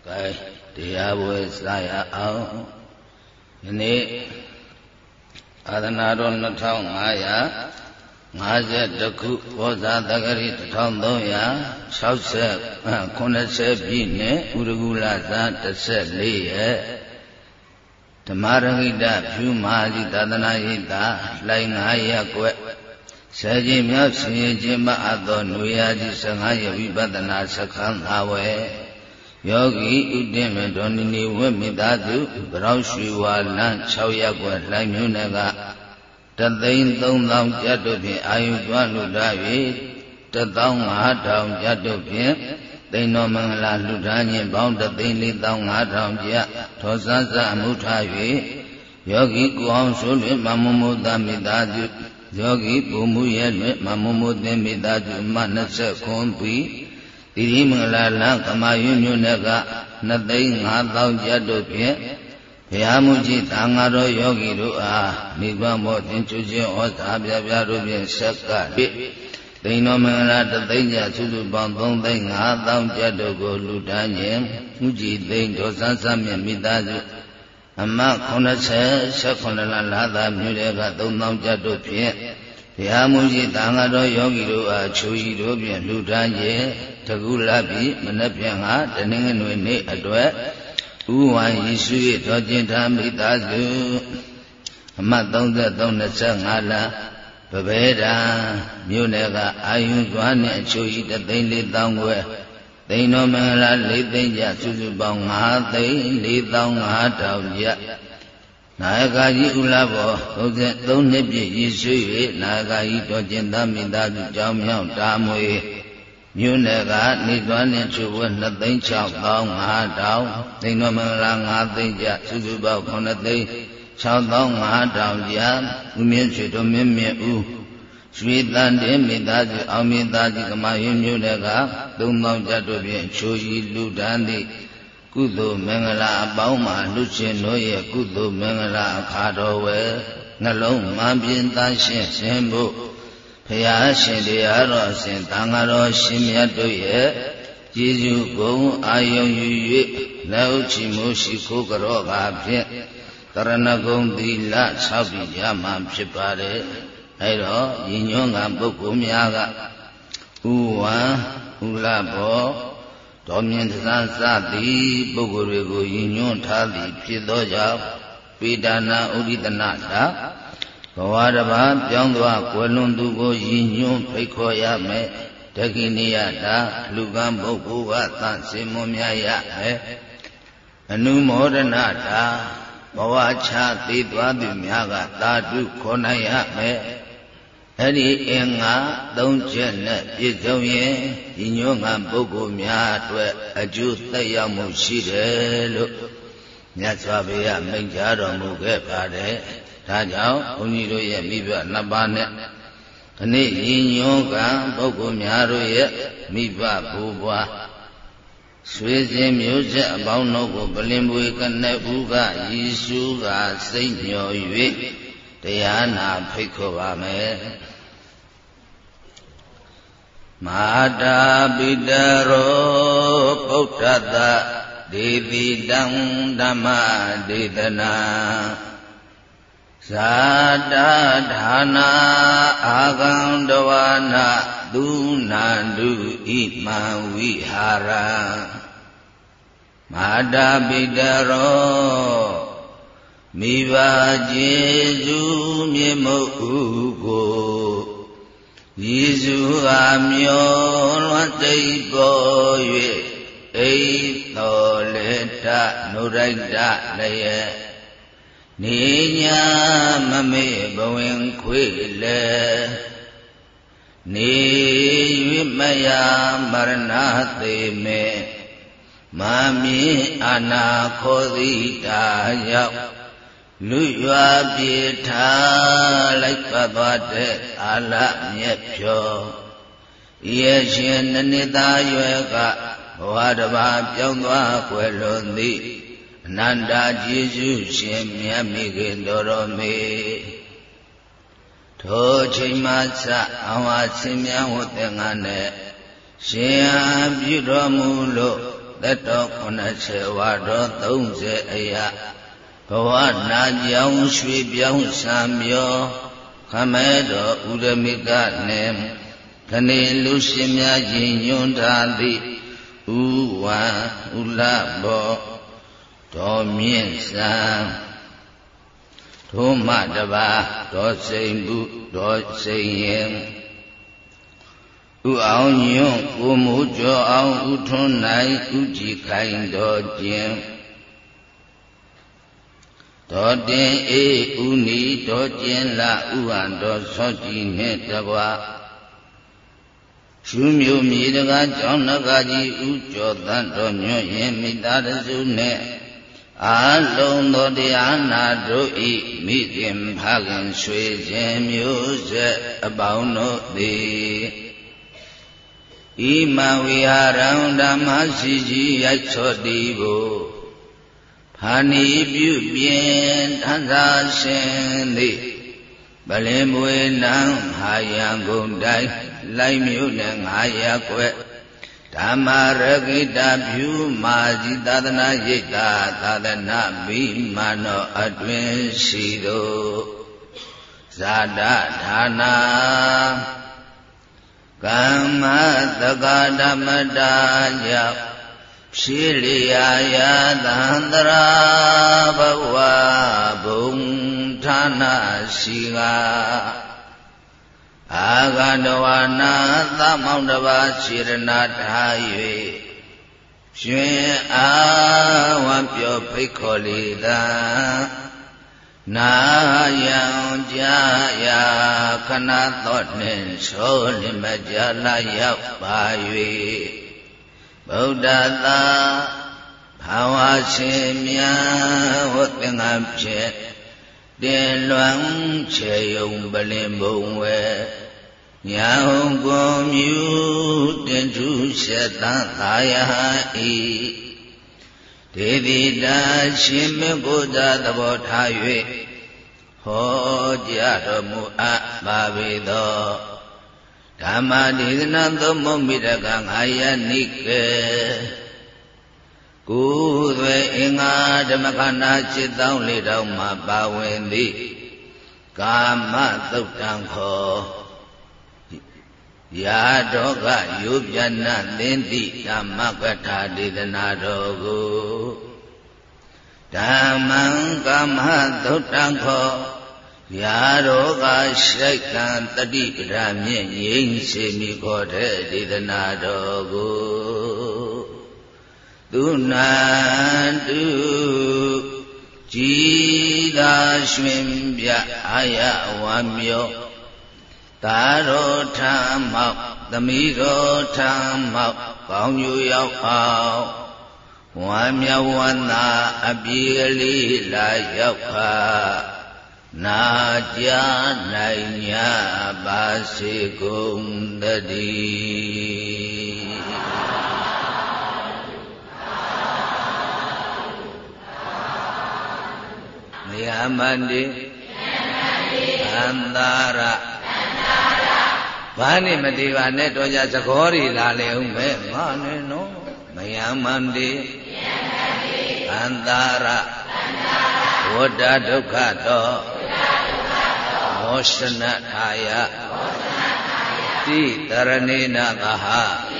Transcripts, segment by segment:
Cái Diabwe saya ao ini adana ron na thao ngaya ngase takku boza takari thao thong ya 80 ပြည့်နဲ့ဥရဂုလဇာ14ရဲ့ဓမ္မရဟိတဖြူမာကြီးသာသနာ့ဟိတလိုင်9ရက်ကွယ်ဆယ်ကြီးမြောက်ရှင်ရင်ချင်းမအပ်သောနွေရာကြီး15ရက်ဝိပဿနာစခန်းသာဝဲယောဂီဥတ္တမေဒေါနိနေဝိမိသားစုဗရောင်းရွှေဝါလန်း6ရက်ကွယ်လိုင်မြို့နယ်က3,300 ကျပ်တို့ဖြင့်အာယုကျွမ်းလူတာ၍15,000 ကျပ်တို့ဖြင့်သိန်းတော်မင်္ဂလာလူထားခြင်းပေါင်း3,450,000 ကျပ်ထောဆန်းစအမှုထား၍ယောဂီကိုအောင်ဆိုတွင်မမမုသမိသားစုယောဂီပုံမှုရဲ့တွင်မမမုသင်မိသားစုအမှ20ခွန်ပြီးတိရိမင်္ဂလာလံကမာယွမြို့နယ်က2,500,000 ကျပ်တို့ဖြင့်ဘုရားမူကြီးသံဃာတော်ယောဂီတို့အားနိဗ္ဗာန်မောသင်္ချူခြင်းဩဇာပြပြတို့ဖြင့်ဆက်က၍သိန်းတော်မင်္ဂလာ3,000,000 ကျပ်စုစုပေါင်း3,500,000 ကျပ်တို့ကိုလူတန်းခြင်းဥကြည်သိန်းဒေါ်ဆန်းစမြင့်မိသားစုအမ80 လသာမြို့နယ်က3,000 ကျပ်တို့ဖြင့်ဘုရားမူကြီးသံဃာတော်ယောဂီတို့အားချိုးရီတို့ဖြင့်လူတန်းခြင်းတကူလာပြီးမနက်ဖြန်ကတနင်္ဂနွေနေ့အတွက်ဥဝါယေရှု၏တော်ကျင်ထားမိသားစုအမ33-25 လပဗေဒာမြို့နယ်ကအာယုကျွမ်းနှင့်အချိုကြီး3,400,000 ခွဲသိန်းတော်မင်္ဂလာ4,000,000 ကျပ်စုစုပေါင်း5,450,000 ကျပ်နာယကကြီးဥလာဘော33 နှစ်ပြည့်ရည်ရွှေ၍နာယကကြီးတော်ကျင်သားမိသားစုကြောင်းမြောက်တာမွေမြို့နယ်ကနေသွမ်းနှင့်ချိုးပွဲ2,650,000 သိန်းတော်မင်္ဂလာ5,000,000 ကျပ်စုစုပေါင်း9,650,000 ကျပ်ဥမြင့်ရွှေတို့မြင့်မြင့်ဦးရွှေတန်တင်မိသားစုအောင်မြင်သားကြီးကမာယွမြို့နယ်က3,000 ကျပ်တို့ဖြင့်ချိုးရီလူတန်းသည့်ကုသိုလ်မင်္ဂလာအပေါင်းမှာလူချင်းတို့ရဲ့ကုသိုလ်မင်္ဂလာအခါတော်ဝဲနှလုံးမှန်ပြင်းသားရှင်းရှင်ဖို့ဘုရားရှင်တရားတော်ရှင်သံဃာတော်ရှင်မြတ်တို့ရဲ့ကျေးဇူးဂုဏ်အာယုံယူ၍လက်ဥချီမှုရှိခိုးကြောကဖြင့်တရဏဂုံသီလ6ပြီးရမှဖြစ်ပါတယ်အဲတော့ညီညွတ်ကပုဂ္ဂိုလ်များကဥဝံဥလဘောတော်မြင့်သဇစသည်ပုဂ္ဂိုလ်တွေကိုညီညွတ်ထားသည်ဖြစ်သောကြောင့်ပေဒနာဥဒိတနာတာဘဝတစ်ပါးပြောင်းသွားကွယ်လွန်သူကိုရည်ညွှန်းဖိတ်ခေါ်ရမယ်ဒဂိနိယတာလူကံပုဂ္ဂိုလ်ကသန့်စင်မွန်မြတ်ရမယ်အနုမောဒနာတာဘဝချသိသွားသူများကသာဓုခေါ်နိုင်ရမယ်အဲ့ဒီအင်္ဂါ3ချက်နဲ့ပြည့်စုံရင်ညီညွတ်ကပုဂ္ဂိုလ်များအတွက်အကျိုးသက်ရောက်မှုရှိတယ်လို့မြတ်စွာဘုရားမိန့်ကြားတော်မူခဲ့ပါတယ်ဒါကြောင့်ဘုန်းကြီးတို့ရဲ့မိဘနှစ်ပါးနဲ့ဒီနေ့ညီညွတ်ကပုဂ္ဂိုလ်များတို့ရဲ့မိဘဘိုးဘွားဆွေစဉ်မျိုးဆက်အပေါင်းတို့ကိုပလင်ပွေကနဲ့ဦးကယေရှုကစိတ်ညော်၍တရားနာဖိတ်ခေါ်ပါမယ်မာတာပိတရောပုဒ္ဓတဒေတိတံဓမ္မဒေသနာဇာတာဌာနာအာဂန္တဝနာသူနန္တုဣမံဝိဟာရမာတာပိတရောမိဘကျေစုမြေမုတ်ကိုယေရှုအားမျောလွန်သိပေါ်၍အိတော်လက်တနုရိုက်တလည်းနေညာမမေဘဝင်ခွေလေနေ၍မယမရဏသေမေမမင်းအနာခောတိတာရောက်လူရွာပြေထားလိုက်ပတ်သွားတဲ့အာလမြက်ဖြောရဲ့ရှင်နှစ်သားရွယ်ကဘဝတစ်ပါးပြောင်းသွားကွယ်လွန်သည်အနန္တကျေးဇူးရှင်မြတ်မိခင်တော်မေထိုချိန်မှစအဝါဆင်းမြတ်ဝတ်သင်္ကန်းနဲ့ရှင်အားပြုတော်မူလို့သက်တော်90ဝါတော်30အရာဘဝနာကြောင့်ရွှေပြောင်းစံပြောခမဲတော်ဥရမိကနဲ့ခဏေလူရှင်များရင်ညွန်းထားသည့်ဥဝံဥလဘောတော်မြင့်စံထိုမတပါတော်စိန်မှုတော်စိန်ရင်ဥအောင်ညွန့်ကိုမူကျော်အောင်ဥထွန်းနိုင်ဥကြည်ခိုင်တော်ကျင်တော်တင်အေးဥနီတော်ကျင်လာဥဟံတော်ဆောကြည်နှင့်တကွာရှုမျိုးမြေတကားကြောင့်နဂါကြီးဥကျော်သံတော်ညွန့်ရင်မိသားစုနှင့်အာလုံးသောတရားနာတို့ဤမိခင်ဖခင်ဆွေခြင်းမျိုးဆက်အပေါင်းတို့သည်ဣမဝိဟာရံဓမ္မရှိကြီးရိုက်ချောတိကိုဖာနီပြုပြင်ထန်သာရှင်သည်ပလင်မွေနံဟာယံကုန်တိုင်းလိုက်မြို့နဲ့900ကွက်ဓမ္မရကိတဖြူမာဇိသာသနာရိပ်သာသာသနာမိမာနောအတွင်ရှိသောဇာတဌာနာကမ္မတက္ကဓမ္မတာကြောင့်ဖြည့်လျာယာသန္တရာဘဝဘုံဌာနရှိကအာဂန္ဓဝနာသမောင်တပါစေရနာထား၍ရှင်အာဝံပြောဖိတ်ခေါ်လေသာနာယံကြာယာခဏသောနှင့်ဆိုလင်မကြလာရောက်ပါ၍ဗုဒ္ဓသာဘာဝရှင်မြတ်ဝတ်သင်္ကန်းဖြင့်တင်လွန်ချေယုံပလင်ဘုံဝဲညာဟုံကိုမြူတင်ထုရှက်သံသာယဤဒေတိတာရှင်မကိုယ်သာသဘောထား၍ဟောကြားတော်မူအပ်ပါပေသောဓမ္မဒေသနာသုံးမမိတက9ရက်နိကေကိုယ်သွေအင်္ဂါဓမ္မခန္ဓာ7,400မှာပါဝင်သည်ကာမသုတ်တံခောယာတောကယုပြဏသင်တိဓမ္မကထာဒေသနာတော်ကိုဓမ္မံကာမသုတ်တံခောယာရောကရှိတ်ကံတတိပဒမြင့်ငြိမ့်စေမိခေါ်တဲ့ဒေသနာတော်ကိုသူနာတုကြည်သာရွှင်ပြအာယဝါမြောသာရောထမောက်သမီးတော်ထမောက်ကောင်းညူရောက်အောင်ဝမ်းမြောက်ဝမ်းသာအပြေလေးလာရောက်ခါနာကြနိုင်냐ပါစေကုန်တည်းမယမန္တိသန္တာရဘာနဲ့မတည်ပါနဲ့တော့ကြသခေါ်ရီလာလေဦးပဲမနဲ့နော်မယမန္တိသန္တာရဝတ္တဒုက္ခတောမောရှနထာယတိတရဏိနသဟ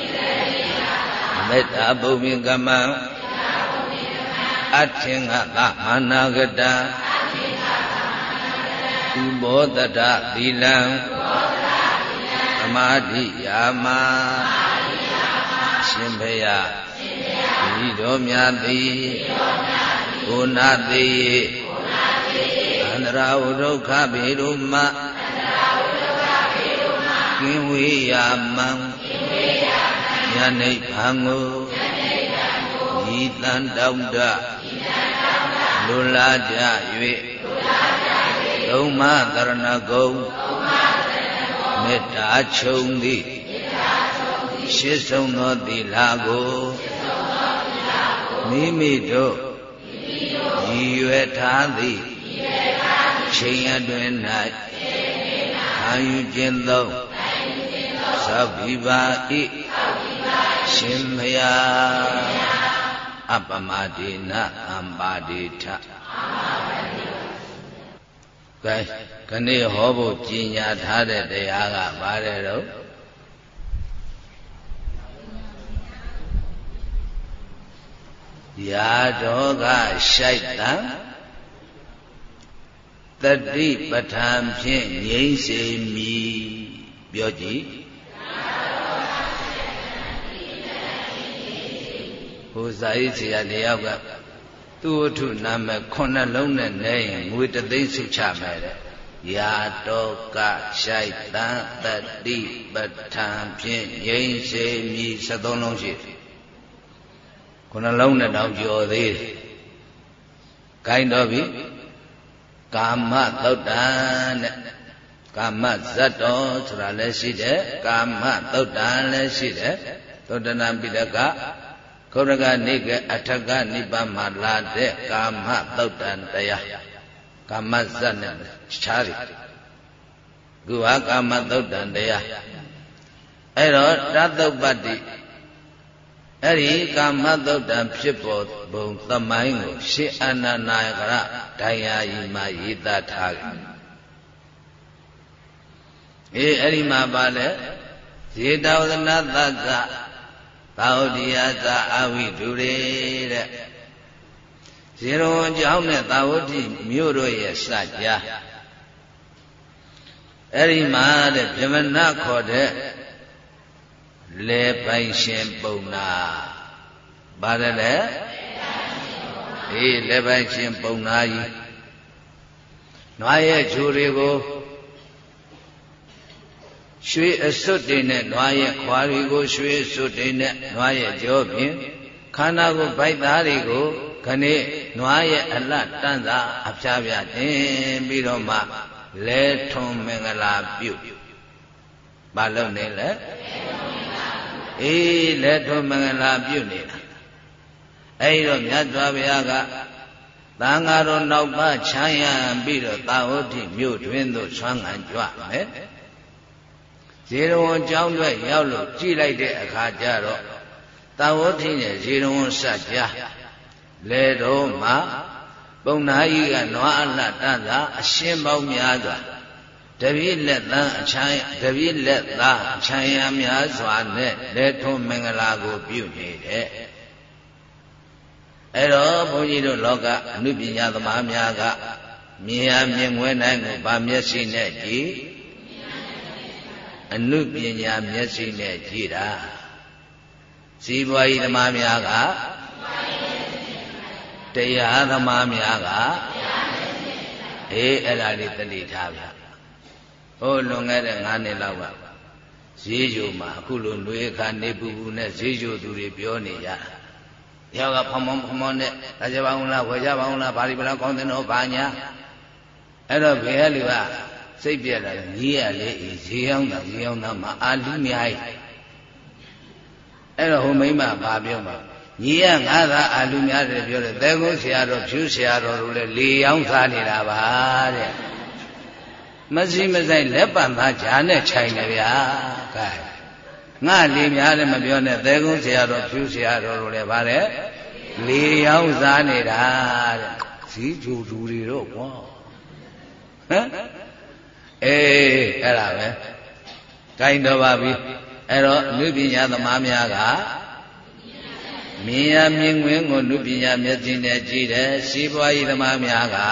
မေတ္တာဘုံမြကမံအထင်္ဂသမနာဂတံဥဘောတတသီလံသမာဓိယာမရှင်ဘုရားဤတော်မြတ်သည်ကိုနာသည်အန္တရာဝဒုက္ခဘေရုမကင်းဝေယမံယနိဗ္ဗာန်ကိုဤတန်တောင်းတလူလာကြ၍သုံးမသရဏဂုံမေတ္တာချုပ်သည်ရှစ်ဆုံးသောသီလကိုမိမိတို့ရည်ရွယ်ထားသည့်ချိန်အတွင်း၌ခံယူခြင်းသောသောက်ပြီးပါ၏ရှင်မယားအပမဒေနသံပါတိထကဲခဏဟောဖို့ကြီးညာထားတဲ့တရားကပါတယ်တော့ယာဒောကရှိုက်တံတတိပဋ္ဌာန်ဖြင့်ငြိမ့်စေမည်ပြောကြည့်ဟိုဇာတိဆရာတယောက်ကသူ့ဝတ္ထုနာမည်9လုံးနဲ့နေရင်ငွေ3သိန်းစုချမယ်တဲ့ယာတောကရှိုက်တံတတိပဋ္ဌာန်ဖြင့်ငြိမ့်စေမည်73လုံးရှိ9လုံးနဲ့တောင်ကျော်သေးတယ်ဂိုင်းတော်ပြီကာမသုတ်တံတဲ့ကာမဇတ်တော်ဆိုတာလည်းရှိတယ်ကာမသုတ်တံလည်းရှိတယ်သုတ္တနာပိဋကခောရကနေကအထကနိဗ္ဗာန်မှာလာတဲ့ကာမသုတ်တံတရားကာမဇတ်နဲ့ခြားတယ်ခုဟာကာမသုတ်တံတရားအဲ့တော့တသုပ္ပတ္တိအဲ့ဒီကာမသုတ်တံဖြစ်ပေါ်ဘုံသမိုင်းကိုရှေးအနန္နာယကရဒိုင်ယာယီမှာရေးသားထားတယ်အဲ့ဒီမှာပါလဲဇေတဝဒနာသတ္တသာဝတိယသာအဝိဒုရေတဲ့ဇေရောကျောင်းနဲ့သာဝတိမြို့တို့ရဲ့စကြအဲ့ဒီမှာတဲ့ဗြဟ္မဏခေါ်တဲ့လေပိုင်ရှင်ပုံနာပါတယ်လေလေပိုင်ရှင်ပုံနာကြီးနွားရဲ့ဂျိုတွေကိုရွှေအစွတ်တွေနဲ့နွားရဲ့ခွာတွေကိုရွှေအစွတ်တွေနဲ့နွားရဲ့ကြောဖြင့်ခန္ဓာကိုယ်ဗိုက်သားတွေကိုခဏနွားရဲ့အလတ်တန်းသာအဖျားပြတင်ပြီးတော့မှလဲထွန်မင်္ဂလာပြုမလုပ်နေလဲလဲထွန်မင်္ဂလာပြုနေတာအဲဒီတော့မြတ်စွာဘုရားကသံဃာတော်နောက်ပါချမ်းရံပြီးတော့သာဝတိမြို့တွင်သို့ဆွမ်းခံကြွမယ်ဇေရဝံကျောင်းတွေရောက်လို့ကြည်လိုက်တဲ့အခါကျတော့သာဝတိနဲ့ဇေရဝံစကြလေတော်မှာပုံနာကြီးကနွားအလှတန်းသာအရှင်းပေါင်းများစွာတပည့်လက်သားအချမ်းတပည့်လက်သားအချမ်းရများစွာနဲ့လက်ထုံးမင်္ဂလာကိုပြုနေတဲ့အဲ့တော့ဘုန်းကြီးတို့လောကအနုပညာသမားများကမြင်ရမြင်ွယ်နိုင်ကိုဗာမျက်စိနဲ့ကြည့်အနုပညာမျက်စိနဲ့ကြည့်တာစီးပွားရေးသမားများကတရားသမားများကအဲ့ဒါလေးတတိထားဗျဟိုလွန်ခဲ့တဲ့9နှစ်လောက်ကဈေးကြိုမှာအခုလိုနှွေးခါနေပူပူနဲ့ဈေးကြိုသူတွေပြောနေကြတာယောက်ကဖမောနဲ့လာကြပါဦးလားဝယ်ကြပါဦးလားဘာဒီဘလားကောင်းတဲ့တော့ဘာညာအဲ့တော့ဘယ်ဟဲ့လူကစိတ်ပြက်လာညီးရလေဈေးရောက်တာမှာအာလူများကြီးအဲ့တော့ဟိုမိမဘာပြောမှာညီးရငါသာအာလူများတယ်ပြောတယ်သဲကုန်းဆရာတော်ဖြူဆရာတော်တို့လည်းလေရောင်းစားနေတာပါတဲ့မစီမဆိုင်လက်ပံသားဂျာနဲ့ခြိုင်တယ်ဗျာကဲငါလေများလည်းမပြောနဲ့သဲကုန်းဆရာတော်ဖြူဆရာတော်တို့လည်းဗါတဲ့လေရောင်းစားနေတာတဲ့ဈေးကြိုသူတွေတော့ကွာဟမ်အဲ့ဒါပဲကိုင်းတော်ပါပြီအဲ့တော့နုပညာသမားများကမြင်ရမြင်ခွင့်ကိုနုပညာမျက်စိနဲ့ကြည့်တယ်စီးပွားရေးသမားများက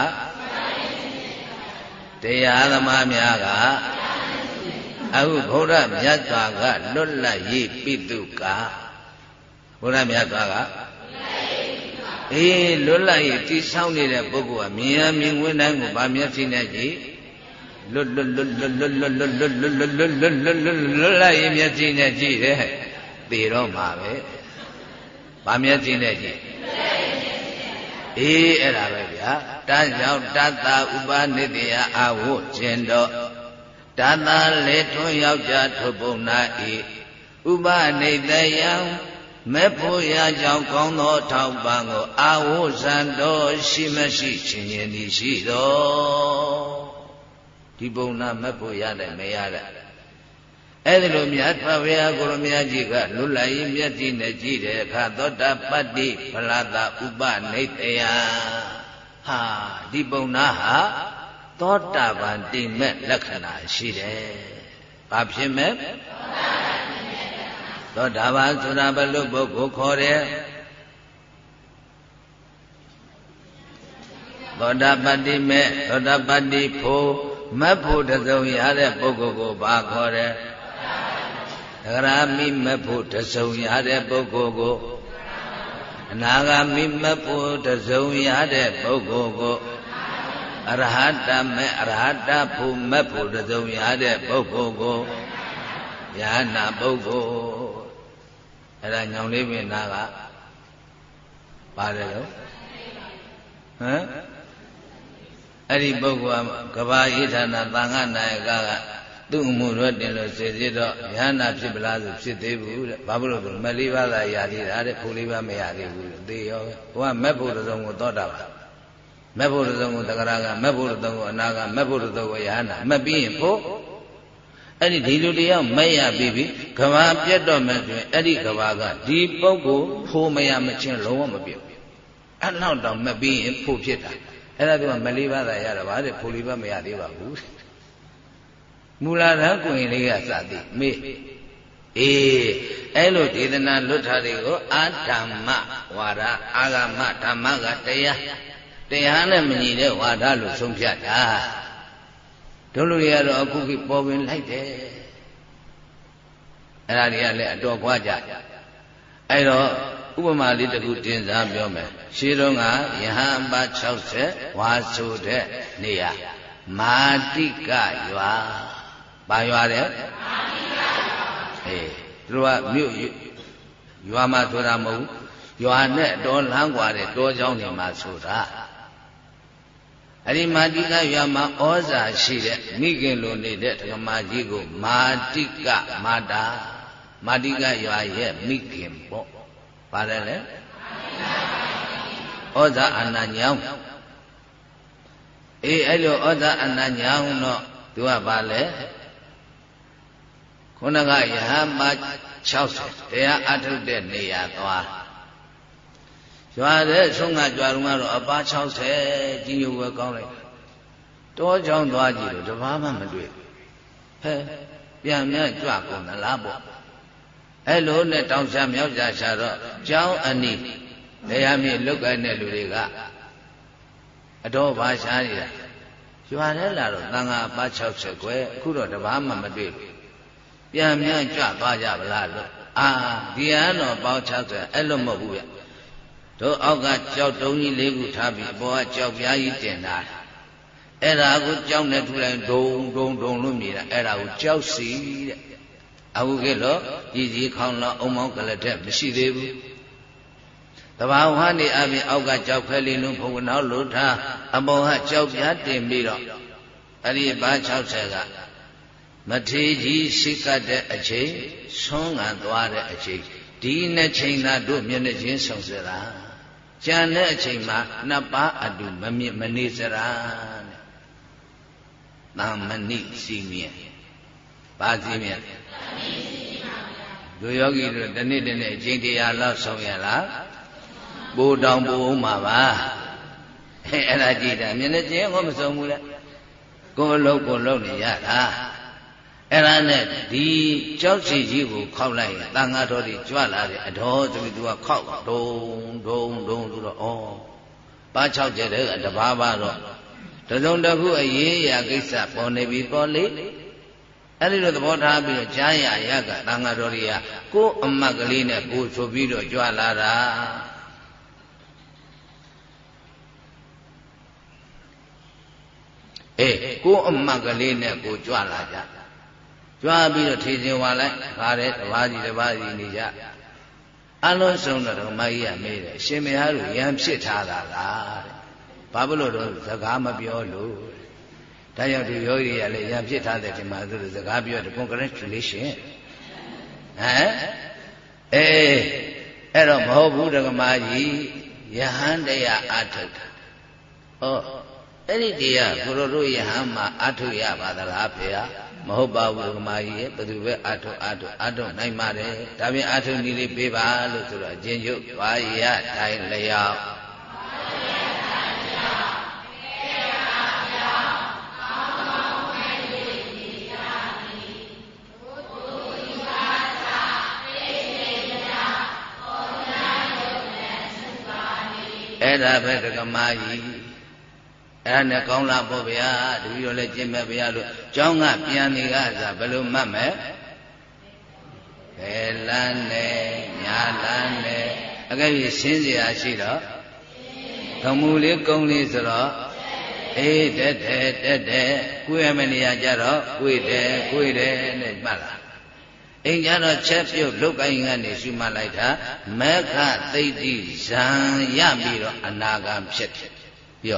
တရားသမားများကအခုဘုရားမြတ်စွာကလွတ်လပ်ရေးပိတုကဘုရားမြတ်စွာကလွတ်လပ်ရေးတည်ဆောက်နေတဲ့ပုဂ္ဂိုလ်ကမြင်ရမြင်ခွင့်တိုင်းကိုဗာမျက်စိနဲ့ကြည့်လွတ်လိုက်ရင်မျက်စိနဲ့ကြည့်တယ်သေတော့မှာပဲဗာမျက်စိနဲ့ကြည့်အဲ့ဒါပဲဗျာတန်းကြောင့်တတဥပနိတယအဝတ်ခြင်းတော့တတလေထွန်းယောက်ျားထုတ်ပုံနာဤဥပနိတယံမဲ့ဖို့ရကြောင့်ကောင်းသောထောက်ပံ့ကိုအာဝတ်ဇံတော်ရှိမရှိခြင်းရင်ဒီရှိတော်ဒီပုံနာမဲ့ဖို့ရတယ်မရတယ်အဲ့ဒီလိုမြတ်စွာဘုရားကိုရမကြီးကလွတ်လပ်ရေးမျက်စိနဲ့ကြည့်တဲ့အခါသောတာပတ္တိဖလတာဥပနိတယဟာဒီပုံနာဟာသောတာပန်တိမဲ့လက္ခဏာရှိတယ်။ဘာဖြစ်မဲ့သောတာပန်ဆိုတာဘယ်လိုပုဂ္ဂိုလ်ခေါ်တယ်သောတာပတ္တိမဲ့သောတာပတ္တိဖို့မတ်ဖို့တစုံရတဲ့ပုဂ္ဂိုလ်ကိုဘာခေါ်တယ်သဂရာမိမတ်ဖို့တစုံရတဲ့ပုဂ္ဂိုလ်ကိုအနာဂါမိမတ်ဖို့တစုံရတဲ့ပုဂ္ဂိုလ်ကိုအရဟတမေအရဟတဖို့မတ်ဖို့တစုံရတဲ့ပုဂ္ဂိုလ်ကိုယဟနာပုဂ္ဂိုလ်အဲ့ဒါညောင်လေးပင်နာကပါတယ်လို့ဟမ်အဲ့ဒီပုဂ္ဂိုလ်ကကဘာဣဋ္ဌာနာသံဃာနာယကသူ့အမှုရတင်လို့စေစစ်တော့ယဟနာဖြစ်ပလားဆိုဖြစ်သေးဘူးတဲ့ဘာလို့လဲဆိုမလေးပါးသာရသေးတာတဲ့ဖို့လေးပါးမရသေးဘူးသေရောပဲဟိုကမက်ဖို့တုံးကိုသောတာပါမက်ဖို့တုံးကိုသဂရကမက်ဖို့တုံးကိုအနာကမက်ဖို့တုံးကိုယဟနာမက်ပြီးရင်ဖို့အဲ့ဒီလူတယောက်မက်ရပြီးပြီကဘာပြတ်တော့မယ်ဆိုရင်အဲ့ဒီကဘာကဒီပုဂ္ဂိုလ်ဖို့မရမချင်းလုံးဝမပြတ်ဘူးအဲ့နောက်တော့မက်ပြီးရင်ဖို့ဖြစ်တာအဲ့ဒါကမလေးပါးသာရတာပါတဲ့ဖို့လေးပါးမရသေးပါဘူးမူလာဓာတ်ကိုရင်လေးကစသည်မေ့အေးအဲ့လိုဒေသနာလွတ်ထားတွေကိုအာဓမ္မဝါဒအာဂမဓမ္မကတရားနဲ့မညီတဲ့ဝါဒလို့ဆုံးဖြတ်တာတို့လူတွေကတော့အခုခေတ်ပေါ်ပင်လိုက်တယ်အဲ့ဒါတွေကလည်းအတော်ကွာကြအဲ့တော့ဥပမာလေးတစ်ခုတင်စားပြောမယ်ရှင်းတော့ကယဟန်ပါ60ဝါဆိုတဲ့နေရာမာတိကရွာဘာရွာတဲ့မာတိကရွာအေးသူတို့ကမြို့ရွာမှာဆိုတာမဟုတ်ဘူးရွာနဲ့တော်လမ်းกว่าတဲ့တောเจ้าနေမှာဆိုတာအဲ့ဒီမာတိကရွာမှာဩဇာရှိတဲ့မိခင်လိုနေတဲ့ဓမ္မကြီးကိုမာတိကမာတာမာတိကရွာရဲ့မိခင်ပေါ့ပါတယ်လေဩဇာအနာညောင်းအေးအဲ့လိုဩဇာအနာညောင်းတော့သူကဘာလဲခုနကယဟမ60တရားအထုတ်တဲ့နေရာသွားရွာတဲ့ဆုံးကကြွားတော့ကတော့အပါ60ကြီးညိုပဲကောင်းလိုက်တောချောင်းသွားကြည့်လို့တဘာမှမတွေ့ဟဲ့ပြန်ပြန်ကြွကုန်သလားပေါ့အဲ့လိုနဲ့တောင်ရှာမြောက်ရှာရှာတော့ကျောင်းအနီးတရားမြေလုတ်ကိုင်းတဲ့လူတွေကအတော်ဘာရှားနေတာရွာထဲလာတော့သံဃာအပါ60ကွယ်အခုတော့တဘာမှမတွေ့ဘူးပြန်ပြန်ကြွသွားကြဗလားလို့ဒီဟန်တော့ပေါင်း60အဲ့လိုမဟုတ်ဘူးဗျတို့အောက်ကကြောက်တုံးကြီး၄ခုထားပြီးအပေါ်ကကြောက်ပြားကြီးတင်တာအဲ့ဒါကိုကြောက်နဲ့ထူလိုက်ဒုံဒုံဒုံလို့မြည်တာအဲ့ဒါကိုကြောက်စီတဲ့အခုကဲတော့ကြီးခေါင်းလောက်အုံမောင်းကလေးတဲ့မရှိသေးဘူးတဘာဝနေအပြင်အောက်ကကြောက်ခဲလေးလုံးဖုံနောက်လို့ထားအပေါ်ကကြောက်ပြားတင်ပြီးတော့အဲ့ဒီဘာ60ကမထေကြီးရှိကတ်တဲ့အချိန်ဆုံးငံသွားတဲ့အချိန်ဒီနှစ်ချိန်သာတို့မျက်နှာချင်းဆုံစရာကြံတဲ့အချိန်မှာနှစ်ပါးအတူမမြင့်မနေစရာတဲ့။သာမဏိစီမြင်ပါစီမြင်တို့ယောဂီတို့တနေ့တနေ့အချိန်တရားလောက်ဆုံးရလားပိုးတောင်ပိုးအောင်ပါပါအဲ့ဒါကြည့်တာမျက်နှာချင်းကိုမဆုံးဘူးလေကိုယ်လုံးနေရတာအဲ့ဒါနဲ့ဒီကြောက်စီကြီးကိုခောက်လိုက်ရင်တန်ဃာတော်တွေကြွလာတယ်အတော်သူကခောက်ဒုံဆိုတော့ပါ6ကျတဲ့ကတဘာဘာတော့တစုံတစ်ခုအရေးအရာကိစ္စပေါ်နေပြီပေါ်လေအဲ့ဒီလိုသဘောထားပြီးတော့ကြားရရကတန်ဃာတော်တွေကကိုယ်အမတ်ကလေးနဲ့ကိုယ်ဆိုပြီးတော့ကြွလာတာအေးကိုယ်အမတ်ကလေးနဲ့ကိုယ်ကြွလာကြကြွားပြီးတော့ထေခြင်းဝါလိုက်ခါတဲ့တပါးစီနေကြအလုံးစုံတော့ဓမ္မကြီးကမေးတယ်ရှင်မယားတို့ရံဖြစ်ထားတာလားတဲ့ဘာဖြစ်လို့တော့စကားမပြောလို့ဒါကြောင့်ဒီယောဂီတွေကလည်းရံဖြစ်ထားတဲ့ဒီမှာသူတို့စကားပြောတယ် congratulation အဲ့တော့မဟုတ်ဘူးဓမ္မကြီးယဟန်တရားအထုတ်တာအဲ့ဒီတရားကိုတို့ယဟန်မှာအထုတ်ရပါသလားဖေဟာမဟုတ်ပါဘူးဓမ္မကြီးရဲ့ဘယ်သူပဲအာထုနိုင်ပါတယ်ဒါပြင်အာထုနည်းလေးပေးပါလို့ဆိုတော့အချင်းချုပ်ဘာရတိုင်းလျောက်အဲ့ဒါပဲဓမ္မကြီးအဲ့နဲ့ကောင်းလာပေါ့ဗျာတပည့်တော်လည်းကျင့်မဲ့ဗျာလို့ကျောင်းကပြန်နေကစားဘယ်လိုမှတ်မဲ့ဘယ်လန်းနဲ့ညာလန်းနဲ့အကယ်၍ရှင်းစရာရှိတော့ကမူလေးကုံလေးဆိုတော့အေးတက်ကိုယ်ရမယ့်နေရာကြတော့ကိုယ်တယ်နဲ့မှတ်လာအိမ်ကြတော့ချက်ပြုတ်လုတ်ကိုင်းကနေရှုမှတ်လိုက်တာမေခသိတ္တိဇံရပြီးတော့အနာဂံဖြစ်ပြော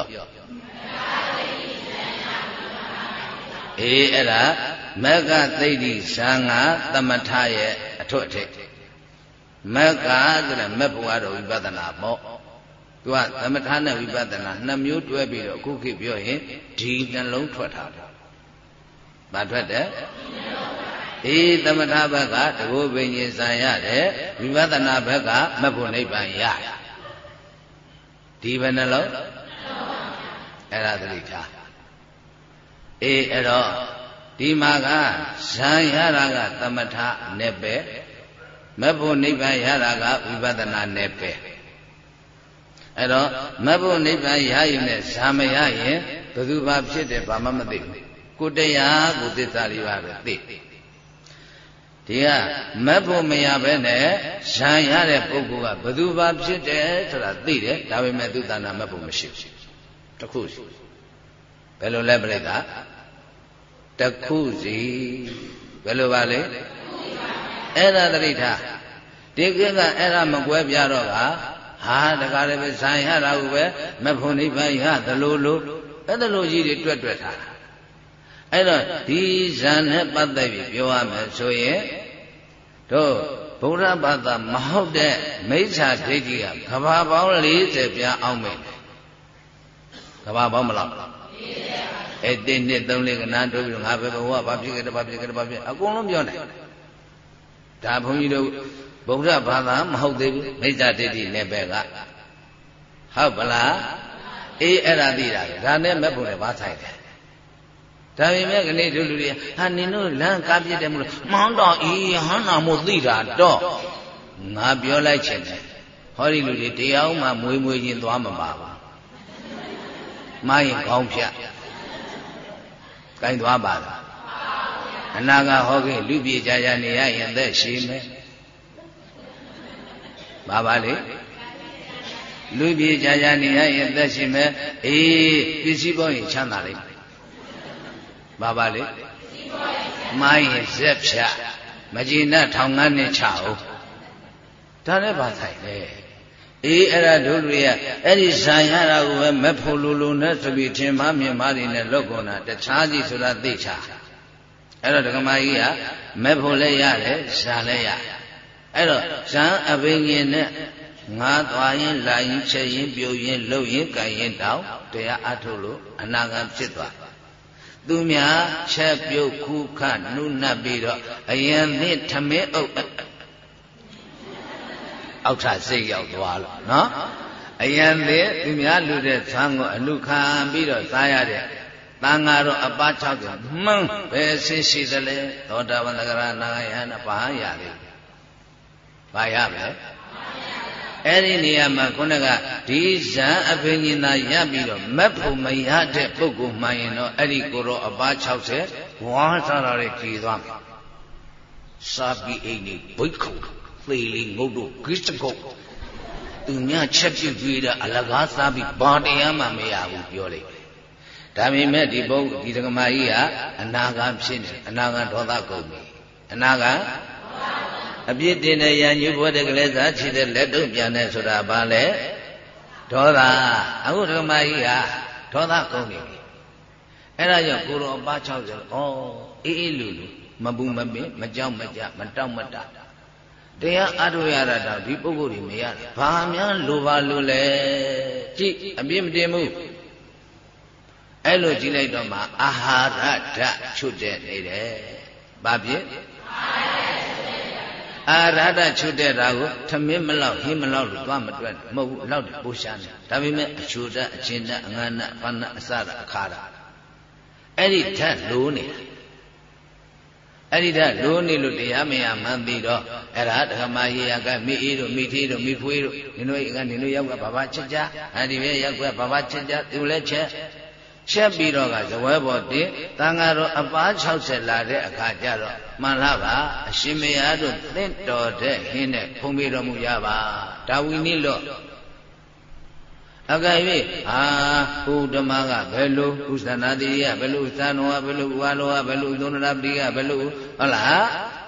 အေးအဲ့ဒါမေခသိတ္တိဇံကသမထရဲ့အထွတ်အထိပ်မေခဆိုတာမေဘဝတော်ဝိပဿနာပေါ့သူကသမထနဲ့ဝိပဿနာနှစ်မျိုးတွဲပြီးတော့အခုခေတ်ပြောရင်ဒီနှလုံးထွက်တာပေါ့။ဘာထွက်တယ်အေးသမထဘက်ကတကုပင်ကြီးစံရတယ်ဝိပဿနာဘက်ကမဖို့နိဗ္ဗာန်ရဒီဘယ်နှလုံးအဲ့ဒါသတိထားအေးအဲ့တော့ဒီမှာကဇံရတာကသမထနဲ့ပဲမဖို့နိဗ္ဗာန်ရတာကဝိပဿနာနဲ့ပဲအဲ့တော့မဖို့နိဗ္ဗာန်ရရင်နဲ့ဇာမရရင်ဘယ်သူဘာဖြစ်တယ်ဘာမှမသိဘူးကိုတရားကိုသစ္စာလေးပါပဲသိဒီကမက်ဖို့မရဘဲနဲ့ဇံရတဲ့ပုဂ္ဂိုလ်ကဘယ်သူဘာဖြစ်တယ်ဆိုတာသိတယ်ဒါပေမဲ့သူတဏ္ဍာမက်ဖို့မရှိဘူးတခုစီဘယ်လိုလဲပြိတ္တာတခုစီဘယ်လိုပါလဲအဲ့ဒါတတိထားဒီကိကအဲ့ဒါမကွဲပြားတော့ကဟာတကားလည်းပဲဇံရတာကိုပဲမက်ဖို့နိဗ္ဗာန်ရသလိုလိုအဲ့ဒါလိုကြီးတွေတွက်ထားအဲ့တော့ဒီဇံနဲ့ပတ်သက်ပြီးပြောရမယ်ဆိုရင်တို့ဗုဒ္ဓဘာသာမဟုတ်တဲ့မိစ္ဆာဒိဋ္ဌိကကဘာပေါင်း40ပြားအောင်မယ်ကဘာပေါင်းမလားအဲ့1 2 3 4ကနာတို့ပြီးငါပဲဘဝဘာဖြစ်ခဲ့တယ်ဘာဖြစ်အကုန်လုံးပြောနိုင်ဒါဘုန်းကြီးတို့ဗုဒ္ဓဘာသာမဟုတ်သေးဘူးမိစ္ဆာဒိဋ္ဌိနဲ့ပဲကဟုတ်ပလားအေးအဲ့ဒါသိတာဒါနဲ့မဲ့ဖို့လည်းဘာဆိုင်တယ်ဒါပေမဲ့ကနေ့တို့လူတွေဟာနင်တို့လမ်းကားပြစ်တယ်မလို့မောင်းတော့ဤဟန်းနာမို့သိတာတော့ငါပြောလိုက်ချင်တယ်ဟောဒီလူတွေတရားမှမွေးချင်းသွားမပါဘူးမရင်ခေါင်းဖြတ်ကိုင်းသွားပါလားအနာကဟောခဲ့လူပြေကြကြနေရရင်သက်ရှိမယ်ပါလေလူပြေကြကြနေရရင်သက်ရှိမယ်အေးပစ္စည်းပေါင်းရင်ချမ်းသာလိမ့်မယ်ပါလေမိုင်းရင်ဇက်ဖြတ်မကြည်နထောင်ငန်းနဲ့ချအောင်ဒါလည်းပါဆိုင်လေအေးအဲ့ဒါတို့တွေရအဲ့ဒီဇံရတာကိုပဲမဖို့လိုနဲ့ဆိုပြီးထင်မှားမြင်မှားတွေနဲ့လောက်ကုန်တာတခြားစီဆိုတာသိချာအဲ့တော့ဒကမာကြီးကမဖို့လည်းရတယ်ဇံလည်းရအဲ့တော့ဇံအဘိညာဉ်နဲ့ငါသွားရင်လာရင်ချက်ရင်ပြုတ်ရင်လှုပ်ရင်ကြိုင်ရင်တောင်းတရားအထုတ်လို့အနာဂတ်ဖြစ်သွားသူများချက်ပြုတ်ခုခနှုတ်နှပ်ပြီးတော့အယံသစ်ထမင်းအုပ်အောက်ထစိတ်ရောက်သွားလို့နော်အယံသစ်သူများလူတဲ့ဇံကိုအလူခံပြီးတော့စားရတဲ့တန်ဃာတော်အပါ60မှန်းပဲဆင်းရှိသလဲသောတာပန်သဂရနာယဟနာဘာရလဲဘာရမလဲအဲ့ဒီနေရာမှာခုနကဒီဇံအဘိညာဉ်သာရပြီးတော့မက်ဖို့မရတဲ့ပုဂ္ဂိုလ်မှရင်တော့အဲ့ဒီကိုရောအပါ60ဝါစားရတဲ့ကြည်သွားမယ်စာပြီးအိနေဘိတ်ခုသေလီငုတ်တို့ဂိစကုတ်သူများချက်ပြကြွေးတာအလကားစားပြီးဘာတရားမှမရဘူးပြောလိုက်ဒါပေမဲ့ဒီပုဂ္ဂိုလ်ဒီဓမ္မကြီးကအနာဂတ်ဖြစ်နေအနာဂတ်ဒေါသကုန်ပြီအနာဂတ်အပြစ်တင်တဲ့ရံညူဘဝတကလေးစားချစ်တဲ့လက်တုံပြန်တဲ့ဆိုတာဘာလဲဒေါသအခုဓမ္မကြီးကဒေါသကုန်နေပြီအဲ့ဒါကြောင့်ကိုယ်တော်အပါ60ဩအေးလူမပူမပင်မကြောက်မကြမတောက်မတတရားအားထုတ်ရတာတော့ဒီပုဂ္ဂိုလ်တွေမရဘာများလိုပါလို့လဲကြည့်အပြစ်မတင်ဘူးအဲ့လိုကြည့်လိုက်တော့မှအာဟာရဓာတ်ချွတ်တဲ့နေတယ်ဘာဖြစ်အာဟာရဓာတ်ချွတ်တဲ့တာကိုထမင်းမလောက်ဟင်းမလောက်လို့သွားမတွက်မဟုတ်ဘူးလောက်တယ်ပိုးရှားနေဒါပေမဲ့အချိုဓာတ်အချင်းဓာတ်အငန်းဓာတ်ဘာနာအစဓာတ်အခါဓာတ်အဲ့ဒီဓာတ်လိုးနေတာအဲ့ဒီဓာတ်လိုးနေလို့တရားမရမှန်းပြီးတော့အဲ့ဒါဓမ္မရေရကမိအေးတို့မိသေးတို့မိဖွေးတို့နင်တို့ရောက်ကဘာချက်ကြအဲ့ဒီပဲရောက်ကဘာချက်ကြသူလည်းချက်ပြီးတော့ကဇဝဲပေါ်တင်တန်ဃာတော်အပါး60လာတဲ့အခါကျတော့မှန်လားပါအရှင်မယားတို့သင့်တော်တဲ့ဟင်းနဲ့ဖုံးပေးတော်မူရပါဒါဝီနည်းလို့အကယ်၍ဟိုဓမ္မကဘယ်လိုဥစ္စာနာတိယဘယ်လိုသံတော်ကဘယ်လိုဝါလောကဘယ်လိုသုံးရပိကဘယ်လိုဟုတ်လား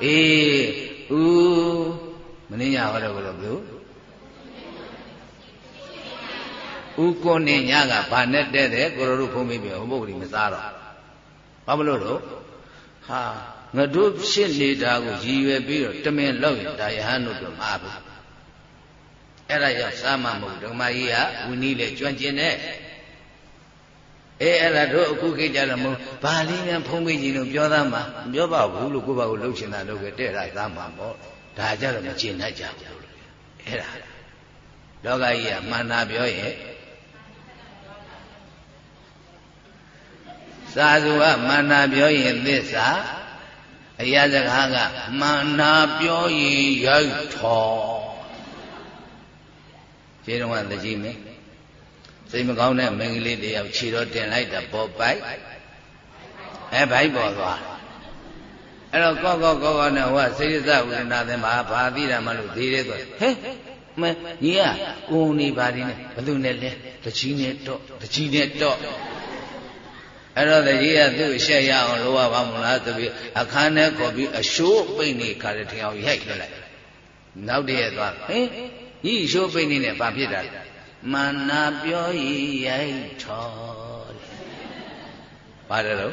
မင်းညာဟောတယ်ဘယ်လိုဦးကိုနေညကဘာနဲ့တဲ့တဲ့ကိုရတို့ဖုံးပေးပြီဟိုပုဂ္ဂိုလ်မစားတော့ဘာမလို့တော့ငါတို့ဖြစ်နေတာကိုရည်ရွယ်ပြီးတော့တမင်လောက်ရင်ဒါယဟန်တို့တော့မအားဘူးအဲ့ဒါကြောင့်စားမှမဟုတ်ဓမ္မကြီးကဝီနည်းလေကျွမ်းကျင်တဲ့အဲ့ဒါတို့အခုခေတ်ကြတော့မဟုတ်ဘာလေးများဖုံးပေးခြင်းလို့ပြောသားမှာမပြောပါဘူးလို့ကိုယ့်ဘာကိုလှုပ်ချင်တာလုပ်ခဲ့တဲ့ဒါသားမှာပေါ့ဒါကြတော့မကျင်တတ်ကြဘူးအဲ့ဒါလောကကြီးကမှန်တာပြောရဲ့သာဓုကမာနာပြောရင်သစ္စာအရာစကားကမာနာပြောရင်ရိုက်ထော်ခြေတော်ကသတိမင်းစိတ်မကောင်းတဲ့မင်္ဂလိတယောက်ခြေတော်တင်လိုက်တာပေါ်ပိုက်ဘိုက်ပေါ်သွားအဲ့တော့ကောနဲ့ဟိုကစိတ်စဝိရဏသင်္ဘာဘာသိတာမလို့သေးတယ်ဆိုဟဲ့မကြီးကကိုယ်နေပါဒီနဲ့ဘသူနဲ့လဲတကြီးနဲ့တော့အဲ့တော့တကြီးကသူ့ရှက်ရအောင်လုပ်ရပါမလားဆိုပြီးအခန်းထဲခေါ်ပြီးအရှိုးပိတ်နေခါတဲ့ထင်အောင်ရိုက်လိုက်နောက်တည့်သွားဟင်ဤအရှိုးပိတ်နေနဲ့ဘာဖြစ်တာမာနာပြောဤရိုက်ထော်ပါတယ်လို့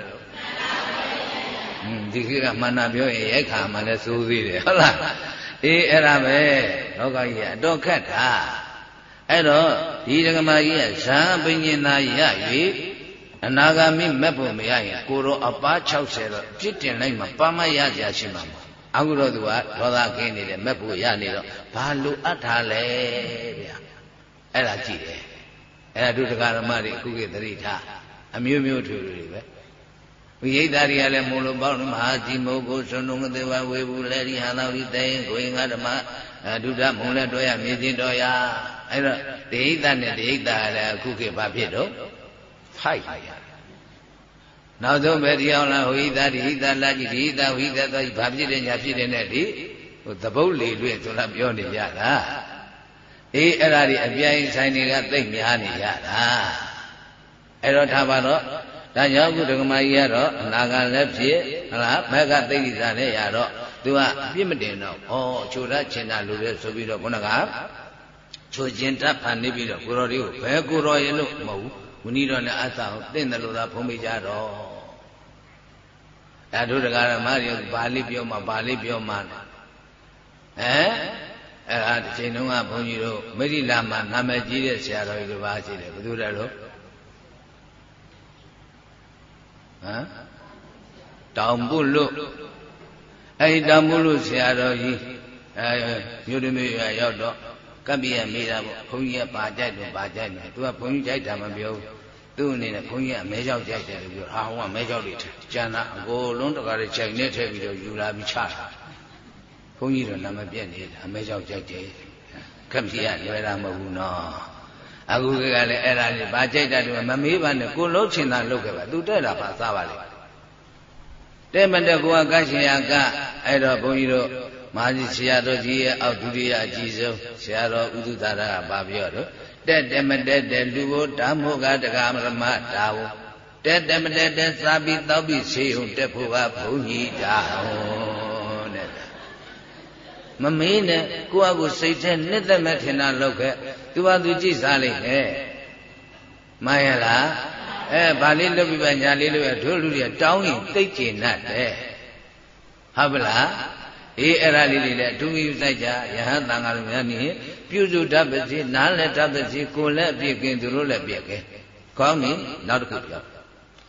ဒီခေတ်ကမာနာပြောရင်ရိုက်ခါမှလည်းစိုးသေးတယ်ဟုတ်လားအဲ့ဒါပဲလောကကြီးကအတော်ခက်တာအဲ့တော့ဒီဓမ္မကြီးကဇာပင်ညင်သာရ၍အနာဂါမိမက်ဖို့မရရင်ကိုရောအပါ60တော့ပြစ်တင်လိုက်မှပါမရကြရှိမှာမဟုတ်အခုတော့သူကဒေါသကင်းနေတယ်မက်ဖို့ရနေတော့ဘာလို့အပ်ထားလဲဗျာအဲ့ဒါကြည့်တယ်အဲ့ဒါတို့တရားဓမ္မတွေအခုခေတ်သတိထားအမျိုးမျိုးထွေတွေပဲဝိဟိတ္တတွေကလည်းမို့လို့ပေါ့မဟာတိမောကိုသွန်ုံသေဝဝေဘူးလေဒီဟာတော်ဒီတဲ့ကိုင်္ဂဓမ္မဒုဒ္ဓမုံလည်းတော်ရမြေချင်းတော်ရအဲ့တော့ဒိဋ္ဌနဲ့ဒိဋ္ဌလည်းအခုခေတ်ဘာဖြစ်တော့ဖိုက်ရနောက်ဆုံးပဲဒီအောင်လားဟိဟိတဟိတလာကြည့်ဒီဟိတဝိတသောဘာဖြစ်တယ်ညာဖြစ်တယ်နဲ့ဒီဟိုသဘုတ်လေလွင့်ဆိုတာပြောနေကြတာအဲ့ဒါဒီအပြိုင်ဆိုင်တွေကသိပ်များနေကြတာအဲ့တော့ထားပါတော့ဒါကြောင့်ခုဒကမကြီးကတော့အနာဂတ်လည်းဖြစ်ဟလားဘက်ကသိက္ခာနဲ့ရတော့သူကအပြစ်မတင်တော့ချိုရချင်တာလူပဲဆိုပြီးတော့ခုနကချိုကျင်တတ်ဖန်နေပြီးတော့ကိုတော်လေးကိုဘယ်ကိုတော်ရဲ့လို့မဟုတ်ဘူးဝဏိတော်နဲ့အသာကိုတင့်တယ်လို့သာဖုံးပေးကြတော့ဒါတို့တရားဓမ္မတွေဘာလေးပြောမှအဲ့ဒါဒီချိန်တုန်းကဘုန်းကြီးတို့မိရိလာမှာနာမည်ကြီးတဲ့ဆရာတော်ကြီးတို့ပါရှိတယ်ဘယ်သူလဲလို့တောင်ပုလို့အဲ့တောင်ပုလို့ဆရာတော်ကြီးမြို့တမြို့ရောက်တော့ကပ္ပိယမေးတာပေါ့ဘုန်းကြီးကဘာကြိုက်တယ်သူကဘုန်းကြီးကြိုက်တာမပြောဘူးသူ့အနေနဲ့ဘုန်းကြီးကမဲကြောက်ကြိုက်တယ်လို့ပြောဟိုကမဲကြောက်တွေကျန်တာအကုန်လုံးတကားတွေချိန်နဲ့ထည့်ပြီးတော့ယူလာပြီးချတာဘုန်းကြီးတော့နာမပြက်နေတာမဲကြောက်ကြိုက်တယ်ကပ္ပိယလွယ်တာမဟုတ်ဘူးနော်အခုကလည်းအဲ့ဒါလေးဘာကြိုက်တာတူမမေးပါနဲ့ကိုလုံးချင်တာလုပ်ခဲ့ပါသူတက်တာပါစားပါလေတဲ့မတက်ကိုကရှင်ရကအဲ့တော့ဘုန်းကြီးတို့မဟာကြီးဆရာတော်ကြီးရဲ့အောက်ဒုတိယအကြီးဆုံးဆရာတော်ဥဒ္ဒသာရကဘာပြောတော့တက်မတက်လူဘို့ဓမ္မောကတက္ကမရမတာဝတက်မတက်စာပြီးတောက်ပြီးဆေးုံတက်ဖို့ကဘုန်းကြီးတာဟောတဲ့မမေးနဲ့ကိုယ့်အကူစိတ်ထဲနှစ်သက်မဲ့ထင်တာလုပ်ခဲ့သူကသူကြည့်စားလိုက်ဟဲ့မှန်ရလားဘာလေးလုပ်ပြီးပါညာလေးလုပ်ရတို့လူတွေကတောင်းရင်တိတ်ကျင်တတ်တယ်ဟုတ်ပလားအဲ့ဒါလေးတွေလည်းအထူးယူဆိုင်ကြယဟန်တန်ဃာတော်များနေပြုစုတတ်ပါစေနားလည်းတတ်ပါစေကိုယ်လည်းအပြည့်ကင်းသူတို့လည်းပြည့်ကဲကောင်းပြီနောက်တစ်ခုပြော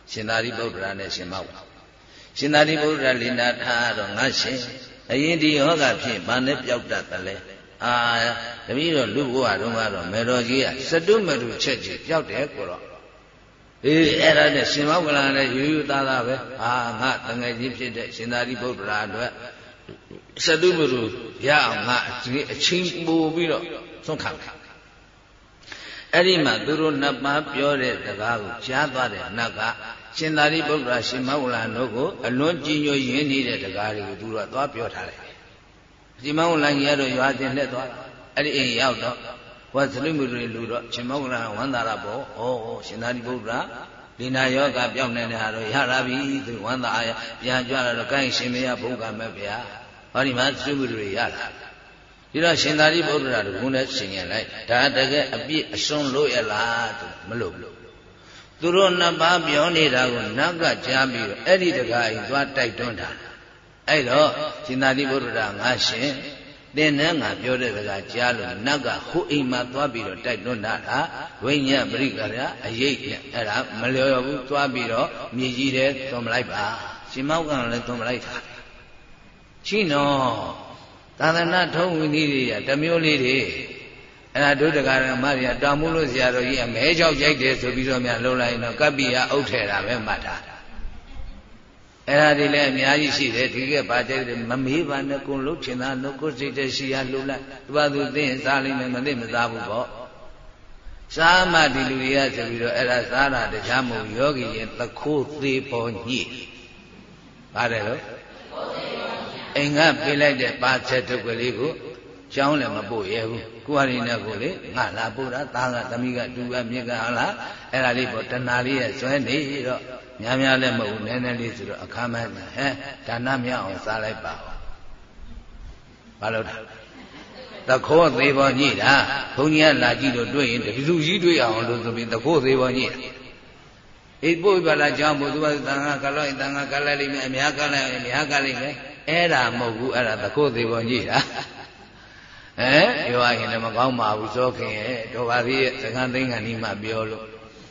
ရှင်သာရိပုတ္တရာနဲ့ရှင်မောက္ခရှင်သာရိပုတ္တရာလိနာထားတော့ငါရှင်အရင်ဒီယောဂဖြစ်ဘာနဲ့ပြောက်တတ်တယ်လဲတပည့်တော်လူဘဝတုန်းကတော့မေတော်ကြီးကစတုမတုချက်ကြီးပြောက်တယ်ကိုတော့အဲ့ဒါနဲ့ရှင်မောက္ခလာနဲ့ယူယူသားသားပဲငါတငယ်ကြီးဖြစ်တဲ့ရှင်သာရိပုတ္တရာအတွက်စတုမတုရအောင်ငါအချင်းပို့ပြီးတော့ဆုံးခံအဲ့ဒီမှာသူတို့နှစ်ပါးပြောတဲ့စကားကိုကြားသွားတဲ့နတ်ကရှင်သာရိပုတ္တရာရှင်မောက္ခလာတို့ကိုအလွန်ကြည်ညိုရင်းနေတဲ့စကားတွေကိုသူတို့ကသွားပြောထားတယ်ရှင်မောက္ခလာကြီးကတော့ရွာတင်လက်သွားအဲ့ဒီအိမ်ရောက်တော့ဝါသလိမုတွေလူတော့ရှင်မောက္ခလာဝန္တာရပေါ့ရှင်သာရိပုတ္တရာလိနာယောဂပြောင်းနေတဲ့ဟာတော့ရလာပြီသူဝန္တာအားပြန်ကြွလာတော့ကိုင်းရှင်မရဘုံကမဲ့ဗျာဟောဒီမှာသလိမုတွေရလာဒီတော့ရှင်သာရိပုတ္တရာတို့ဘုန်းနဲ့ရှင်ရင်လိုက်ဒါတကယ်အပြည့်အစွန်းလို့ရလားမလို့သူတို့နှစ်ပါးပြောနေတာကိုနတ်ကကြားပြီးတော့အဲ့ဒီတကားအိမ်သွားတိုက်တွန်းတာအဲ့တော့ရှင်သာရိပုတ္တရာငါရှင်သင်နဲ့ငါပြောတဲ့စကားကြားလို့နတ်ကဟိုအိမ်မှာသွားပြီးတော့တိုက်တွန်းတာဝိညာဉ်ပရိက္ခရာအရေးနဲ့အဲ့ဒါမလျော်ဘူးသွားပြီးတော့မြေကြီးတဲ့သွန်မလိုက်ပါရှင်မောက္ခလည်းသွန်မလိုက်တာရှိနော်သာသနာထုံးဝီနည်းတွေကတမျိုးလေးတွေအဲ့ဒါဒုဒကာရမတွေကတောင်မှုလို့ဆရာတော်ကြီးအမဲချောက်ကြိုက်တယ်ဆိုပြီးတော့များလှုပ်လိုက်ရင်တော့ကပ္ပိယအုပ်ထဲတာပဲမှတ်တာအဲ့ဒါတွေလည်းအများကြီးရှိတယ်ဒီကဘာကြိုက်တယ်မမေးပါနဲ့ကိုလှုပ်ချင်တာလို့ကိုစိတ်တရှိရလှုပ်လိုက်သူဘာသူသိရင်စားလိမ့်မယ်မသိမစားဘူးပေါ့စားမှဒီလူတွေကဆိုပြီးတော့အဲ့ဒါစားတာတရားမဟုတ်ယောဂီရင်သခိုးသေးပေါ်ညှိပါတယ်လို့အိမ်ကပေးလိုက်တဲ့ပါချက်တုပ်ကလေးကိုကျောင်းလည်းမပို့ရဘူးကိုယ်အရင်ကကိုလေငါလာပို့တာသားကသမီးကတူကမြစ်ကဟာလားအဲ့ဒါလေးပေါ့တဏှာလေးရဲ့ဇွဲနေတော့များများလည်းမဟုတ်ဘူးနည်းနည်းလေးဆိုတော့အခါမှဒါနမြောက်အောင်စားလိုက်ပါဘာလို့တခိုးသေးပေါ်ညိတာဘုန်းကြီးကလာကြည့်လို့တွေ့ရင်တလူကြီးတွေ့အောင်လို့ဆိုပြီးတခိုးသေးပေါ်ညိတာအိပ်ပို့ပါလားကျောင်းပို့သူကတန်ခါကလိုက်တန်ခါကလိုက်လိမ့်မယ်အများကလိုက်အများကလိုက်မယ်အဲ့ဒါမဟုတ်ဘူးအဲ့ဒါတခိုးသေးပေါ်ညိတာပြောရရင်လည်းမကောင်းပါဘူးသောခင်ရဲ့တော်ပါသေးရဲ့စကားသိန်းကန်ဒီမှပြောလို့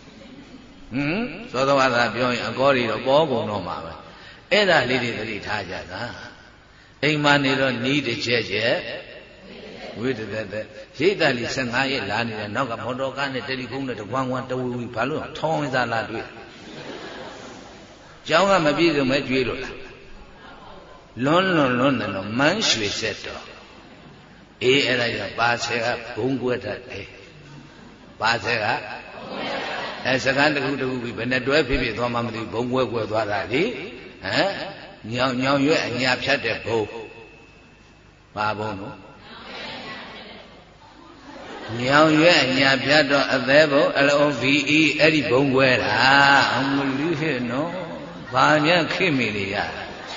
သောတော်ဘာသာပြောရင်အကောတွေတော့ပေါ်ကုန်တော့မှာပဲအဲ့ဒါလေးတွေသတိထားကြတာအိမ်မှာနေတော့နီးတစ်ချက်ချက်ဝိတ္တသက်ရိတ်တလီ15ရက်လာနေတယ်နောက်ကမော်တော်ကားနဲ့တယ်လီဖုန်းနဲ့တဝမ်းဝမ်းတဝီဘာလို့ထောင်းစားလာတွေ့ကျောင်းကမပြည့်စုံမဲ့ကြွေးလို့လားလွန်းတယ်တော့မန်းရွှေဆက်တော့အဲ့ဒါကြောင့်ပါဆယ်ကဘုံကွက်တတ်တယ်ပါဆယ်ကစကားတခုပြီးဘယ်နဲ့တွဲဖြစ်သွားမှမသိဘုံကွက်သွားတာလေညောင်ရွက်အညာဖြတ်တဲ့ဘုံပါဘုံလို့ညောင်ရွက်အညာဖြတ်တော့အသေးဘုံ LOVE အဲ့ဒီဘုံကွဲတာအမလူဟဲ့နော်ဘာညာခိမိလေရ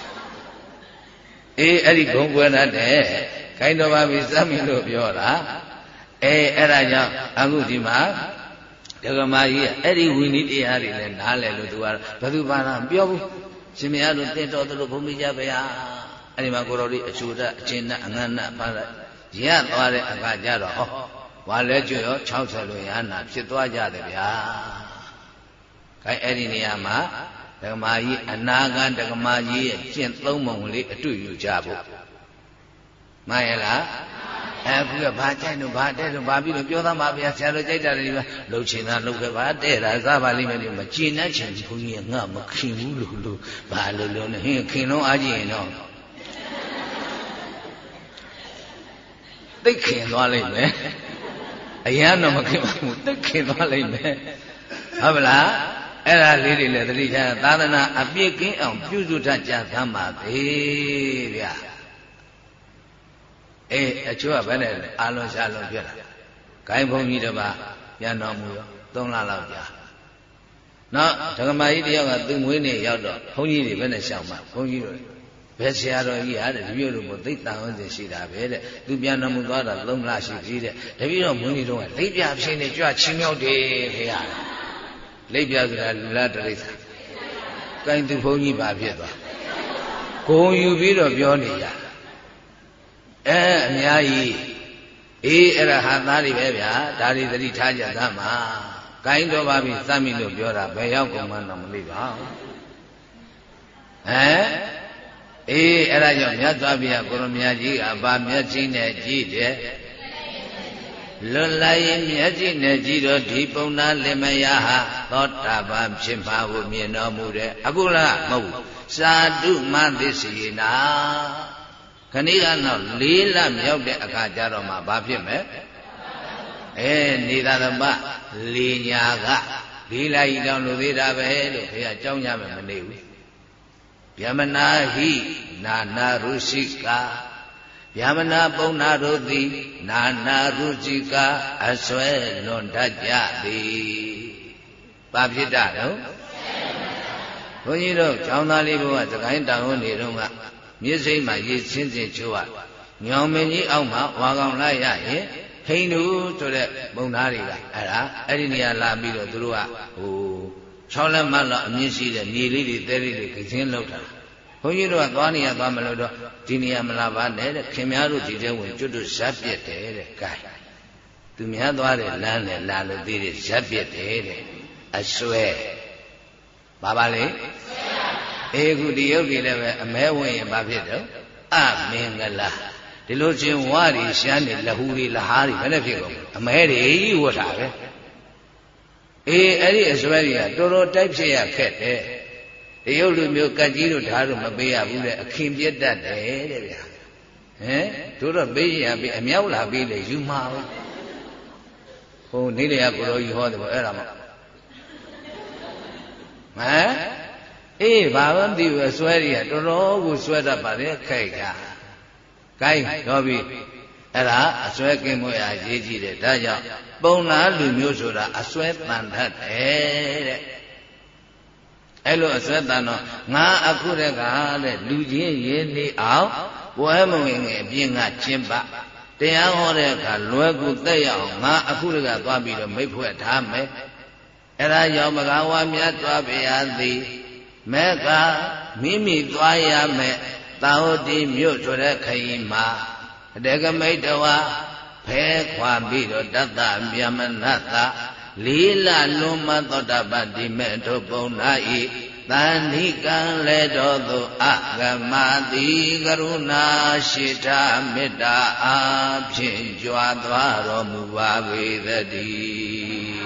အဲ့ဒီဘုံကွဲတတ်တယ်ခိုင်းတော်ပါပြီစမ်းမင်းလို့ပြောတာအဲ့ဒါကြောင့်အခုဒီမှာဒကမာကြီးကအဲ့ဒီဝိနည်းတရားတွေလည်းနားလည်လို့သူကဘယ်သူပါလားပြောဘူးရှင်မရလို့တင့်တော်တို့ဘုံမိကြပါလားအဲ့ဒီမှာကိုတော်လေးအချူတအချင်းနဲ့အငန်းနဲ့ပါလိုက်ရသွားတဲ့အခါကျတော့ဘာလဲကျွရော60လို့ရဟနာဖြစ်သွားကြတယ်ဗျာခိုင်းအဲ့ဒီနေရာမှာဒကမာကြီးအနာဂတ်ဒကမာကြီးရဲ့ကျင့်သုံးပုံလေးအတွေ့ယူကြဖို့မှန်ရလားအခုကဘာကြိုက်လို့ဘာတဲ့လို့ဘာပြီးလို့ပြောသားပါဗျာဆရာတို့ကြိုက်တာတွေပဲလှုပ်ချင်တာလှုပ်ခဲ့ပါတဲ့တာစားပါလိမ့်မယ်လို့မကျင်တဲ့ချိန်ဘုန်းကြီးကငါမခင်ဘူးလို့ဘာလို့လို့နဲ့ဟင်းခင်လုံးအားကြည့်ရင်တော့သိခင်သွားလိမ့်မယ်အရန်တော့မခင်ပါဘူးသိခင်သွားလိမ့်မယ်ဟုတ်ပါလားအဲ့ဒါလေးတွေလည်းသတိထားသာသနာအပြည့်ကင်းအောင်ပြုစုတတ်ကြသမ်းပါသေးဗျာအချို့ကဘယ်နဲ့အာလွန်ရှာလွန်ဖြစ်လာဂိုင်းဘုံကြီးတစ်ပါးပြန်တော်မူရော3လလောက်ကြာနောက်ဒကမာကြီးတယောက်ကသူ့မွေးနေ့ရောက်တော့ဘုန်းကြီးတွေဘယ်နဲ့ရှောင်မှာဘုန်းကြီးတို့ဘယ်ဆရာတော်ကြီးဟာတဲ့တပည့်တို့ကိုသိတန်ဝန်းစင်ရှိတာပဲတဲ့သူပြန်တော်မူသွားတာ3လရှိပြီတဲ့တပည့်တော်မွေးနေ့တော့လိပ်ပြဖြင်းနေကြွချင်းမြောက်တယ်ဖေရလိပ်ပြဆိုတာလူလားတရိစ္ဆာန်ကိုင်းသူဘုန်းကြီးပါဖြစ်သွားဂုံယူပြီးတော့ပြောနေကြအများကြီးအဲ့ဒါဟာသားတွေပဲဗျာဒါတွေသတိထားကြသမှာကိုင်းတော့ပါပြီစမ်းပြီလို့ပြောတာဘယ်ရောက်ကုန်မှန်းတော့မသိပါဘူးအေးအဲ့ဒါကြောင့်မြတ်စွာဘုရားကိုရမကြီးကဗာမျက်စိနဲ့ကြည့်တယ်လွတ်လိုက်ရင်မျက်စိနဲ့ကြည့်တော့ဒီပုံနာလင်မယားဟာသောတာပန်ဖြစ်မှာကိုမြင်တော်မူတယ်အခုလားမဟုတ်ဘူးသာဓုမသစ္စေနာခဏိကတော့4လမြောက်တဲ့အခါကျတော့မှဘာဖြစ်မယ်နေသာသမလေညာက4လကြီးတောင်လို့သေးတာပဲလို့ဘုရားကြောင်းကြမယ်မနေဘူးဗျမနာဟိနာနာရုရှိကာဗျမနာပုံနာတို့သည်နာနာရုရှိကာအစွဲလွန်တတ်ကြသည်ဘာဖြစ်တာတော့ဘုန်းကြီးတို့ကျောင်းသားလေးဘုရားသခိုင်းတောင်ဝန်နေတော့ကမြစ်စိမ့်မှာရေချင်းချင်းချိုးရညောင်မင်းကြီးအောက်မှာဝါကောင်လိုက်ရရင်ဟိန္ဒူဆိုတဲ့ပုံသားတွေကအဲ့ဒီနေရာလာပြီးတော့သူတို့က6လက်မှတ်လောက်အမြင့်ရှိတဲ့မြေလေးတွေတဲလေးတွေခင်းလောက်တာဘုန်းကြီးတို့ကသွားနေရသွားမလို့တော့ဒီနေရာမလာပါနဲ့တဲ့ခင်များတို့ဒီထဲဝင်ကျွတ်တို့ဇက်ပြက်တယ်တဲ့ကဲသူများသွားတယ်လမ်းနဲ့လာလို့သေးတယ်ဇက်ပြက်တယ်တဲ့အစွဲဘာပါလဲခုဒီယုတ်ကြီးလည်းပဲအမဲဝင်ရင်ဘာဖြစ်တော့အမင်္ဂလာဒီလိုချင်းဝါရီရှမ်းနေလဟူတွေလဟာတွေဘယ်နဲ့ဖြစ်ကုန်အမဲတွေဝတ်တာပဲအဲ့ဒီအစွဲတွေကတော်တော်တိုက်ဖြစ်ရခက်တယ်ဒီယုတ်လူမျိုးကတ်ကြီးတို့ဓာတ်တို့မပေးရဘူးတဲ့အခင်ပြတ်တတ်တယ်တဲ့ဗျာတို့တော့ပေးရပြီအမြောက်လာပြီးလေယူမှာပဲဟိုနေလေကကိုတော်ကြီးဟောတယ်ပေါ့အဲ့ဒါမှဘာလို့ဒီအစွဲတွေကတော်တော်ကိုစွဲတတ်ပါတယ်ခိုက်တာကိုင်းတော့ပြီအဲ့ဒါအစွဲကင်းမွေရရေးကြည့်တယ်ဒါကြောင့်ပုံနာလူမျိုးဆိုတာအစွဲတန်တတ်တယ်တဲ့အဲ့လိုအစွဲတန်တော့ငါအခုတည်းကတဲ့လူချင်းရင်းနေအောင်ပွဲမဝင်ငယ်အပြင်ကကျင်းပတရားဟောတဲ့အခါလွယ်ကူသက်ရအောင်ငါအခုတည်းကသွားပြီးတော့မိတ်ဖွဲ့ထားမယ်အဲ့ဒါကြောင့်မဂ္ဂဝါမြတ်သွားပြရသည်မေကမိမိသွားရမယ်သာဝတိမြို့ဆိုတဲ့ခရီးမှာအတေကမိတ်တဝါဖဲခွာပြီးတော့တတ္တဗျမနတ4လလွန်မသောတာပတိမေထုပုံနာဤတန်ဏိကံလေတော်သို့အကမတိကရုဏာရှိတာမေတ္တာအားဖြင့်ကြွားသွားတော်မူပါပေသတည်း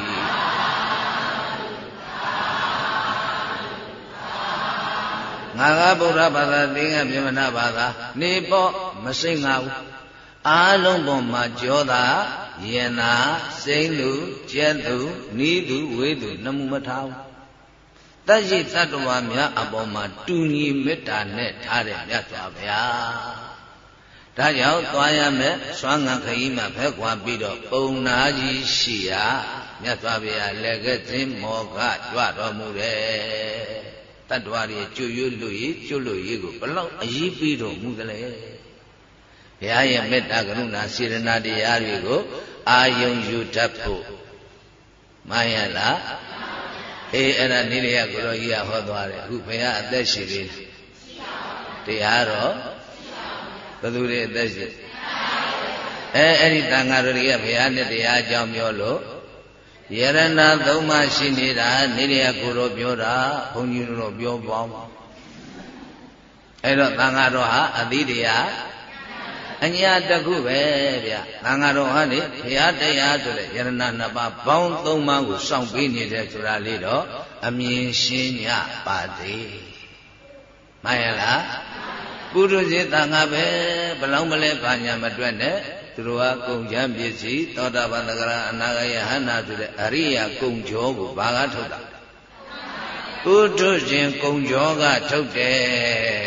ငါကဗုဒ္ဓဘာသာသင်္ကပြမနာဘာသာနေပေါ့မစိတ်ငါဘူးအားလုံးပေါ်မှာကြောတာယင်နာစိမ့်လူကျက်သူနီးသူဝေးသူနှမှုမထားဘူးတရှိသတ္တဝါများအပေါ်မှာတူညီမေတ္တာနဲ့ထားတဲ့မြတ်စွာဘုရားဒါကြောင့်သွားရမယ်စွမ်းငံခရီးမှာဖက်ခွာပြီးတော့ပုံနာကြီးရှိရာမြတ်စွာဘုရားလက်ကသင်းမောကကြွတော်မူတယ်တတ္တဝါတွေကျွရွလို့ရကျွလို့ရကိုဘလောက်အရေးပြီးတော်မူသလဲဘုရားရဲ့မေတ္တာကရုဏာစေတနာတရားတွေကိုအာယုံယူတတ်ဖို့မှန်ရလားအဲ့ဒါနေရကိုရောကြီးကဟောသွားတယ်အခုဘုရားအသက်ရှိသေးတယ်တရားတော့ဘယ်သူတွေအသက်ရှိအဲ့ဒီတန်ဃာတော်တွေကဘုရားနဲ့တရားအကြောင်းပြောလို့ယရဏသုံးပါးရှိနေတာနေရကိုရောပြောတာဘုန်းကြီးတို့ပြောပေါင်းအဲ့တော့သံဃာတော်ဟာအသီးတရားအညာတခုပဲဗျသံဃာတော်ဟာလေဘုရားတရားဆိုတဲ့ယရဏနှစ်ပါးပေါင်းသုံးပါးကိုစောင့်ပေးနေတယ်ဆိုတာလေးတော့အမြင်ရှင်းညပါသေးမှန်ရလားပုရုဇေသံဃာပဲဘလောင်းမလဲဘာညာမတွက်နဲ့သူတို့ဟာကုံချမ်းပစ္စည်းသောတာပန်သဂရအနာဂယဟန္တာဆိုတဲ့အရိယာကုံကျော်ကိုဘာကထုတ်တာပုထုရှင်ကုံကျော်ကထုတ်တယ်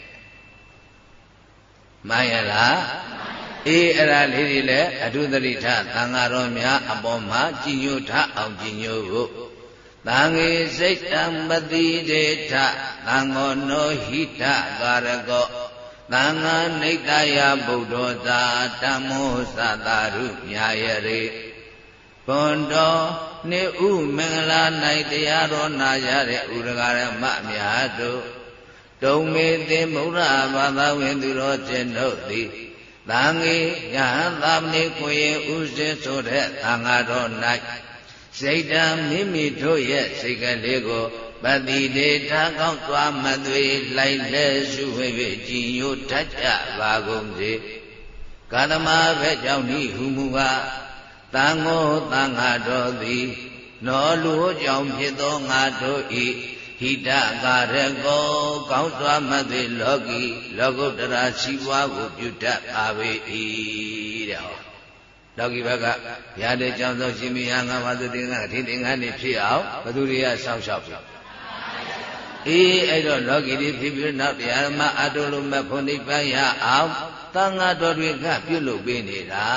မှန်ရလားအဲ့ဒါလေးတွေလည်းအထုသတိထသံဃာတော်များအပေါ်မှာကြည်ညိုထအောင်ကြည်ညိုဖို့သံဃေစိတ်တံပတိဒေထသံဃောနောဟိတကာရကောသံဃာနိတယဗုဒ္ဓောသာဓမ္မောသတာရုမြာယရေဘွန်တော်နေဥမင်္ဂလာ၌တရားတော်နာရတဲ့ဥရဂရမများတို့တုံမေသင်ဗုဒ္ဓဘာသာဝင်သူတော်ချင်းတို့သည်သံဃေယဟန်သာမဏေကိုရင်ဥစေဆိုတဲ့သံဃာတော်၌စိတ်တံမိမိတို့ရဲ့စိတ်ကလေးကိုပတိတေထားကောင်းသွားမသွေလိုက်လဲစုဝေ၍ကြည်ညိုတတ်ကြပါကုန်စေကာသမာဘဲကြောင့်ဤဟုမူကားတန်ငောတန်ဃာတော်သည်နောလူကြောင့်ဖြစ်သောငါတို့ဤဟိတကာရကောကောင်းစွာမသွေလောကီလောကုတ္တရာရှိပွားကိုပြုတတ်ပါ၏တဲ့ဟောလောကီဘက်ကရတဲ့ကြောင့်သောရှင်မယားငါးပါးသူတင်ကအထိတင်္ဂန်းနေဖြစ်အောင်ဘသူတွေကစောင့်ရှောက်ဖြစ်အဲ့တော့လောကီတွေဖြစ်ပြီးနောက်တရားဓမ္မအတုလုံးမဲ့ဖို့နိဗ္ဗာန်ရအောင်သံဃာတော်တွေကပြုလုပ်ပေးနေတာ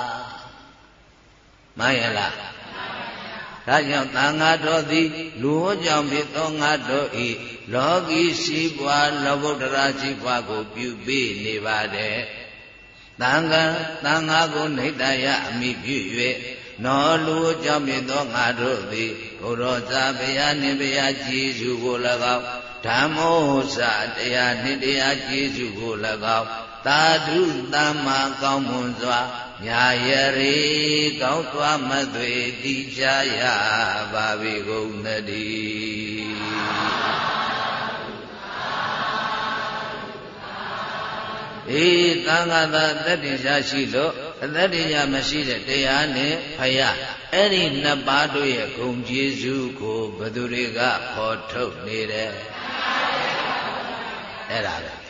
မှန်ရလားဒါကြောင့်သံဃာတော်သည်လူဟောကြောင့်ဖြစ်သောငါတို့ဤလောကီရှိပွားလောကုတ္တရာရှိပွားကိုပြုပေးနေပါတယ်သံဃာကိုနိတ္တယအမိပြု၍နောလူကြောင့်ဖြစ်သောငါတို့သည်ဘုရောဇာဗျာနှင့်ဗျာကျေးဇူးကို၎င်းဓမ္မောစတရားနှင့်တရားကျေးဇူးကို၎င်းသာဓုသမ္မာကောင်းမွန်စွာညာယရေကောင်းစွာမသွေတိကြရပါပေကုန်သတည်းသံဃာသာတတ္တိရှာရှိလို့အတ္တိညာမရှိတဲ့တရားနဲ့ဖယားအဲ့ဒီနှစ်ပါးတို့ရဲ့ဂုဏ်ကျေးဇူးကိုဘယ်သူတွေကဖော်ထုတ်နေတယ်အဲ့ဒါပဲ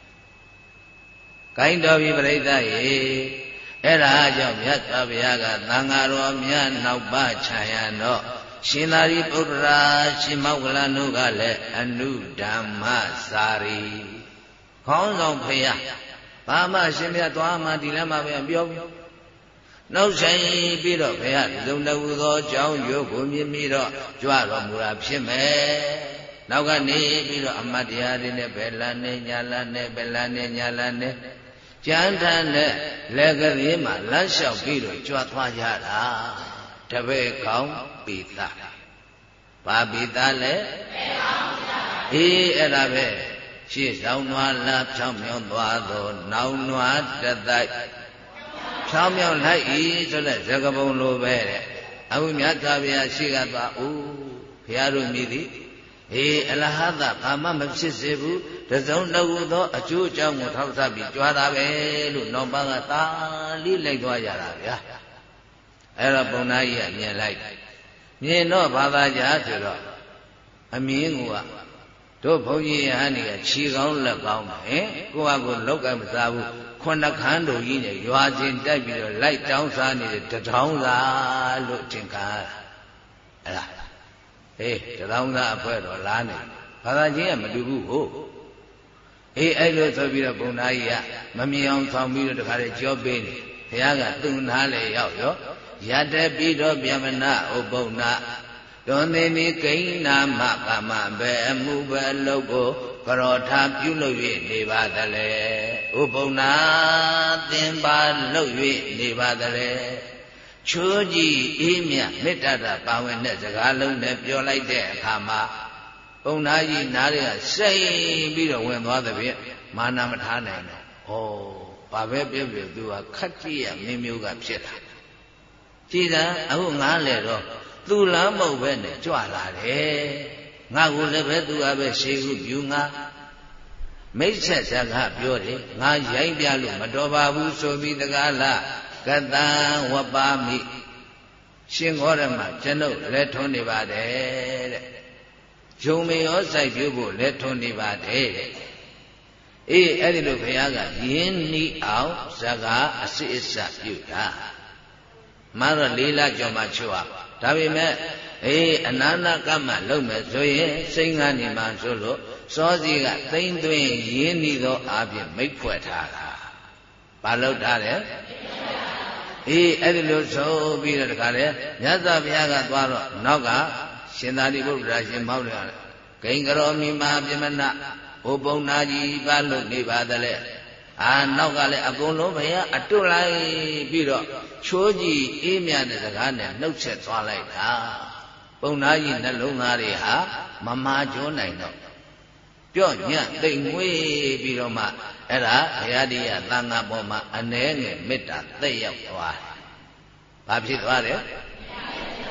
ကိုင်းတော်ပြီပြိဿရေအဲ့ဒါကြောင့်မြတ်စွာဘုရားကသံဃာတော်များနောက်ပါခြံရတော့ရှင်သာရိပုတ္တရာရှင်မောဂလန်တို့ကလည်းအနုဓမ္မစာရီခေါင်းဆောင်ဖယားဘာမှရှင်မြတ်သွားမှဒီလမ်းမှာပဲပြောနောက်ဆိုင်ပြီးတော့ဘုရားသုံးတဝူသောကြောင်းရုပ်ကိုမြင်ပြီးတော့ကြွတော်မူတာဖြစ်မယ်နောက်ကနေပြီးတော့အမတ်တရားတွေနဲ့ဘယ်လန်းနဲ့ညာလန်းနဲ့ဘယ်လန်းနဲ့ညာလန်းနဲ့ကျမ်းထမ်းနဲ့လက်ကလေးမှာလမ်းလျှောက်ပြီးတော့ကြွသွားကြတာတပည့်ကောင်းပိသဘာပိသလဲအဲ့ဒါပဲရှေ့ဆောင်နွားလားဖြောင်းမြောင်းသွားသောနောက်နွားတတိုက်ဖြောင်းမြောင်းလိုက်ဤဆိုတဲ့သကပုံလိုပဲတဲ့အခုမြတ်စွာဘုရားရှိကသွားဦးဘုရားတို့မြည်သည်အလဟသဘာမှမဖြစ်စေဘူးတစုံတကူသောအကျိုးအကြောင်းကိုထောက်ဆပြီးကြွားတာပဲလို့နောက်ပါကသာလိလိုက်သွားကြတာဗျာအဲ့တော့ဘုံသားကြီးကမြင်လိုက်မြင်တော့ဘာသာကြားဆိုတော့အမြင်ကတို့ဘုန်းကြီးယဟန်တွေကခြေကောင်းလက်ကောင်းတယ်ကိုယ့်ဟာကိုယ်လောက်ကမစားဘူးခုနှစ်ခန်းတို့ကြီးနဲ့ရွာချင်းတိုက်ပြီးတော့လိုက်တောင်းစားနေတဲ့တထောင်သာလို့ထင်ကားအဲ့ဒါတထောင်သာအဖွဲတော်လားနေဘာသာချင်းကမတူဘူးဟုတ်အဲ့လိုဆိုပြီးတော့ဘုံသားကြီးကမမြင်အောင်ဆောင်ပြီးတော့တခါလေကြောပေးနေဘုရားကသူ့နားလေရောက်ရောရတ္တပိတော်ဗျမနဥပုဏ္ဏတွန်သိနိကိဏ္ဏမကမဘေအမှုပဲလုပ်ကိုကရောထားပြုလုပ်၍နေပါသလဲဥပုဏ္ဏသင်ပါလုပ်၍နေပါသလဲချိုးကြည့်အေးမြမေတ္တာပါဝင်တဲ့စကားလုံးနဲ့ပြောလိုက်တဲ့အခါမှာဘုံသားကြီးနားတွေကစိတ်ပြီးတော့ဝင်သွားတဲ့ဖြင့်မာနမထားနိုင်တော့ဘာပဲပြောပြောသူကခက်ကြည့်ရမင်းမျိုးကဖြစ်လာကြည်သာအခုငားလေတော့သူလမ်းမဟုတ်ပဲနဲ့ကြွလာတယ်ငါကိုလည်းပဲသူကပဲရှေးခုပြူငါမိတ်ဆက်စကားပြောတယ်ငါရိုင်းပြလို့မတော်ပါဘူးဆိုပြီးတကားလားကတံဝပါမိရှင်ခေါ်ရမှာကျွန်ုပ်လက်ထွန်းနေပါတယ်တဲ့ဂျုံမေရောစိုက်ပြဖို့လက်ထွန်းနေပါတယ်တဲ့အဲ့ဒီလိုဘုရားကယင်းဤအောင်စကားအစစ်အစပြုတာမှတော့လေးလကျော်မှချွတ်ဒါပေမဲ့အနန္တကမ္မလုံးမယ်ဆိုရင်စိတ်ကနေမှဆိုလို့စောစီကသိမ့်သွင်းရင်းဤသောအပြင်မိတ်ဖွဲ့ထားတာဘာလို့ထားလဲအဲ့ဒီလိုဆိုပြီးတော့တခါလေမြတ်စွာဘုရားကသွားတော့နောက်ကရှင်သာရိပုတ္တရာရှင်မောက်တယ်ဂိင်္ဂရောမိမာပြမနဥပုံနာကြီးဘာလို့နေပါသလဲနောက်ကလည်းအကုန်လုံးဘုရားအတွတ်လိုက်ပြီးတော့ချိုးကြည့်အေးမြတဲ့စကားနဲ့နှုတ်ဆက်သွားလိုက်တာပုံနာကြီးနှလုံးသားတွေဟာမမာကျွန်းနိုင်တော့ပြော့ညံ့သိမ့်ငွေပြီးတော့မှအဲ့ဒါဘုရားတရားသံဃာပေါ်မှာအ ਨੇ ငယ်မေတ္တာသက်ရောက်သွားတယ်။ဘာဖြစ်သွားတယ်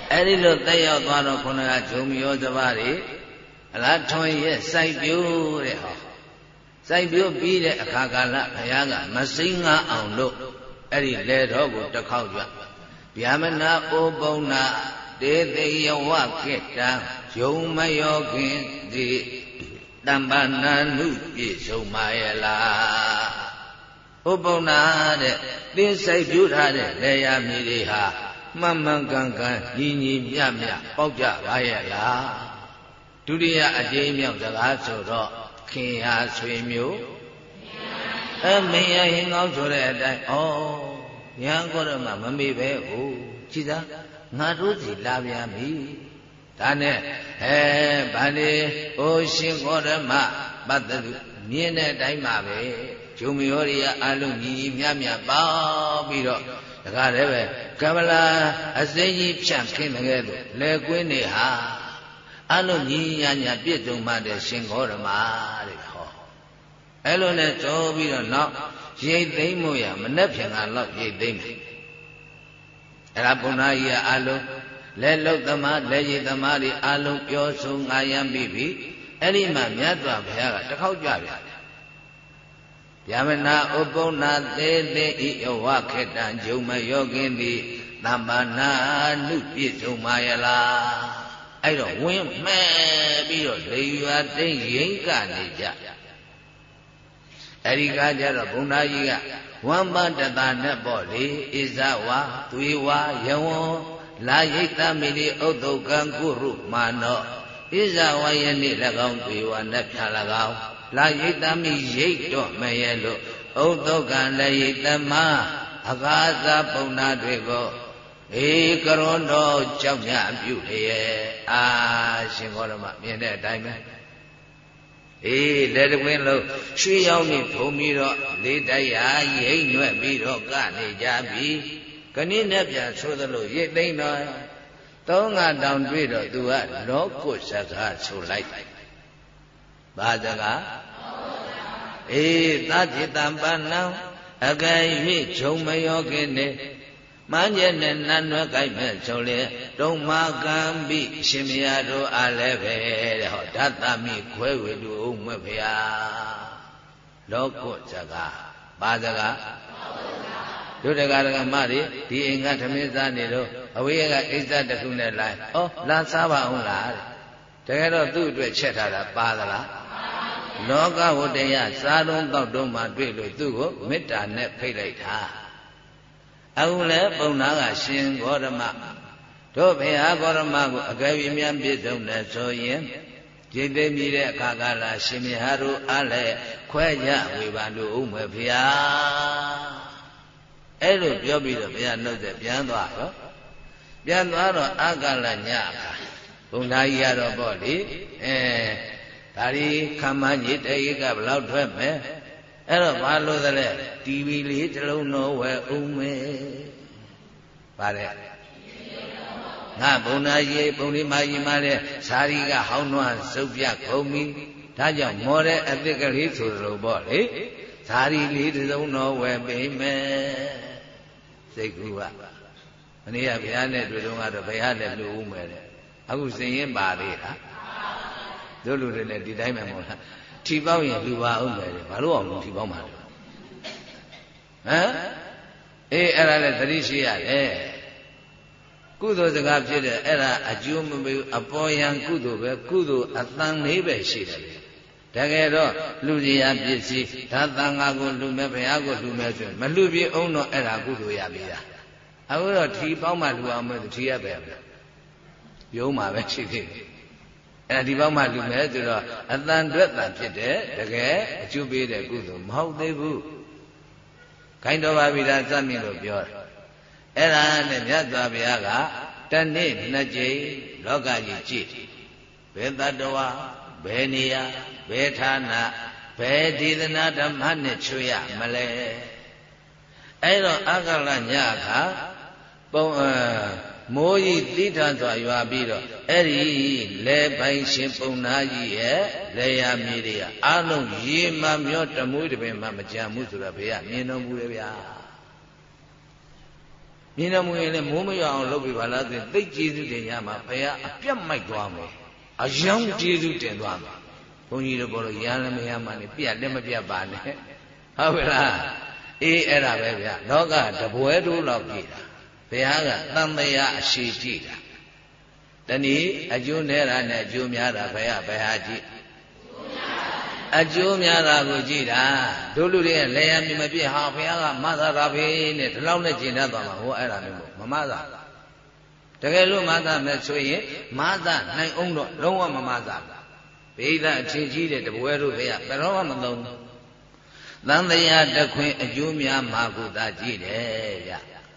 အဲ့ဒီလိုတက်ရောက်သွားတော့ခုနကဂျုံမီယောစပါးတွေအလားထွန်ရဲ့စိုက်ပျိုးတဲ့ဟောစိုက်ပျိုးပြီးတဲ့အခါကာလဘုရားကမစိမ့်ငါအောင်လို့အဲ့ဒီလေတော်ကိုတစ်ခေါက်ကြဗျာမနာအိုပုံနာတေတေယဝခေတ္တယုံမယောခင်ဒီတမ္ပနာနုပြည့်စုံပါရဲ့လားဥပုံနာတဲ့သင်စိုက်ပျိုးထားတဲ့လေယာမြေတွေဟာမှန်မှန်ကန်ကန်ညီညီမြမြပေါက်ကြပါရဲ့လားဒုတိယအကျိမ်းမြောက်စကားဆိုတော့ခင်ဟာဆွေမျိုးမင်းရဟင်ကောင်းဆိုတဲ့အတိုင်းဩရဟန်းကောရမမမေ့ပဲဟုတ်ကြည်သာငါတို့စီလာပြန်ပြီဒါနဲ့ဗာလေဩရှင်ကောရမပတ္တလူမြင်တဲ့အတိုင်းပါပဲဂျုံမယောရိယအလုံးညီညီမြမြပေါပြီးတော့တကားလည်းပဲကမလာအစိမ်းကြီးဖြန့်ခင်းတဲ့သူလေကွင်းနေဟာအလုံးညီညာညာပြည့်စုံမှတဲ့ရှင်ကောရမတဲ့ဟောအဲ့လိုနဲ့ကြောပြီးတော့နောက်ရိတ်သိမ့်မှုရမနှက်ဖြင်ကတော့ရိတ်သိမ့်မယ်အဲ့ဒါဘုန်းသားကြီးအလုံးလက်လုတ်သမားလက်ရည်သမားတွေအလုံးပြောဆိုငါရမ်းပြီးပြီအဲ့ဒီမှာမြတ်စွာဘုရားကတစ်ခေါက်ကြပြန်ဗျာမနာဥပုံနာသေးသေးဤယဝခေတ္တဂျုံမယောကင်းသည်သမ္ပါနာနုပြည့်စုံပါယလားအဲ့တော့ဝင်းမဲ့ပြီးတော့လေရွာတိတ်ရင်ကနေကြအဲ့ဒီကကြတော့ဘုန်းသားကြီးကဝမ်းပတတာနဲ့ပေါ့လေဣဇဝါသွေဝါယဝံလာယိတ်တမိတိဥဒ္ဒုကံကုရုမာနောဣဇဝါယနေ့၎င်းသွေဝါနဲ့ဖြာ၎င်းလာယိတ်တမိရိတ်တော့မရဲ့လို့ဥဒ္ဒုကံလည်းယိတ်တမအကာသပုံနာတွေကိုဧကရွန်တော်ကြောင့်ညပြုလျက်ရှင်ကောရမမြင်တဲ့အတိုင်းပဲလက်တကွင်းလုံးရွှေရောင်နေဖုံပြီးတော့လေးတိုက်ရာရိတ်ညွက်ပြီးတော့ကနေကြပြီခဏနဲ့ပြန်ဆိုသလိုရိတ်သိမ့်တော့သုံးငါတောင်တွေ့တော့သူကလောကုစကားဆိုလိုက်ဘာစကားသတိတံပဏံအကယ်၍ဂျုံမယောခင်နဲ့မန်းကျက်နဲ့နတ်နွယ်ကြိုက်မဲ့ဆိုလေတုံမာကံပိရှင်မယားတို့အားလည်းပဲတဲ့ဟောဓာတမိခွဲဝေလူအောင်မဲ့ဗျာလောကုစကားဘာစကားတို့တရားဓမ္မတွေဒီအိမ်ကသမင်းစားနေတော့အဝေးကအိစ္ဆတခုနဲ့လိုက်လာစားပါအောင်လားတဲ့တကယ်တော့သူ့အတွက်ချက်ထားတာပါသလားလောကဝတ္တယစားတုံးတောက်တုံးမှတွေ့လို့သူ့ကိုမေတ္တာနဲ့ဖိတ်လိုက်တာအခုလဲပုံနာကရှင်ဂေါရမတို့ဘုရားဂေါရမကိုအကယ်၍မြန်ပြည့်စုံတယ်ဆိုရင်จิตသိမြည်တဲ့အခါကလာရှင်မြဟာတို့အားလည်းခွဲရဝေပါလို့ဦးမယ်ဗျာအဲ့လိုပြောပြီးတော့ဘုရားနှုတ်ဆက်ပြန်သွားတော့အာကလညအခါဘုံသားကြီးကတော့ပေါ့လေဒါဒီခမန်းကြီးတေကဘလောက်ထွက်မယ်အဲ့တော့ဘာလို့သလဲတီဗီလေးတစ်လုံးတော့ဝယ်ဦးမယ်ဗါတဲ့ငါဘုံသားကြီးဘုံဒီမကြီးမတဲ့ဇာတိကဟောင်းနွားစုပ်ပြခုံပြီဒါကြောင့်မော်တဲ့အသစ်ကလေးဆိုလိုပေါ့လေဇာတိလေးတစ်လုံးတော့ဝယ်ပေးမယ်စိတ်ကူကမနေ့ကဘုရားနဲ့တွေ့တော့ကတော့ဘုရားနဲ့လူဦးမယ်တဲ့အခုစင်ရင်ပါသေးလားတို့လူတွေလည်းဒီတိုင်းပဲမဟုတ်လားထီပေါက်ရင်လူပါအောင်ပဲဘာလို့အောင်ထီပေါက်မှာလဲဟမ်အဲ့ဒါလည်းသတိရှိရတယ်ကုသိုလ်စကားဖြစ်တဲ့အဲ့ဒါအကျိုးမပေးဘူးအပေါ်ယံကုသိုလ်ပဲကုသိုလ်အတန်လေးပဲရှိတယ်တကယ်တော့လူကြီးရပစ္စည်းဒါသံဃာကိုလူမဲ့ဘုရားကိုလူမဲ့ဆိုရင်မလူပြအောင်တော့အဲ့ဒါကုသိုလ်ရပြီလားအခုတော့ထီပေါက်မှလူအောင်မဲ့ထီရပဲရုံးမှာပဲရှိသေးတယ်ဒီပေါက်မှလူမဲ့ဆိုတော့အတန်တွက်တန်ဖြစ်တဲ့တကယ်အကျိုးပေးတဲ့ကုသိုလ်မဟုတ်သေးဘူးခိုင်းတော်ပါပြီလားစမ်းမြင်လို့ပြောတယ်အဲ့ဒါနဲ့မြတ်စွာဘုရားကတနေ့နှစ်ကြိမ်လောကကြီးကြည့်ဘယ်တတ္တဝါဘယ်နေရာဘယ်ဌာနဘယ်ဒေသနာဓမ္မနဲ့ချွေရမလဲအဲ့တော့အကလညခါပုံမိုးကြီးတိထစွာရွာပြီးတော့အဲ့ဒီလေပိုင်ရှင်ပုံနာကြီးရဲ့လေယာမြေတွေကအားလုံးရေမမျောတမွေးတပင်မှမကြံဘူးဆိုတော့ဘုရားမြင်တော်မူတယ်ဗျာမြင်တော်မူရင်လည်းမိုးမရအောင်လုပ်ပြပါလားဆိုသိကျေးဇူးတင်ရမှာဘုရားအပြတ်မိုက်သွားမယ်အယောင်ကျေးဇူးတင်သွားမယ်ဘုန်းကြီးတို့ပြောလို့ရလည်းမရမှနဲ့ပြတ်လည်းမပြတ်ပါနဲ့ဟုတ်ပြီလားအေးအဲ့ဒါပဲဗျာလောကတပွဲတို့လောက်ကြည့်တာဘုရားကသံတရားအရှိကြည့်တာတနည်းအကျိုးနဲ့တာနဲ့အကျိုးများတာဘုရားဘယ်ဟာကြည့်အကျိုးများတာကိုကြည့်တာတို့လူတွေကလည်းရမြင်မပြည့်ဟာဘုရားကမသတာပဲနဲ့ဒီလောက်နဲ့ကျင့်တတ်သွားမှာဟောအဲ့ဒါမျိုးမမသာတကယ်လို့မသာမဲ့ဆိုရင်မသာနိုင်အောင်တော့လုံးဝမမသာဘိဓအထင်ကြီးတဲ့တပွဲတို့ဘုရားဘယ်တော့မှမသုံးသံတရားတခွင်အကျိုးများမှာကိုသာကြည့်တယ်ဗျ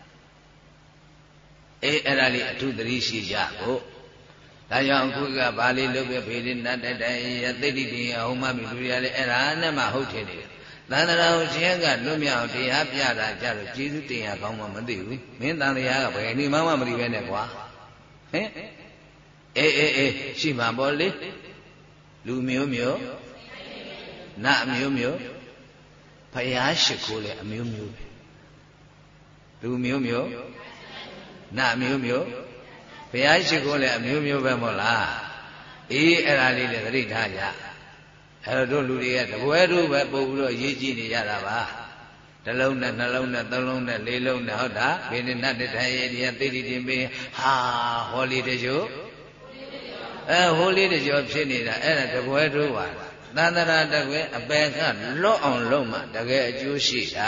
အေးအဲ့ဒါလေးအထုသတိရှိကြကိုဒါကြောင့်အခုကဘာလေးလုပ်ပြဖေးလေးနတ်တိုက်တိုက်ရသိတိတိအဟုံးမမိလူရလည်းအဲ့ဒါနဲ့မှဟုတ်ထင်တယ်သန္တရာကိုရှင်ကလွတ်မြောက်တရားပြတာကြတော့ကျေးဇူးတင်ရကောင်းမှမသိဘူးမင်းသန္တရာကဘယ်နေမှမသိပဲနဲ့ကွာဟင်အေးရှိမှာပေါ့လေလူမျိုးမျိုးနတ်မျိုးမျိုးဖယားရှိခိုးလေအမျိုးမျိုးပဲလူမျိုးမျိုးနတ်မျိုးမျိုးဘုရားရှိခိုးလေအမျိုးမျိုးပဲမဟုတ်လားအေးအဲ့ဒါလေးလည်းသတိထားကြအဲ့တော့တို့လူတွေကတပွဲတို့ပဲပို့ပြီးတော့ရေးကြည့်နေကြတာပါတစ်လုံးနဲ့နှလုံးနဲ့သုံးလုံးနဲ့လေးလုံးနဲ့ဟုတ်တာဘယ်နဲ့နတ်တထိုင်ရဲ့တရားသိတိတင်ပေးဟာဟောလေးတချို့ဟိုလေးတချို့ဖြစ်နေတာအဲ့ဒါတပွဲတို့ပါသန္တရာတကွယ်အပယ်ကလွတ်အောင်လုပ်မှတကယ်အကျိုးရှိတာ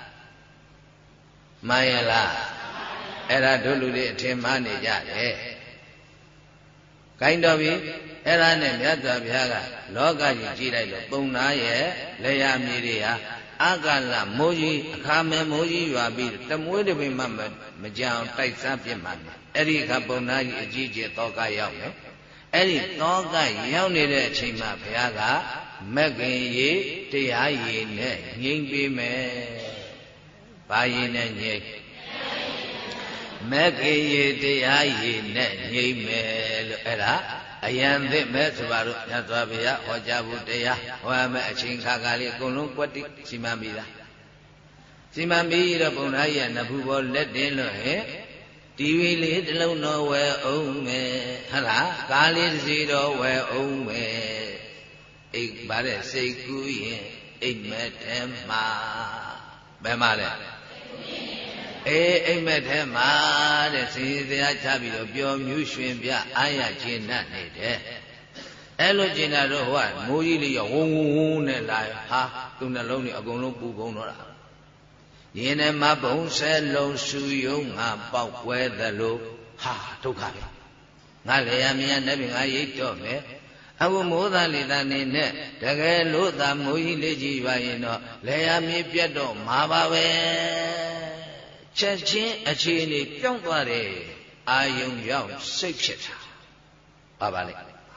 မှန်ရဲ့လားအဲ့ဒါတို့လူတွေအထင်မှားနေကြတယ်။ခိုင်းတော်ပြီအဲ့ဒါနဲ့မြတ်စွာဘုရားကလောကကြီးကြည့်လိုက်လို့ပုံနာရဲ့လေယာမြေတွေဟာအကလမိုးကြီးအခါမဲမိုးကြီးရွာပြီးတမွေးတပင်မှမကြောင်တိုက်စားပြစ်မှမယ်။အဲ့ဒီအခါပုံနာကြီးအကြီးကျယ်တောကရောက်မယ်။အဲ့ဒီတောကရောက်နေတဲ့အချိန်မှာဘုရားကမက္ခင်ရေတရားရေနဲ့ငြိမ့်ပေးမယ်။ဘာရေနဲ့ငြိမ့်မက္ခေရေတရားရေနဲ့ငြိမ့်မယ်လို့အဲ့ဒါအယံသစ်မဲ့ဆိုပါတော့မြတ်စွာဘုရားဟောကြားဖို့တရားဟောမယ်အချိန်ခါကားလေးအကုန်လုံးကွက်တိစီမံပြီးသားစီမံပြီးတော့ဘုရားရဲ့နဖူပေါ်လက်တင်လို့ဟဲ့တီဗီလေးတစ်လုံးတော့ဝယ်အောင်မယ်ဟုတ်လားကားလေးတစ်စီးတော့ဝယ်အောင်မယ်အိတ်ပါတဲ့စိတ်ကူးရင်အိတ်မဲ့ထဲမှာဘယ်မှာလဲအိမ်မက်ထဲမှာတဲ့စီတရားချပြီးတော့ပျော်မြူးရွှင်ပြအားရကျေနပ်နေတယ်အဲ့လိုကျေနပ်တော့ဟိုကမိုးကြီးလေးရောဝုန်းဝုန်းနဲ့လာဟာသူ့နှလုံးတွေအကုန်လုံးပူကုန်တော့တာရင်ထဲမှာဘုံဆဲလုံးဆူယုံငါပေါက်ကွဲသလိုဟာဒုက္ခပဲငါလေယာမြတ်နဲ့ငါရိတ်တော့မယ်အခုမိုးသားလေသားနေနဲ့တကယ်လို့သာမိုးကြီးလေးကြီးပါရင်တော့လေယာမြေပြတ်တော့မှာပါပဲချက်ချင်းအခြေအနေပြောင်းသွားတယ်အာယုံရောက်စိတ်ဖြစ်တာပါလေ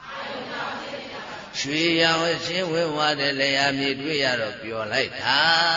ရွှေရောင်အချင်းဝင်းဝါတဲ့လေယာမြေတွေ့ရတော့ပျော်လိုက်တာ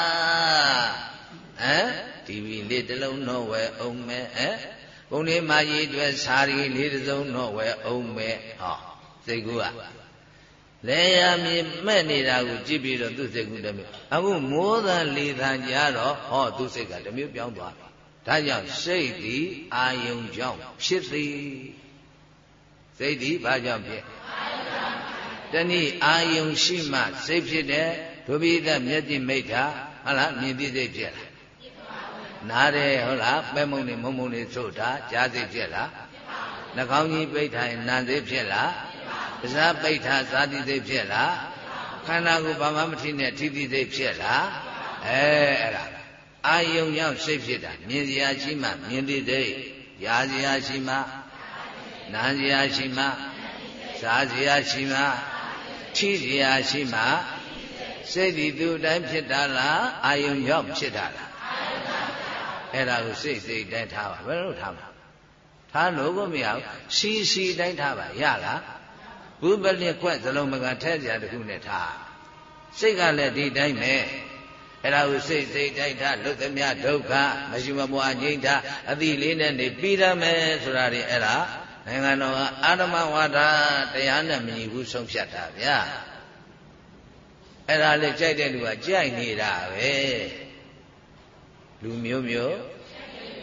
တီဗီလေးတစ်လုံးတော့ဝယ်အောင်မယ်ဘုံလေးမကြီးတွေစာရီလေးတစ်စုံတော့ဝယ်အောင်မယ်ဟောစိတ်ကူကလေယာမြေမဲ့နေတာကိုကြည့်ပြီးတော့သူ့စိတ်ကူတစ်မျိုးအခုမိုးသားလေသားကြတော့ဟောသူ့စိတ်ကတစ်မျိုးပြောင်းသွားပြီဒါကြောင့်စိတ်သည်အာယုံကြောင့်ဖြစ်သည်စိတ်သည်ဘာကြောင့်ဖြစ်တနည်းအာယုံရှိမှစိတ်ဖြစ်တယ်ဒုပိသမျက်တိမိဋ္ဌာဟုတ်လားမြင်သိစိတ်ဖြစ်လားနားတယ်ဟုတ်လားပဲမုံနေမုံမုံနေဆိုတာကြားစိတ်ဖြစ်လားနှာခေါင်းကြီးပိဋ္ဌာရင်နာစိတ်ဖြစ်လားပါးစပ်ပိဋ္ဌာသာတိစိတ်ဖြစ်လားခန္ဓာကိုယ်ဘာမှမထိနဲ့ထိတိစိတ်ဖြစ်လားအဲ့ဒါအာယုံရောက်စိတ်ဖြစ်တာမြင်စရာရှိမှမြင်သိစိတ်ကြားစရာရှိမှနားစရာရှိမှစားစရာရှိမှထိစရာရှိမှစိတ်ဒီသူတိုင်းဖြစ်တာလားအာယုံရောက်ဖြစ်တာလားအဲ့ဒါကိုစိတ်တိုင်းထားပါဘယ်လိုထားမှာထားလို့ကိုမရဘူးစီတိုင်းထားပါရလားဘုပ္ပလိခွက်စလုံးမကထဲစရာတခုနဲ့ထားစိတ်ကလည်းဒီတိုင်းပဲအဲ့ဒါကိုစိတ်တိုက်ထားလွတ်သမျှဒုက္ခမရှိမပွားငြိမ့်ထားအတိလေးနဲ့နေပြီးရမယ်ဆိုတာတွေအဲ့ဒါနိုင်ငံတော်ကအာဓမဝါဒတရားနဲ့မညီဘူးဆုံးဖြတ်တာဗျာအဲ့ဒါလေးကြိုက်တဲ့လူကကြိုက်နေတာပဲလူမျိုးမျိုး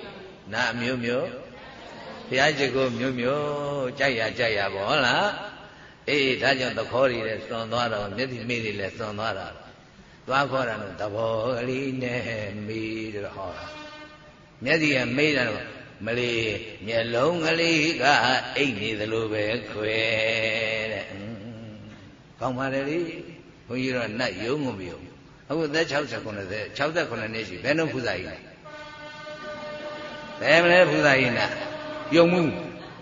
နာမျိုးမျိုးဘုရားရှိခိုးမျိုးမျိုးကြိုက်ရပေါ့ဟုတ်လားအေးဒါကြောင့်သခေါ်ရည်လည်းစွန်သွားတော့မျက်စိမေးတွေလည်းစွန်သွားတာသွားခေါ်တာတော့သဘောကလေးနဲ့မေးတော့ဟောမျက်စိကမေးတာတော့မလေးမျက်လုံးကလေးကအိတ်နေသလိုပဲခွဲတဲ့ကောင်းပါလေဘုန်းကြီးတော့နတ်ယုံကုန်ပြီအခုသက်69နှစ်ရှိဘယ်နှုတ်ဖူးစာကြီးလဲဘယ်မလဲဖူးစာကြီးနာယုံမှု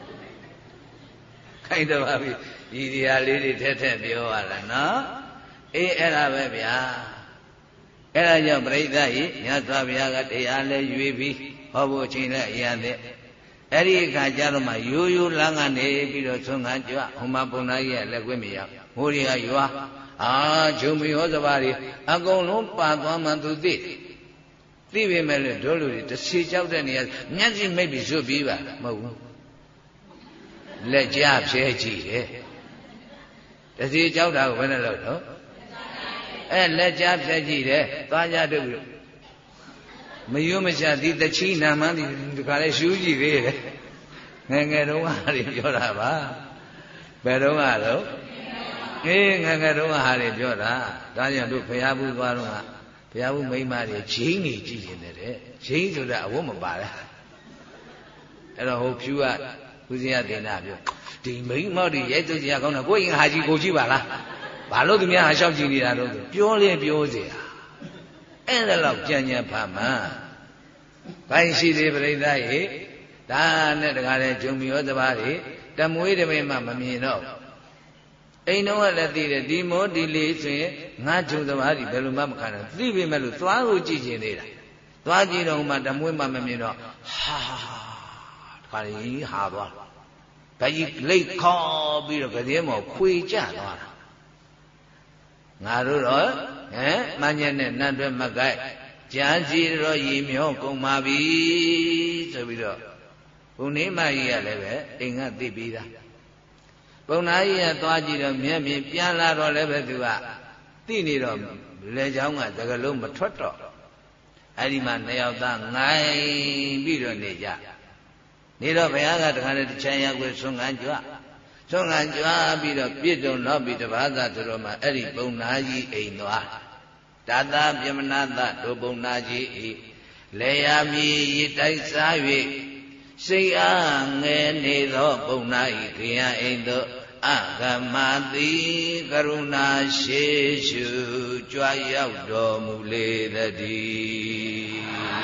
ခိုင်းတော့ပါပြီဒီတရားလေးတွေထက်ပြောရလားနော်အေးအဲ့ဒါပဲဗျာအဲ့ဒါကြောင့်ပြိဿကြီးမြတ်စွာဘုရားကတရားလဲရွေးပြီးဟောဖို့အချိန်နဲ့အရတဲ့အဲ့ဒီအခါကျတော့မှရိုးလမ်းကနေပြီးတော့ဆုံးခံကြွဟိုမှာပုံနာကြီးရဲ့လက်ကွင်းမြေရောက်ဟိုတွေကရွာဂျုံမီဟောစပါးတွေအကုန်လုံးပါသွားမှသူသိပေမဲ့လို့တို့လူတွေတစ်စီကြောက်တဲ့နေရာမျက်စိမိတ်ပြီးဇွတ်ပြီးပါမဟုတ်ဘူးလက်ကြားဖြဲကြည့်တယ်တစ်စီကြောက်တာကိုဘယ်နဲ့လုပ်တော့လက်ကြားဖြဲကြည့်တယ်သွားကြတို့မယွမချသည်တချီနာမှန်းဒီခါလဲရှူးကြည့်သေးတယ်ငယ်တုန်းကဟာတွေပြောတာပါဘယ်တုန်းကတော့အေးငယ်တုန်းကဟာတွေပြောတာဒါကြောင့်တို့ဘုရားဘူးသွားတော့ကဘုရားဘူးမိမတွေချင်းနေကြည့်နေတယ်ချင်းဆိုတာအဝတ်မပါလားအဲ့တော့ဟိုဖြူကဦးဇင်းရဒေနာပြောဒီမိမတွေရိုက်သွင်းကြကောင်းတာကိုရင်ဟာကြီးကိုကြည့်ပါလားဘာလို့သူများဟာလျှောက်ကြည့်နေတာလို့ပြောလဲပြောเสียအဲ့ဒါတော့ကြံ့ဖမှန်ဘိုင်းရှိသေးပြိဿရေဒါနဲ့တကားလဲဂျုံမီရောစပါးတွေတမွေးတမိမှမမြင်တော့အိမ်တော့လည်းသိတယ်ဒီမိုးဒီလေးဆိုရင်ငါဂျုံစပါးတွေဘယ်လိုမှမခံနိုင်သိပေမဲ့လို့သွားကိုကြည့်ကျင်သေးတာသွားကြည့်တော့မှတမွေးမှမမြင်တော့ဟာတခါကြီးဟာသွားဒါကြီးလိတ်ခေါ်ပြီးတော့ကလေးမော်ခွေကြသွားတာငါတို့တော့မညက်နဲ့နတ်တွဲမကိုက်ကြာကြည်တော့ရည်မြောကုန်ပါပြီဆိုပြီးတော့ဘုန်းနေမကြီးကလည်းပဲအိမ်ကသိပြီးသားဘုန်းသားကြီးကသွားကြည့်တော့မျက်မြင်ပြန်လာတော့လည်းပဲသူကသိနေတော့လေချောင်းကသကလုံးမထွက်တော့အဲ့ဒီမှာနှစ်ယောက်သားငိုင်းပြီးတော့နေကြနေတော့ဘုရားကတခါလေတချမ်းရောက်ွယ်ဆွမ်းခံကြွပြီးတော့ပြည့်စုံတော့ပြီးတပါးသာဆိုတော့မှအဲ့ဒီဘုန်းသားကြီးအိမ်သွားတသာပြမနာသတို့ဘုန်းသားကြီးဤလေယာမီရတိုက်စား၍စိတ်အားငယ်နေသောဘုန်းသားဤခရအိမ်သို့အကမတိကရုဏာရှိရှုကြွရောက်တော်မူလေတည်း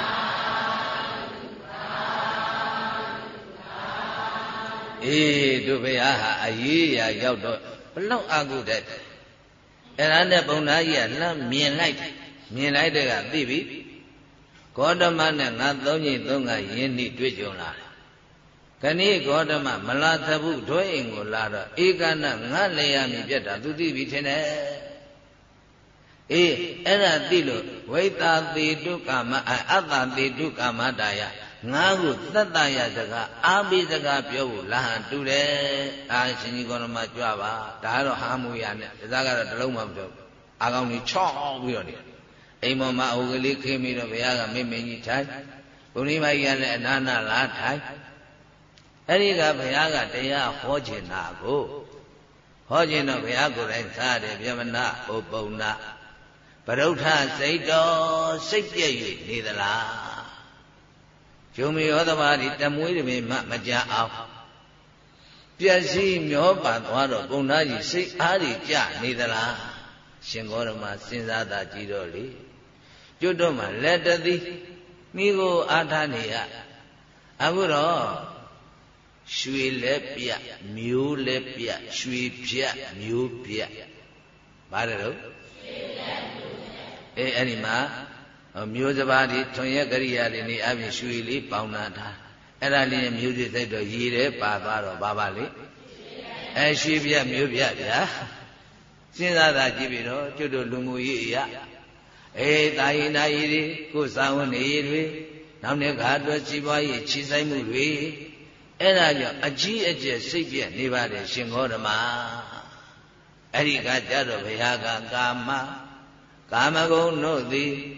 အေးတို့ဘုရားဟာအရေးရာရောက်တော့ဘလောက်အာကုတဲ့အဲ့ဒါနဲ့ဘုန်းသားကြီးကလှမ်းမြင်လိုက်တဲ့ကသိပြီဂေါတမနဲ့ငါသုံးကြီးသုံးကယင်းနှိတွေ့ကြုံလာတယ်ခဏိဂေါတမမလာသဘူးဒွဲအိမ်ကိုလာတော့ဧကနငါလေရမည်ပြတ်တာသူသိပြီထင်တယ်အေးအဲ့ဒါသိလို့ဝိတာတိတုကာမအတ္တတိတုကာမတာယငါ့ကိုသတ္တရစကားအာဘိစကားပြောဖို့လာဟန်တူတယ်အာရှင်ကြီးကောရမကြွပါဒါကတော့ဟာမူရနဲ့ဒါကတော့တလုံးမှမပြောအာကောင်းကြီးချောင်းပြီးတော့နေအိမ်ပေါ်မှာအုပ်ကလေးခင်းပြီးတော့ဘုရားကမိမင်းကြီးထိုင်ဘုန်းကြီးမကြီးကလည်းအနာနာလာထိုင်အဲ့ဒီကဘုရားကတရားဟောခြင်းတာကိုဟောခြင်းတော့ဘုရားကိုယ်တိုင်စားတယ်ဗျမနာဥပုံနာပရုဋ္ဌစိတ်တော်စိတ်ပြည့်၍နေသလားဂျုံမီရောသမားဒီတမွေးတမင်မကြအောင်ပျက်စီးမျောပါသွားတော့ဘုံသားကြီးစိတ်အားကြီးကြနေသလားရှင်ဂေါရမစဉ်းစားတာကြည့်တော့လေကျွတ်တော့မှလက်တသိမိကိုအားထားနေရအခုတော့ရွှေလက်ပြမျိုးလက်ပြရွှေပြမျိုးပြပါတယ်လို့အဲ့ဒီမှာမျိုးစပါးတွေထွန်ရက်ကြရိယာတွေနေအပြင်ရွှေလေးပေါင်းနာထားအဲ့ဒါလေးမျိုးစိတ်တော့ရည်တယ်ပါသွားတော့ပါလေရွှေပြမျိုးပြဗျာစဉ်းစားတာကြည့်ပြီးတော့ကျွတ်တို့လူမှုရေးအရာတာယိနာယီတွေကိုယ်စာဝန်နေရတွေနောက်နေ့ခါအတွက်စီးပွားရေးချီးဆိုင်မှုတွေအဲ့ဒါကြောင့်အကြီးအကျယ်စိတ်ပြည့်နေပါတယ်ရှင်ဂေါတမအဲ့ဒီကကြတော့ဘုရားကကာမဂုဏ်တို့သည်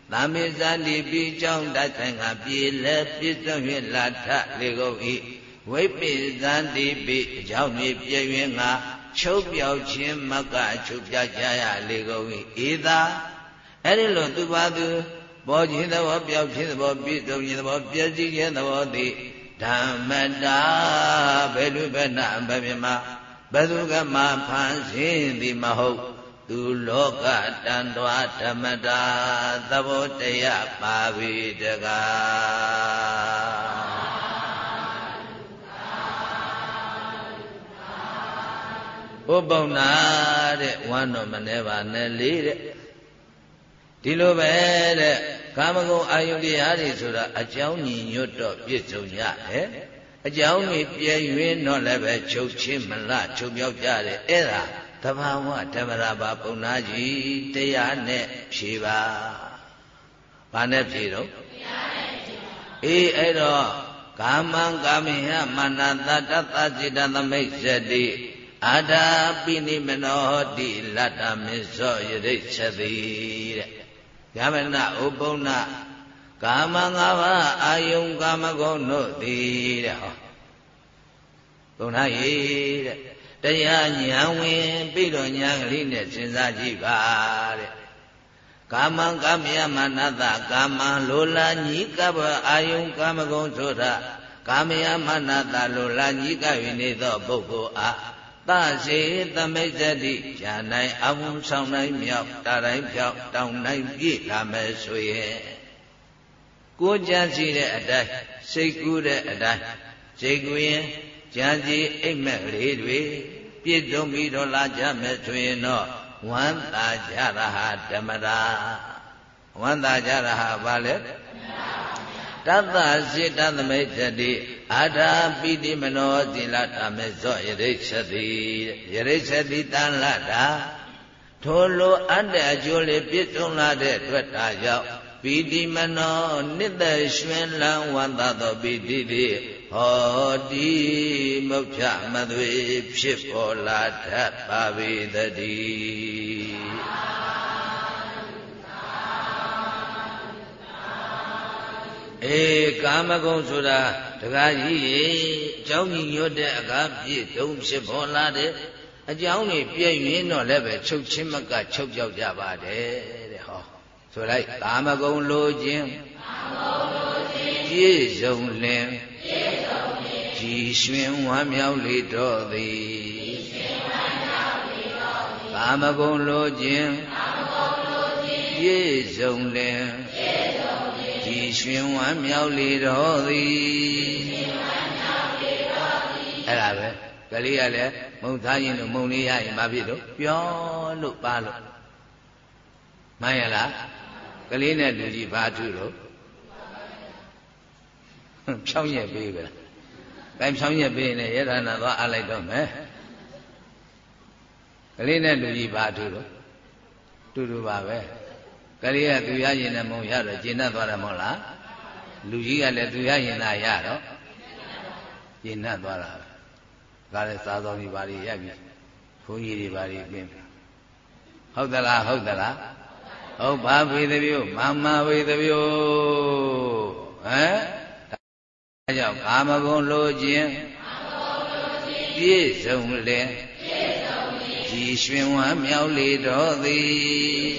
သာမေဇာတိပိကြောင့်တဆိုင်ကပြေလဲပြည့်စုံ၍လာထလေကုန်၏ဝိပိဇာတိပိအကြောင်းမြေပြည့်၍ငါချုပ်ပြောက်ခြင်းမကချုပ်ပြကြရလေကုန်၏ဧသာအဲ့ဒီလိုသူပါသူပေါ်ခြင်းသဘောပြောက်ခြင်းသဘောပြည့်စုံခြင်းသဘောပြည့်စည်ခြင်းသဘောသည်ဓမ္မတာဘယ်လိုပဲနာဘယ်မြမဘယ်သူကမှဖန်ဆင်းသည်မဟုတ်သူလောကတန်တွာဓမ္မတာသဘောတရားပါပြီတကားဥပုံနာတဲ့ဝမ်းတော်မနေပါနဲ့လေတဲ့ဒီလိုပဲတဲ့ကာမဂုဏ်အာယုတရားတွေဆိုတာအကြောင်းညီညွတ်တော့ပြည့်စုံရတယ်အကြောင်းကြီးပြည့်၍တော့လည်းပဲချုပ်ချင်းမလားချုပ်ပြောက်ကြတယ်အဲ့ဒါသဘာဝဓမ္မရာပါပုံနာကြီးတရားနဲ့ဖြေပါဘာနဲ့ဖြေတော့တရားနဲ့ဖြေပါအေးအဲ့တော့ကာမံကာမိဟမာနတတ္တသစိတသမိတ်ဇတိအာတာပိနိမနောတိလတ္တမေဇောယရိစ္ဆတိတဲ့ယမနာဥပုံနာကာမ၅ပါးအာယုံကာမဂုဏ်တို့သည်တဲ့ဟောပုံနာရေးတဲ့တရားဉာဏ်ဝင်ပြီးတော့ဉာဏ်ကလေးနဲ့စဉ်းစားကြည့်ပါတဲ့ကာမံကာမယမနတကာမံလိုလားညီကပ္ပအာယုံကာမဂုဏ်ဆိုတာကာမယမနတလိုလားညီက၍နေသောပုဂ္ဂိုလ်အားသစေသမိတ်ဇတိဉာဏ်၌အဝုံဆောင်နိုင်မြောက်တာတိုင်းဖြောက်တောင်းနိုင်ပြည့်လာမယ်ဆိုရင်ကိုယ်ကြံစီတဲ့အတိုင်းစိတ်ကူးတဲ့အတိုင်းစိတ်ကူးရင်ကြံစီအိမ်မက်လေးတွေပြည့်စုံပြီးတော့လာကြမယ်ဆိုရင်တော့ဝမ်းသာကြတာဟာဓမ္မတာဝမ်းသာကြတာဟာဘာလဲတတ္တစေတသမိတ်ဇတိအာထာပိတိမနောသီလဓမ္မေဇောယရိစ္ဆတိယရိစ္ဆတိတန်လတာထိုလိုအပ်တဲ့အကျိုးလေးပြည့်စုံလာတဲ့အတွက်ဒါကြောင့်ပိတိမနောနိတ္တရွှင်လန်းဝန္တသောပိတိတိဟောတိမုတ်ချမသွေဖြစ်ပေါ်လာတတ်ပါပေသတည်းအေကာမဂုဏ်ဆိုတာတကားကြီးရေအကြောင်းကြီးညွတ်တဲ့အကားပြည့်တုံးဖြစ်ပေါ်လာတဲ့အကြောင်းကြီးပြည့်ရင်းတော့လည်းပဲချုပ်ချင်းမကချုပ်ပြောက်ကြပါတယ်တဲ့ဟောဆိုလိုက်ကာမဂုဏ်လိုခြင်းပြည့်စုံလင်ကြည်ရွှင်ဝမ်းမြောက်လေတော့သည်ကာမဂုဏ်လိုခြင်းပြည့်စုံလင်ကြည်ရွှင်ဝမ်းမြောက်လေတော့သည်အဲ့ဒါပဲကလေးကလည်းမုံသားရင်လို့မုံလေးရရင်မဖြစ်လို့ပြောလို့ပါလို့မှန်ရလားကလေးနဲ့လူကြီးဘာထုလို့ဖြောင်းရက်ပေးပဲအဲဖြောင်းရက်ပေးရင်ရတနာသွားအားလိုက်တော့မယ်ကလေးနဲ့လူကြီးဘာထုလို့တူတူပါပဲကလေးကသူရရင်နဲ့မုံရတော့ကျင့်တတ်သွားတယ်မဟုတ်လားလူကြီးကလည်းသူရရင်သာရတော့ကျင့်တတ်သွားတာဒါလည်းစားသောကြီးပါလိရပြီဘုန်းကြီးတွေပါလိပြင်ဟုတ်သလားဟုတ်သလားဟုတ်ပါဝေသဗျုမမဝေသဗျုဟမ်ဒါကြောင့်ကာမဂုဏ်လိုခြင်းပြည့်စုံလေကြည်ရွှင်ဝမ်းမြောက်လေတော်သည်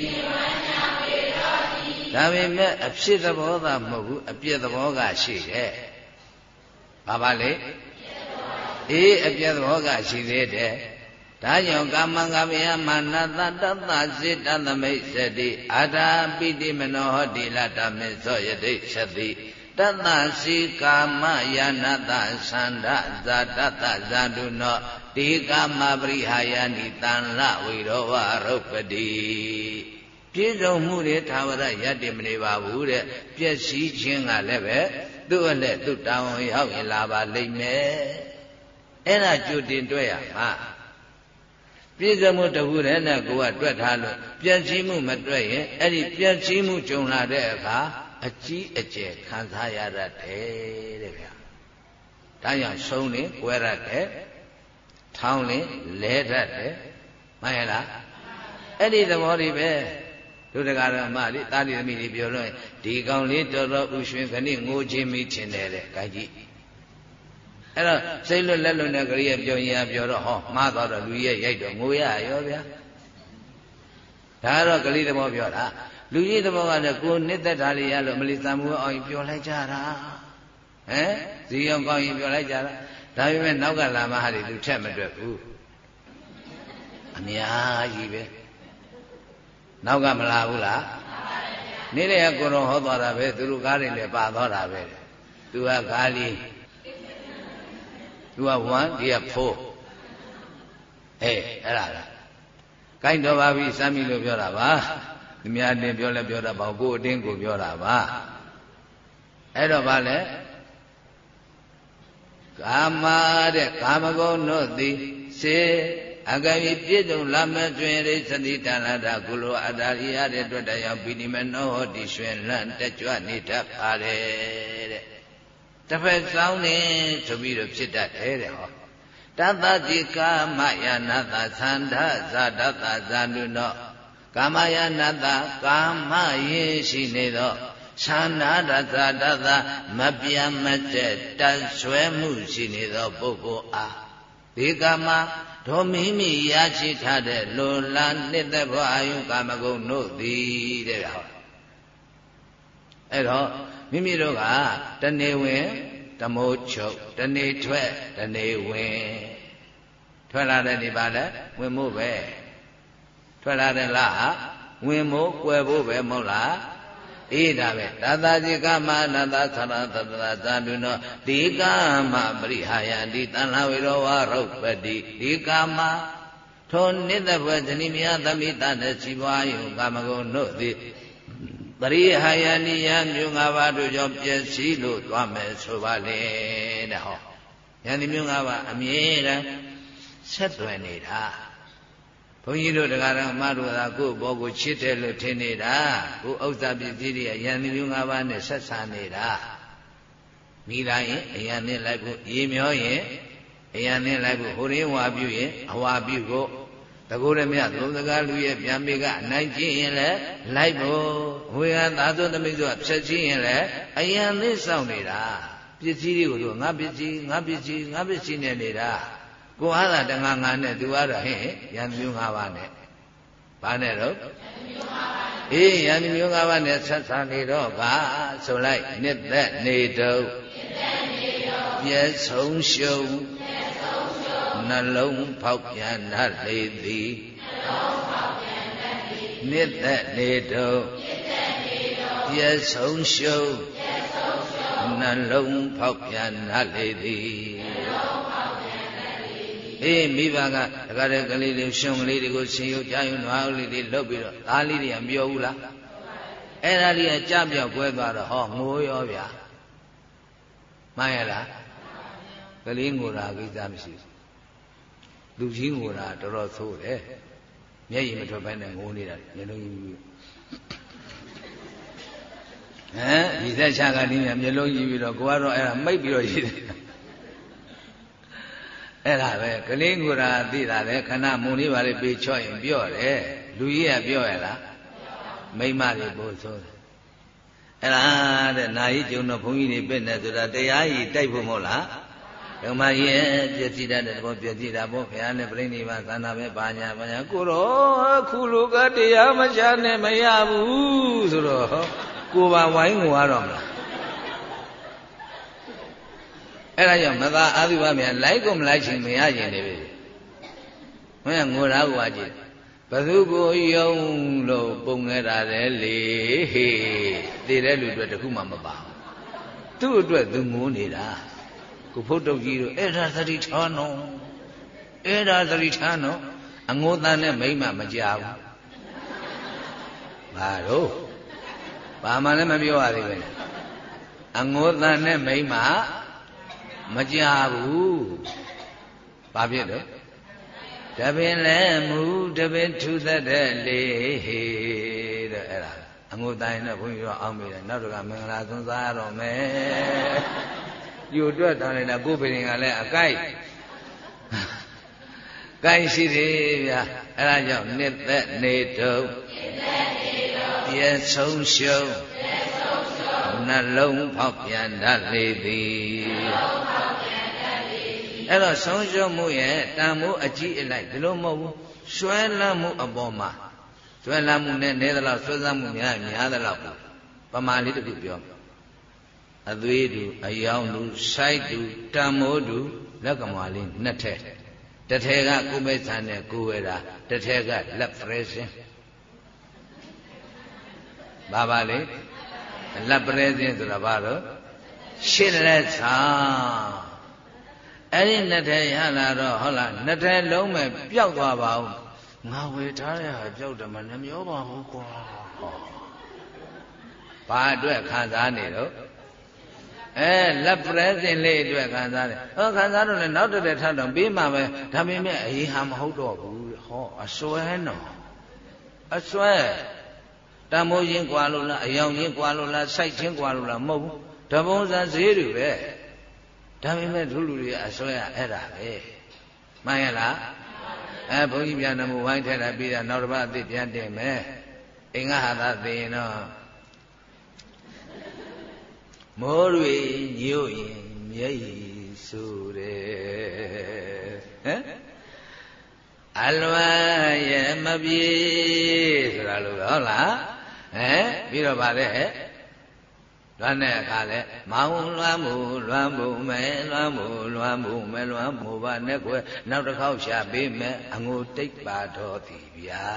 ဒါပေမဲ့အဖြစ်သဘောသာမဟုတ်ဘူးအပြည့်သဘောကရှိတယ်ဘာပါလဲအေးအပြည့်သဘောကရှိသေးတယ်ဒါကြောင့်ကာမံကာမယမာနတတ္တစေတသမိတ်ဇတိအာထာပိတိမနောဟောတိလဓမ္မေဇောယတိသတိတတ္တစီကာမယနာတသန္ဒဇာတတဇာတုနောတေကာမပရိဟာယနိတန်လဝိရောဝရုပ္ပတိပြည့်စုံမှုတွေသာဝရယတ္တိမနေပါဘူးတဲ့ပျက်စီးခြင်းကလည်းပဲသူ့အနဲ့သူ့တောင်းရောက်ရင်လာပါလိမ့်မယ်အဲ့ဒါကြိုတင်တွဲရမှာပြည့်စုံမှုတခုတည်းနဲ့ကိုယ်ကတွက်ထားလို့ပျက်စီးမှုမတွက်ရင်အဲ့ဒီပျက်စီးမှုကြုံလာတဲ့အခါအကြီးအကျယ်ခံစားရတတ်တယ်တဲ့ဗျာဒါကြောင့်ဆုံးနေကွဲရတယ်ထောင်းနေလဲတတ်တယ်မှန်ရလားအဲ့ဒီသဘောတွေပဲဒတို့တကားတော့မှလေတာတိသမီးတွေပြောလို့ဒီကောင်လေးတော်တော်ဥရွှင်ခဏငိုချင်းမိချင်တယ်တဲ့ခိုင်ကြည့်အဲ့တော့စိတ်လွတ်လက်လွတ်နဲ့ကလေးရဲ့ပြောရင်ပြောတော့ဟောမှားသွားတော့လူရဲ့ရိုက်တော့ငိုရရောဗျာဒါကတော့ကလေးသဘောပြောတာလူကြီးသဘောကလည်းကိုနှစ်သက်တာလေးရလို့မလီသံမှုအောင်ပြောလိုက်ကြတာဟမ်ဇီအောင်ကောင်းရင်ပြောလိုက်ကြတာဒါပေမဲ့နောက်ကလာမဟာတွေသူထက်မတွက်ဘူးအများကြီးပဲနောက်ကမလာဘူးလားနေတဲ့ကိုရောဟောသွားတာပဲသူတို့ကားတွေလည်းပါသွားတာပဲသူကကားလေးသူက1ဒီက4အဲ့ဒါလားကိုင်းတော်ပါပြီစမ်းပြီလို့ပြောတာပါသူများအတင်းပြောလဲပြောတာပေါ့ကိုအတင်းကိုပြောတာပါအဲ့တော့ဗာလဲကာမတဲ့ကာမဂုဏ်တို့သည်စေအကမိပြည့်စုံလာမဲ့တွင်ရိသတိတဏ္ဍာကုလိုအတ္တရိယတဲ့တွေ့တရားပိဏိမနောဟောတိရွှင်လန့်တက်ကြွနေတတ်ပါတယ်တဲ့တစ်ဖက်ဆောင်နေဆိုပြီးတော့ဖြစ်တတ်တယ်တဲ့ဟောတတ္တိကာမယနာတသန္ဓဇာတတဇာနုနောကာမယနာတကာမယေရှိနေသောသန္ဓာတဇာတတမပြတ်မတဲ့တတ်ဆွဲမှုရှိနေသောပုဂ္ဂိုလ်အားဒီကာမဒေါမိမိရရှိထားတဲ့လိုလားနှစ်သက်ဘဝအာယုကာမဂုဏ်တို့သည်တဲ့ဟောအဲ့တော့မိမိတို့ကတနေ့ဝင်တမိုးချုပ်တနေ့ထွက်တနေ့ဝင်ထွက်လာတဲ့ဒီပါလဲဝင်မို့ပဲထွက်လာတဲ့လားဝင်မို့ကွယ်ဖို့ပဲမဟုတ်လားအေးဒါပဲသာသာจิကမအနတ္တသရတတသာဓုနောဒီကာမပရိဟာယတိတဏ္ဍဝေရောဝရုပ္ပတိဒီကာမထိုနိတ္တဘဝဇနိမြာသမိတတဲ့စီပွားယုကာမဂုဏ်တို့သည်ပရိဟာယနိယမျိုး၅ပါးတို့ကြောင့်ပျက်စီးလို့သွားမယ်ဆိုပါလေတဲ့ဟောယန္တိမျိုး၅ပါးအမြဲတမ်းဆက်သွယ်နေတာဘုန်းကြီးတို့တရားတော်အမတို့သာကိုယ့်ဘောကိုချစ်တယ်လို့ထင်နေတာကိုယ်ဥစ္စာပစ္စည်းတွေယန္တိမျိုး၅ပါးနဲ့ဆက်ဆံနေတာမိလိုက်ရင်အယံနဲ့လိုက်ဖို့ရေမျောရင်အယံနဲ့လိုက်ဖို့ဟိုရင်းဝါပြုရင်အဝါပြုဖို့တကူရမြသုံးစကားလူရဲ့ပြန်ပေကအနိုင်ကျင့်ရင်လည်းလိုက်ဖို့ဝေယသာသောသမိတ်ဆိုဖြတ်ချင်းရင်လည်းအယံလေးစောင့်နေတာပစ္စည်းတွေကိုသူငါပစ္စည်းငါပစ္စည်းငါပစ္စည်းနဲ့နေတာကိုအားသာတငါငါနဲ့သူအားတော့ဟဲ့ယန္တိမျိုး၅ပါးနဲ့ဘာနဲ့တော့အေးယန္တိမျိုး၅ပါးနဲ့ဆက်ဆံနေတော့ကဆိုလိုက်နှစ်သက်နေတော့ပြည့်ဆုံးရှုံးနှလုံးဖောက်ပြန်တတ်လေသည်နှစ်သက်နေတော့ပြည့်ဆုံးရှုံးနှလုံးဖောက်ပြန်တတ်လေသည်အေးမိဘကတခါတည်းကလေးလေးရှုံကလေးတွေကိုရှင်ရုပ်ကြားရုံနွားလေးတွေလှုပ်ပြီးတော့သားလေးတွေကမပြောဘူးလားအဲ့ဒါလေးကကြပြောက်ကွဲသွားတော့ဟောငိုရောဗျာမှန်ရလားကလေးငိုတာကိစ္စမရှိဘူးလူကြီးငိုတာတော်တော်ဆိုးတယ်မျက်ရည်မထွက်ဘဲနဲ့ငိုနေတာမျက်လုံးကြီးပြီးဒီသက်ချကလေးမျက်လုံးကြီးပြီးတော့ကိုကတော့အဲ့ဒါမိတ်ပြီးတော့ရည်တယ်အဲ့ဒါပဲကလေးငိုတာသိတာလေခဏမုံလေးပါလေပေချော့ရင်ပြော့တယ်လူကြီးကပြော့ရလားမိမတွေပို့ဆိုးတယ်အဲ့ဒါတဲ့နာယီကျုံတော့ဘုန်းကြီးတွေပြည့်နေဆိုတာတရားကြီးတိုက်ဖို့မဟုတ်လားဓမ္မရဲ့ပြည့်စည်တတ်တဲ့ဘောပြည့်စည်တာဘောဘုရားနဲ့ပြိဋိဘသန္တာပဲဘာညာကိုတော့ခုလူကတရားမချနဲ့မရဘူးဆိုတော့ကိုပါဝိုင်းငိုရတော့မလားအဲ့ဒါကြောင့်မသာအာသုဘမြန်လိုက်ကိုမလိုက်ချင်မရရင်နေပြီမင်းငိုတာကိုအကြည့်ဘသူကိုယုံလို့ပုံခဲ့တာလေဟေးတည်တဲ့လူတွေတခုမှမပါဘူးသူ့အတွက်သူငိုနေတာကိုဖုတ်တုတ်ကြီးတို့အဲ့ဒါသတိထားနော်အဲ့ဒါသတိထားနော်အငိုးသားနဲ့မိမ့်မမကြဘူးဘာတော့ဘာမှလည်းမပြောရသေးဘူးအငိုးသားနဲ့မိမ့်မမကြဘူးဘာဖြစ်တော့တပင်လဲမူတပင်ထူသက်တဲ့လေဟေးတဲ့အဲ့ဒါအငိုတိုင်းနဲ့ဘုန်းကြီးတို့အောင်းမိတယ်နောက်တော့ကမင်္ဂလာသွန်စားရတော့မယ်ယူတွက်တောင်းနေတာကိုယ်ပင်ကလည်းအကိုက်ကိုက်ရှိတယ်ဗျာအဲ့ဒါကြောင့်နှစ်သက်နေတော့ပြည့်ဆုံးရှုံးနှလုံးဖောက်ပြန်တတ်လေသည်အဲ့တော့ဆုံးရှုံးမှုရဲ့တန်ဖိုးအကြီးအလိုက်ဒီလိုမဟုတ်ဘူးဆွဲလန်းမှုအပေါ်မှာဆွဲလန်းမှုနဲ့နေသလောက်ဆွဲစားမှုများသလောက်ပမာလေးတစ်ခုပြောအသွေးတူအယောင်တူစိုက်တူတန်မိုးတူလက်ကမာလေးနှစ်ထက်တစ်ထည်ကကိုမိတ်ဆန်နဲ့ကိုဝဲတာတစ်ထည်ကလက်ပရဲစင်ဘာပါလဲလက်ပရဲစင်ဆိုတာဘာလို့ရှစ်လက်စာအဲ့ဒီနှစ်ထည်ရလာတော့ဟုတ်လားနှစ်ထည်လုံးမဲ့ပျောက်သွားပါဦးငါဝေထားတဲ့ဟာပျောက်တယ်မနှမျောပါဘူးကွာဘာအတွက်ခံစားနေတော့လက်ပရဲစင်လေးအတွက်ခံစားတယ်ဟောခံစားတော့လည်းနောက်တစ်ထပ်တော့ပြီးမှပဲဒါပေမဲ့အရင်ဟာမဟုတ်တော့ဘူးဟောအစွဲနော်အစွဲတမိုးရင်ကွာလို့လားအယောင်ရင်ကွာလို့လားစိုက်ချင်းကွာလို့လားမဟုတ်ဘူးတပုံစံဈေးတွေပဲဒါပေမဲ့သူလူတွေအစွဲအဲ့ဒါပဲမှန်ရလားဘုန်းကြီးပြန်တော်မူဝိုင်းထက်တာပြီးတာနောက်တစ်ပတ်အသစ်ပြန်တင်မယ်အင်္ဂဟာသာသိရင်တော့မိုးတွေညို့ရင်မျက်ရည်ဆိုတယ်ဟမ်အလွမ်းရဲ့မပြေဆိုတာလို့ဟုတ်လားပြီးတော့ဗါလဲလွမ်းတဲ့အခါလဲမောင်လွမ်းမှုမယ်လွမ်းမှုပါနဲ့ကွယ်နောက်တစ်ခေါက်ရှာပေးမယ်အငိုတိတ်ပါတော်သည်ဗျာ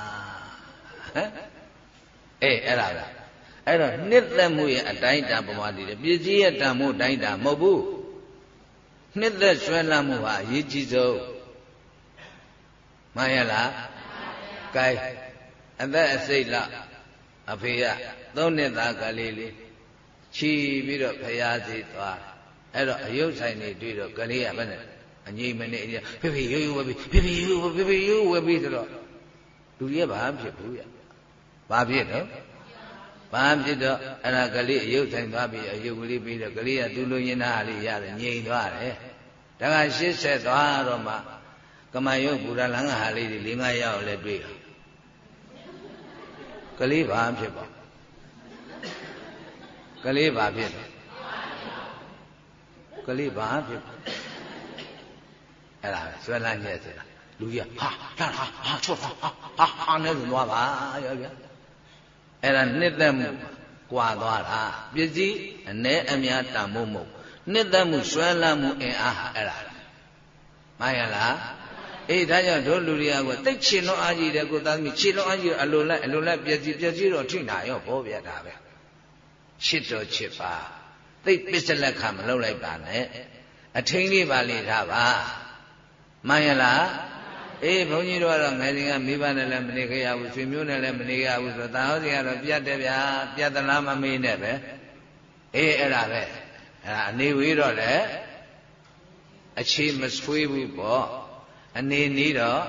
အဲ့ဒါလားအဲ့တော့နှစ်သက်မှုရဲ့အတိုင်းတန်ပုံမှာတည်တယ်ပစ္စည်းရဲ့တန်မှုအတိုင်းတန်မဟုတ်ဘူးနှစ်သက်ဆွဲလန်းမှုဟာအရေးကြီးဆုံးမှန်ရလားကဲအသက်အစိတ်လောက်အဖေက3နှစ်သားကလေးလေးချီပြီးတော့ဖရာစီသွားအဲ့တော့အယုတ်ဆိုင်နေတွေ့တော့ကလေးကဘယ်နဲ့အငြိမနေဖေဖေရိုးဝဲပြီးဖေဖေရိုးဝဲပြီးဆိုတော့လူကြီးကဘာဖြစ်ဘူးရဘာဖြစ်တော့ဘာဖြစ်တော့အဲ့ဒါကလေးအယုတ်ဆိုင်သွားပြီးအယုတ်ကလေးပြီးတော့ကလေးကသူ့လိုရင်းသားလေးရတယ်ငြိမ်သွားတယ်ဒါက80သွားတော့မှကမယုတ်ဘူရလန်းကဟာလေးတွေ၄-၅ယောက်လည်းတွေ့တယ်ကလေးဘာဖြစ်ပါကလေးဘာဖြစ်လဲကလေးဘာဖြစ်အဲ့ဒါဆွဲလန်းချက်ဆိုတာလူကြီးကဟာချော့ဟာနဲ့ဆိုသွားပါရောဗျာအဲ့ဒါနှစ်သက်မှုကွာသွားတာပစ္စည်းအ ਨੇ အများတန်ဖို့မဟုတ်နှစ်သက်မှုဆွဲလန်းမှုအင်အားဟာအဲ့ဒါမှန်ရလားဒါကြောင့်တို့လူတွေကတိတ်ချင်လို့အားကြီးတယ်ကိုသားသမီးချင်လို့အားကြီးအလိုလိုက်ပစ္စည်းတော့ထိနာရောဘောဗျာဒါပဲချစ်တော်ချစ်ပါသိပစ္စလက်ခံမလုပ်လိုက်ပါနဲ့အထင်းလေးပါလေထားပါမှန်ရလားဘုန်းကြီးတို့ကတော့ငယ်စဉ်ကမိဘနဲ့လည်းမနေခဲ့ရဘူးဆွေမျိုးနဲ့လည်းမနေခဲ့ရဘူးဆိုတော့တာဟောစီကတော့ပြတ်တယ်ဗျာပြတ်သလားမမေးနဲ့ပဲအဲ့ဒါပဲအဲ့ဒါအနေဝေးတော့လေအခြေမဆွေးဘူးပေါ့အနေနီးတော့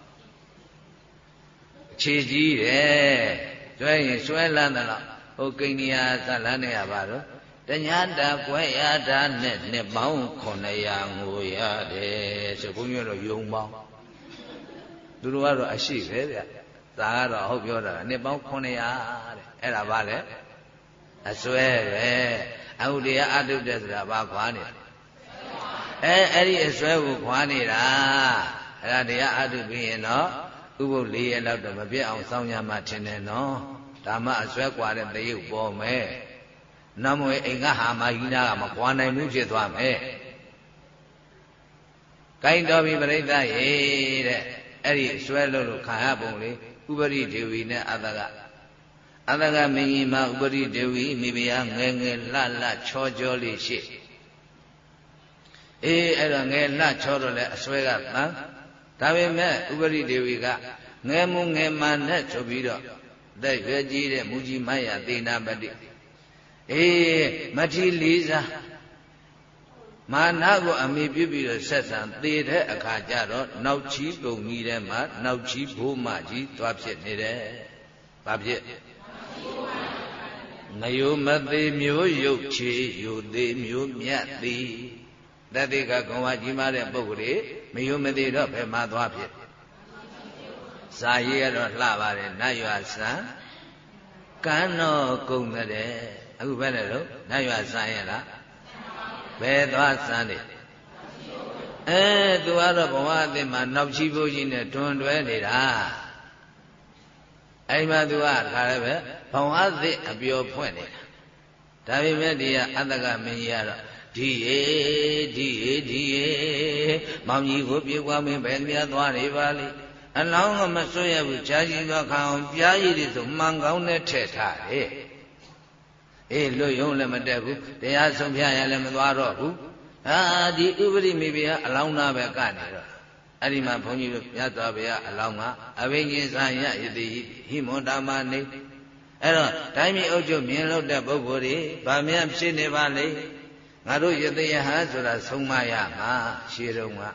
အခြေကြီးတယ်ကျွဲရင်ဆွဲလန်းတယ်လို့ဟိုကိန်းနီယာဇလန်းနေရပါတော့တညာတာကွဲရတာနဲ့နှစ်ပေါင်း900ငိုရတယ်ဆိုဘုန်းကြီးတို့ယုံပေါင်းသူတို့ကတော့အရှိပဲဗျဒါကတော့ဟုတ်ပြောတာနှစ်ပေါင်း900တဲ့အဲ့ဒါဘာလဲအစွဲပဲအဟုတရားအတုတဲ့ဆိုတာဘာခွာနေအဲ့ဒီအစွဲကိုခွာနေတာအဲ့ဒါတရားအတုပြီးရင်တော့ဥပုပ်4ရက်လောက်တော့မပြတ်အောင်စောင့်ရမှထင်တယ်နော်ဒါမှအစွဲကွာတဲ့တရုပ်ပေါ်မယ်နမွေအိမ်ကဟာမကြီးနာကမကွာနိုင်ဘူးဖြစ်သွားမယ်ကိုင်းတော်ပြီပြိဿရေတဲ့အဲ့ဒီဆွဲလို့ခံရပုံလေးဥပရိဒေဝီနဲ့အတ္တကမင်းကြီးမဥပရိဒေဝီမိဖုရားငယ်လှချောချောလေးရှိအဲ့တော့ငယ်လှချောတော့လဲအစွဲကတန်ဒါပေမဲ့ဥပရိဒေဝီကငယ်မမှန်နဲ့ဆိုပြီးတော့သက်ရွယ်ကြီးတဲ့မူကြီးမယသေနာပတိမထီလေးစားမာနကိုအမိပြုပြီးတော့ဆက်ဆံသေတဲ့အခါကျတော့နောက်ချီပုံကြီးထဲမှာနောက်ချီဘိုးမကြီးသွားဖြစ်နေတယ်။ဘာဖြစ်ငယုမသေးမျိုးရုပ်ချေယူသေးမျိုးမြတ်သည်တတိကကုံဝကြီးမားတဲ့ပုဂ္ဂိုလ်မယုမသေးတော့ဘယ်မှာသွားဖြစ်ဇာရေးကတော့လှပါတယ်နတ်ရွာဆံကန်းတော့ကုန်တဲ့အခုပဲလေတော့နတ်ရွာစမ်းရလားဘယ်သွားစမ်းတယ်သူကတော့ဘဝအသစ်မှာနောက်ချီဖို့ကြီးနဲ့တွန်တွဲနေတာအဲ့မှာသူကခါလည်းပဲဘဝအသစ်အပျော်ဖွင့်နေတာဒါပေမဲ့ဒီကအတ္တကမင်းကြီးကတော့ဒီမောင်ကြီးကိုပြေကွာမင်းပဲမြတ်သွားနေပါလိအလောင်းကမဆွရဘူးကြာကြီးတော့ခံအောင်ပြားရည်တွေဆိုမှန်ကောင်းနဲ့ထည့်ထားတယ်လွတ်ရုံလည်းမတက်ဘူးတရားဆုံးဖြတ်ရလည်းမသွားတော့ဘူးဒီဥပရိမိဘကအလောင်းသားပဲကနေတော့အဲ့ဒီမှာဘုန်းကြီးတို့မြတ်စွာဘုရားအလောင်းကအဘိညာဉ်စာရယတိဟိမွန်တာမနေအဲ့တော့တိုင်းပြည်အုပ်ချုပ်မြင်လို့တဲ့ပုဂ္ဂိုလ်တွေဗာမြန်ဖြစ်နေပါလေငါတို့ယသိယဟဆိုတာဆုံးမရမှာရှေးတုန်းက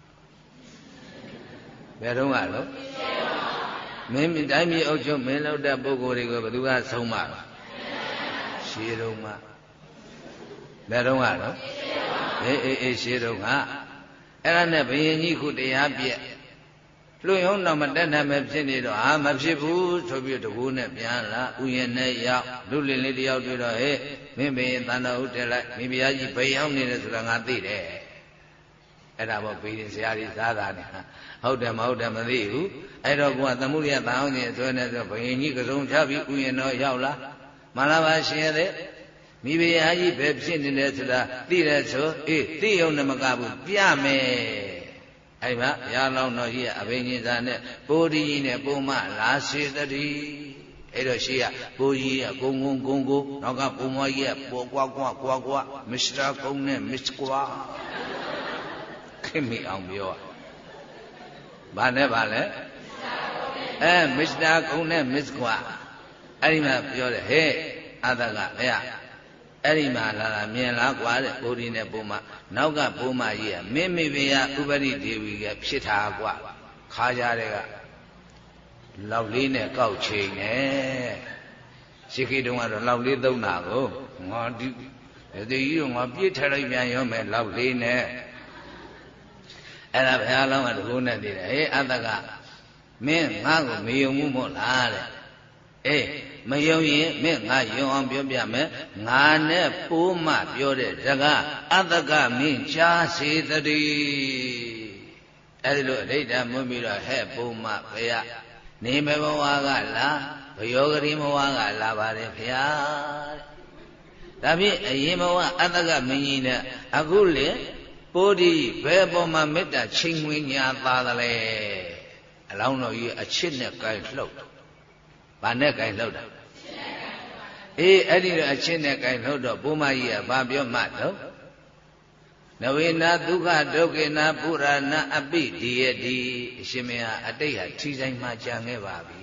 ဘယ်တုန်းကလို့မင်းတိုင်းပြည်အုပ်ချုပ်မင်းလို့တဲ့ပုဂ္ဂိုလ်တွေကိုဘယ်သူကဆုံးမလဲရှေးတုန်းကဘယ်တုန်းကလို့အေးရှေးတုန်းကအဲ့ဒါနဲ့ဘယင်ကြီးခုတရားပြက်လွှတ်ရုံတော့မတက်နိုင်ပဲဖြစ်နေတော့မဖြစ်ဘူးဆိုပြီးတကူနဲ့ပြန်လာဥယျာဉ်နဲ့ရောက်လူလင်လေးတယောက်တွေ့တော့မင်းဘယင်တန်တော်ဦးတက်လိုက်မိဖုရားကြီးဘယ်ရောက်နေလဲဆိုတာငါသိတယ်အဲ့ဒါပေါ့ဘယင်ဆရာကြီးသာသာနဲ့ဟုတ်တယ်မဟုတ်တယ်မသိဘူးအဲ့တော့ကိုကသမှုရိယတန်အောင်ကြီးဆွဲနေဆိုဘယင်ကြီးကစုံချပြီးဥယျာဉ်တော်ရောက်လာမလာပါရှင်ရဲ့မိဖုရားကြီးပဲဖြစ်နေတယ်ဆိုတာသိတယ်ဆိုသိုံနဲ့မကဘူးပြမယ်အဲ့မှာဘုရားလောင်းတော်ကြီးကအဘိညာဉ်စာနဲ့ပိုးဒီကြီးနဲ့ပုံမလာစေတည်းအဲ့တော့ရှိရပိုးကြီးကဂုံနောက်ကပုံမကြီးကပေါ်ကွာမစ္စတာကုန်းနဲ့မစ္စကွာခင်မိအောင်ပြောဘာနဲ့ပါလဲမစ္စတာကုန်းနဲ့မစ္စကွာအဲ့ဒီမှာပြောတယ်ဟဲ့အတ္တကဘုရားအဲ့ဒီမှာလာမြင်လားကွာတဲ့ဘုရားနဲ့ပုံမနောက်ကပုံမကြီးကမင်းမိဖုရားဥပရိဒေဝီကဖြစ်တာကွာခါကြတဲ့ကလောက်လေးနဲ့ကောက်ချိန်နဲ့ရှိခိတုံးကတော့လောက်လေးသုံးတာကိုငါဒီကြီးကငါပြည့်ထလိုက်ပြန်ရောမယ်လောက်လေးနဲ့အဲ့ဒါဘုရားလောင်းကတကူနဲ့တည်တယ်ဟေးအတ္တကမင်းငါ့ကိုမယုံမှုမို့လားတဲ့မယုံရင်မင်းငါယုံအောင်ပြောပြမယ်ငါနဲ့ပိုးမပြောတဲ့စကားအတ္တကမင်းကြားစေတည်းအဲ့ဒီလိုအဋ္ဌာမွန်းပြီးတော့ဟဲ့ပိုးမဘုရားနေမဘဝကလားဘယောဂရိမဝကလာပါတယ်ဘုရားဒါဖြင့်အရင်ဘဝအတ္တကမင်းကြီးနဲ့အခုလေပိုးဒီဘယ်ပေါ်မှာမေတ္တာချိန်ဝင်ညာသားသလဲအလောင်းတော်ကြီးအချစ်နဲ့ကြိုင်လှုပ်ဘာနဲ့ကြိုင်လှုပ်တာအဲ့ဒီတော့အချစ်နဲ့ကြိုင်လှုပ်တော့ဘုမကြီးကဘာပြောမှတော့နဝေနာဒုက္ခဒုက္ခေနာပုရဏအပိဒီယတိအရှင်မင်းအတိတ်ဟာထီဆိုင်မှကြံခဲ့ပါပြီ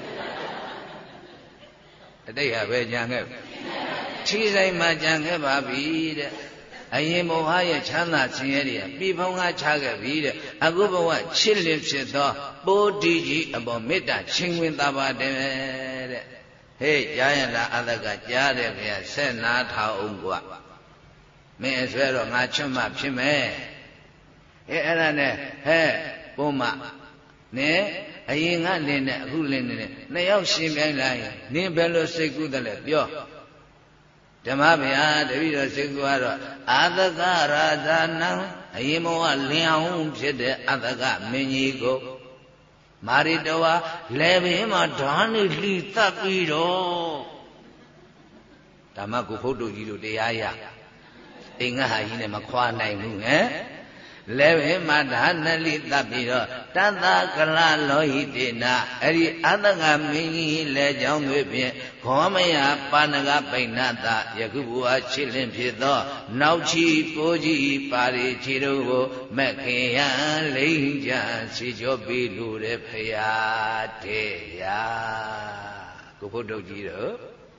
အတိတ်ဟာပဲကြံခဲ့ထီဆိုင်မှကြံခဲ့ပါပြီတဲ့အရင်ဘဝရဲ့ချမ်းသာခြင်းရည်ပြည်ဖုံးကားချခဲ့ပြီတဲ့အခုဘဝချစ်လင်ဖြစ်သောပိုးဒီကြီးအပေါ်မေတ္တာချင်းဝင်သာပါတယ်တဲ့ဟေးကြားရလားအတ္တကကြားတယ်ခင်ဗျာဆက်နာထောင်အောင်ကွာမင်းအစွဲတော့ငါချွတ်မှဖြစ်မယ်အဲ့ဒါနဲ့ဟဲ့ပုံမနဲ့အရင်ကလင်းနဲ့အခုလင်းနဲ့နှစ်ယောက်ရှင်ပြိုင်လိုက်နင်းဘယ်လိုစိတ်ကူးတယ်လဲပြောဓမ္မဗျာတပည့်တော်စိတ်ကူကတော့အာသကရာဇာနံအရင်ဘဝလင်းအောင်ဖြစ်တဲ့အတ္တကမင်းကြီးကိုမာရိတဝါလေပင်မှာဓာတ်နဲ့လှီသတ်ပြီးတော့ဓမ္မကုဖုဒ္ဓကြီးတို့တရားရအိမ်ငါဟာကြီးနဲ့မခွာနိုင်ဘူးဟဲ့လေပင်မှာဓာတ်နဲ့လှီသတ်ပြီးတော့တတ္တကလလောဟိတေနအဲ့ဒီအတ္တကမင်းကြီးလေကြောင်းတွေဖြင့်ခောမယပါဏကပိဏတယခုဘုရားချစ်လင်ဖြစ်သောနောက်ချီပိုးကြီးပါရီချီတို့ကိုမက်ခင်ရန်လိမ့်ကြစီကြောပြီးလူတဲ့ဖရာတဲ့ရာကိုဖို့တုတ်ကြီးတို့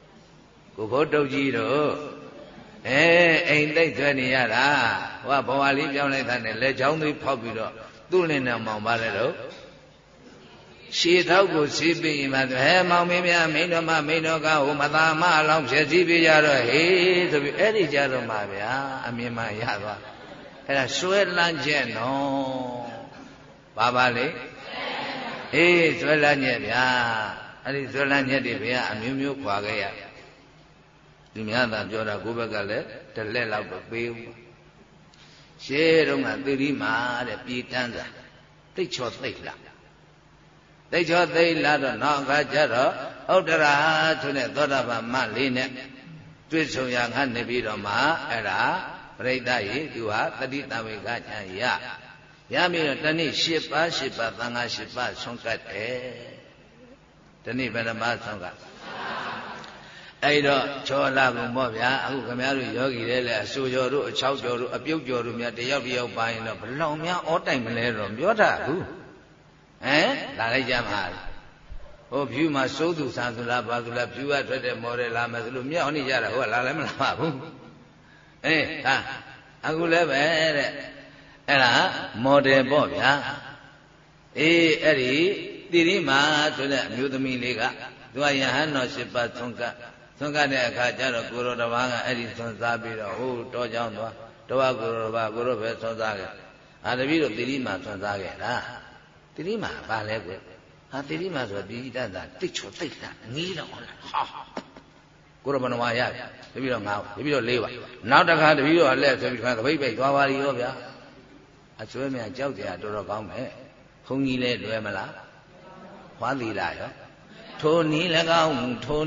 အိမ်သိမ့်သွဲနေရတာဟောဘဝလေးပြောင်းလိုက်တာနဲ့လက်ချောင်းသွေးဖောက်ပြီးတော့သူ့လင်းနဲ့မောင်ပါလေတော့ရှည်ထောက်ကိုစီးပြီးမှမောင်မင်းများမိန်တော်မမိန်တော်ကဟိုမသာမအလောင်းဖြစ်စီးပြီးကြတော့ဟေးဆိုပြီးအဲ့ဒီကြတော့မှဗျာအမြင်မှရသွားအဲ့ဒါဆွဲလန်းချက်နော်ဘာပါလေဆွဲလန်းချက်ဗျာအဲ့ဒီဇွဲလန်းညက်တွေဘုရားအမျိုးမျိုးခွာခဲ့ရသူများသာပြောတာကိုယ့်ဘက်ကလည်းတလက်လောက်တော့ပေးဦးရှေးတုန်းကသီရိမာတဲ့ပြည်တန်းစာသိတ်ချောသိတ်လာသိတ်ချောသိတ်လာတော့နောက်အခါကျတော့ဥဒ္ဒရာဆိုတဲ့သောတာပန်မလေးနဲ့တွေ့ဆုံရငါနေပြီးတော့မှအဲ့ဒါပရိသတ်ရေသူဟာတတိတဝေကချမ်းရပြီးတော့တနေ့၈ပါးသံဃာ၈ပါးဆုံးကတ်တယ်တနေ့ဘယ်နှပါးဆုံးကတ်အဲ့တော့ချောလာကုန်ပေါ့ဗျာအခုခင်ဗျားတို့ယောဂီတွေလည်းအဆူကျော်တို့အချောက်ကျော်တို့အပြုတ်ကျော်တို့များတယောက်တယောက်ပါရင်တော့ဘလောင်များဩတိုင်မလဲတော့ပြောတာဘူးလာလိုက်ကြမှာဟိုဖြူမှာစိုးသူဆန်သူလားဘာသူလားဖြူကထွက်တဲ့မော်ဒယ်လာမယ်ဆိုလို့မြောက်နေကြတာဟိုကလာလည်းမလာပါဘူးဟာအခုလည်းပဲတဲ့အဲ့ဒါမော်ဒယ်ပေါ့ဗျာအဲ့ဒီတိရိမာဆိုတဲ့အမျိုးသမီးလေးကသူကယဟန်တော်၈ပါးသုံးကတဲ့အခါကျတော့ကိုရောတစ်ပါးကအဲ့ဒီသုံးစားပြီးတော့ဟိုတောကြောင်းသွားတောကိုရောတစ်ပါးကိုရောပဲသုံးစားခဲ့တပည့်တို့တိရိမာသုံးစားခဲ့တာတိရိမာပါလဲကွတိရိမာဆိုပြည်တတ်တာတိတ်ချောတိတ်တာငီးတော့လားဟာကိုရောဘဏ္ဍဝါရတပည့်တော့9တပည့်တော့4ပါနောက်တစ်ခါတပည့်တော့အလက်ဆိုပြီးခါသပိတ်ပိတ်သွားပါလိရောဗျာအစွဲမြကြောက်ကြတော်တော်ကောင်းမယ်ဘုန်းကြီးလဲလွယ်မလားဟွာသီလာရောထိုနည်း၎င်း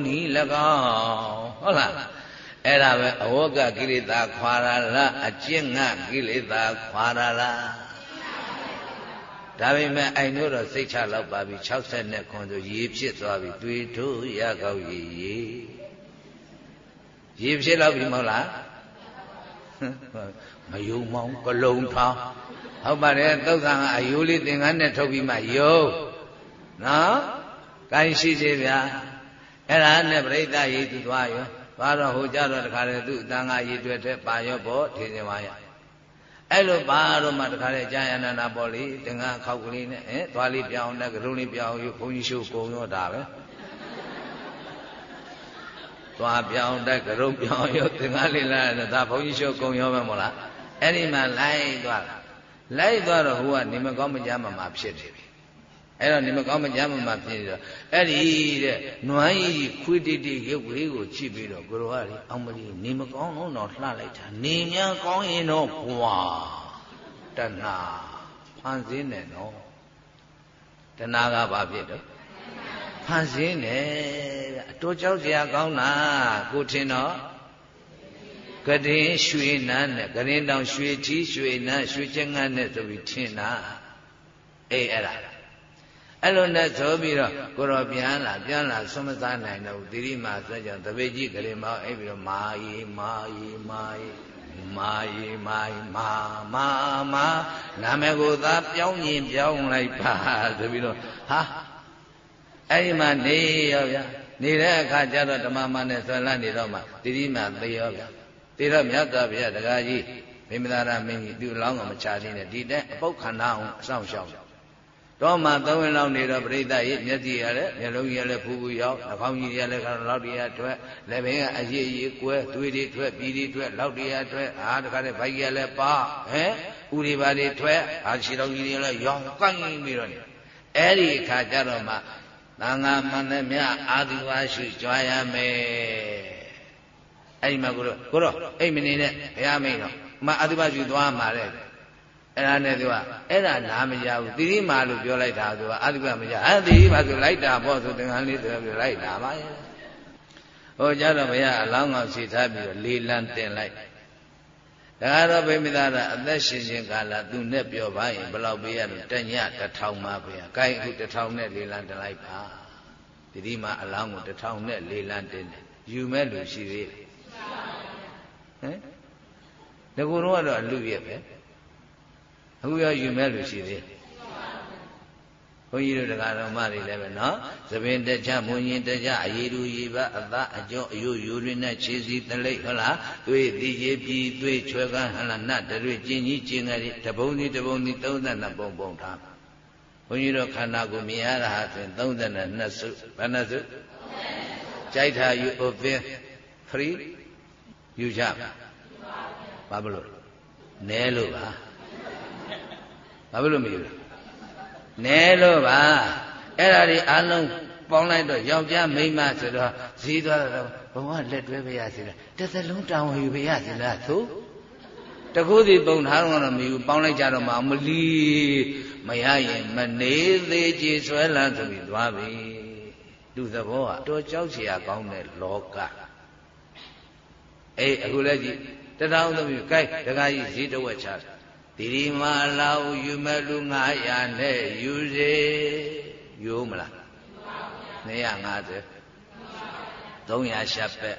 ဟုတ်လားအဲ့ဒါပဲအဝဂ္ဂကိလေသာခွာရလားအကျင့်ငါကိလေသာခွာရလားဒါပေမဲ့အိုင်တို့တော့စိတ်ချလောက်ပါပြီ60နဲ့ခွန်ဆိုရေဖြစ်သွားပြီတွေ့ထိုးရကောက်ရေဖြစ်လောက်ပြီမဟုတ်လားမယုံမောင်းကလုံထောင်းဟုတ်ပါတယ်သုတ်သံကအယိုးလေးသင်္ကန်းနဲ့ထုတ်ပြီးမှယုံနော်ကိုင်းရှိစေဗျာအဲ့ဒါနဲ့ပြိဿရေသူသွားရောသွားတော့ဟိုကြတော့တခါလေသူ့အတန်ကရေတွေ့တဲ့ပါရောပေါ့ထင်စင်ပါရအဲ့လိုပါတော့မှတခါလေကြာယန္နာပေါ့လေသင်္ကန်းခောက်ကလေးနဲ့သွားလေးပြောင်းတဲ့ကရုံးလေးပြောင်းယူဘုန်းကြီးရှုပ်ကုန်ရောတာပဲသွားပြောင်းတဲ့ကရုံးပြောင်းယူသင်္ကန်းလေးလာတဲ့ဒါဘုန်းကြီးရှုပ်ကုန်ရောပဲမို့လားအဲ့ဒီမှာလိုက်သွားတော့ဟိုကနေမကောင်းမကြမ်းမှဖြစ်တယ်အဲ့တော့နေမကောင်းမကြမ်းမှဖြစ်တော့အဲ့ဒီတဲ့နွမ်းကြီးခွေးတိတိရုပ်ကလေးကိုကြည့်ပြီးတော့ကိုရောကလေအောင်မလေးနေမကောင်းတော့လှလိုက်တာနေများကောင်းရင်တော့ဘွာတဏှာဖန်ဆင်းတယ်နော်တဏှာကဘာဖြစ်တော့ဖန်ဆင်းတယ်အတော်ကြောက်စရာကောင်းတာကိုထင်တော့ကရင်ရွှေနန်းနဲ့ကရင်တောင်ရွှေထီးရွှေနန်းရွှေကျငန်းနဲ့ဆိုပြီးထင်တာအဲ့ဒါအဲ့လိုနဲ့ဆိုပြီးတော့ကိုရောပြန်လာဆွမစားနိုင်တော့သီရိမာဆိုကြောင့်တပည့်ကြီးကလေးမောင်းအဲ့ပြီးတော့မာနာမည်ကိုသာပြောင်းရင်ပြောင်းလိုက်ပါဆိုပြီးတော့ဟာအဲ့ဒီမှာနေရောဗျာနေတဲ့အခါကျတော့ဓမ္မမနဲ့ဆွဲလန်းနေတော့မှသီရိမာသေရောဗျာသေတော့မြတ်စွာဘုရားတကားကြီးဗိမသာရမင်းကြီးသူ့လောင်းကမချသေးနဲ့ဒီတဲ့အပုတ်ခန္ဓာအောင်အဆောင်ရှောက်တော့မှသုံးဝင်လောက်နေတော့ပြိဿရဲ့မျက်စိရလည်းမျက်လုံးကြီးလည်းဖူးဖူးရောက်နှာခေါင်းကြီးရလည်းလောက်တရားထွက်လက်ဘင်းကအရည်ရည်ကွဲသွေးတွေထွက်ပြည်တွေထွက်လောက်တရားထွက်တခါတည်းဗိုက်ကြီးလည်းပါဥရိပါတွေထွက်ခြေတော်ကြီးတွေလည်းရောင်ကိုင်းပြီးတော့နေအဲ့ဒီအခါကျတော့မှသံဃာမန္တမြအာဒီဝါရှိကြွားရမယ်အဲ့ဒီမှာကိုတော့အိမ်မနေနဲ့ဘုရားမိန်တော့အာဒီဝါရှိသွားမှာတဲ့အဲ့ဒါနဲ့သူကအဲ့ဒါနားမရဘူးသီရိမာလို့ပြောလိုက်တာသူကအတုပမရသီရိမာဆိုလိုက်တာပေါ့ဆိုသင်္ကန်းလေးဆိုပြီးလိုက်တာပါရဲ့ဟိုကြတော့ဘုရားအလောင်းကောင်စီထားပြီးတော့လေးလန်းတင်လိုက်ဒါကတော့ဗိမိသာရအသက်ရှင်ခြင်းကာလသူနဲ့ပြောပါရင်ဘယ်လောက်ပေးရလို့တည1000ပါဗျာ။ကိုင်းအခု1000နဲ့လေးလန်းတင်လိုက်ပါသီရိမာအလောင်းကို1000နဲ့လေးလန်းတင်တယ်ယူမဲ့လူရှိသေးတယ်ဒီကုတော့အလူပြည့်ပဲအခုရောယူမဲ့လို့ရှိသေးဘုန်းကြီးတို့တရားတော်မတွေလည်းပဲနော်သပင်တကြမွန်ရင်တကြအရေလူရေပါအသားအကျော်အယိုးယူရင်းနဲ့ခြေစီတလိပ်ဟုတ်လားသွေးတိရေပြည်သွေးချွဲကန်းဟလားနတ်တွေကျင်းကြီးကျင်းငယ်တပုံစီ32ပုံထားဘုန်းကြီးတို့ခန္ဓာကိုမြင်ရတာဟာဆိုရင်32စုဘယ်နှစုကြိုက်တာယူအပင်ဖရီယူကြဘာလို့နဲလို့ပါဘာလို့မယူလဲနဲလို့ပါအဲ့ဒါဒီအလုံးပေါင်းလိုက်တော့ယောက်ျားမိန်းမဆိုတော့ဈေးသွားတော့ဘုံကလက်တွဲပြရစီလားတစ်သလုံးတောင်းယူပြရစီလားသို့တကူစီပုံထားတော့မယူပေါင်းလိုက်ကြတော့မှမလီမရရင်မနေသေးကြည်ဆွဲလန်းဆိုပြီးသွားပြီသူသဘောကတော်ကြောက်เสียကောင်းတဲ့လောကအခုလည်းကြည့်တထောင်သမီးကိုက်တခါကြီးဈေးတစ်ဝက်ချဒီဒီမာလောက်ယူမဲ့လူ900နဲ့ယူစေယူမလား250 300ရှပ်ပဲ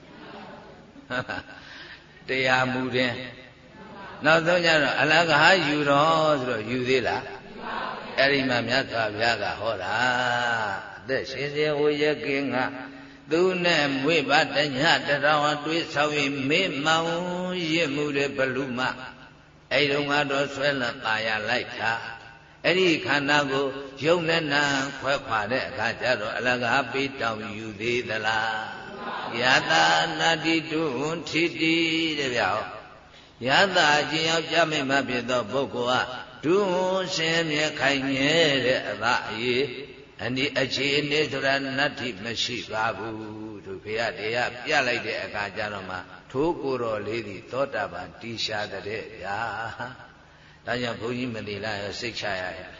တရားမူတဲ့နောက်ဆုံးကျတော့အလကားယူတော့ဆိုတော့ယူသေးလားအဲ့ဒီမှာမြတ်စွာဘုရားကဟောတာအသက်ရှင်ရှင်ဝရကင်းကသူနဲ့မွေပါတညတတော်တွေးဆောင်ရင်မေ့မောင်ရစ်မှုတဲ့ဘလူမအဲ့တုန်းကတော့ဆွဲလန်းပါရလိုက်တာအဲ့ဒီခန္ဓာကိုယုံနဲ့နာခွဲခွာတဲ့အခါကျတော့အလကားပေးတောင်းယူသေးသလားယတာနာတိတုထီတိတဲ့ဗျာယတာအချင်းယောက်ျားမိမဖြစ်သောပုဂ္ဂိုလ်ဟာဒုရှင်မြဲခိုင်မြဲတဲ့အသာအေးအနိအခြေအနေဆိုတာနတ္ထိမရှိပါဘူးသူဖေရတရားပြလိုက်တဲ့အခါကျတော့မှထိုးကိုယ်တော်လေးသည်သောတာပန်တိရှာတဲ့ဗျာဒါကြောင့်ဘုန်းကြီးမတိလားရောစိတ်ချရရ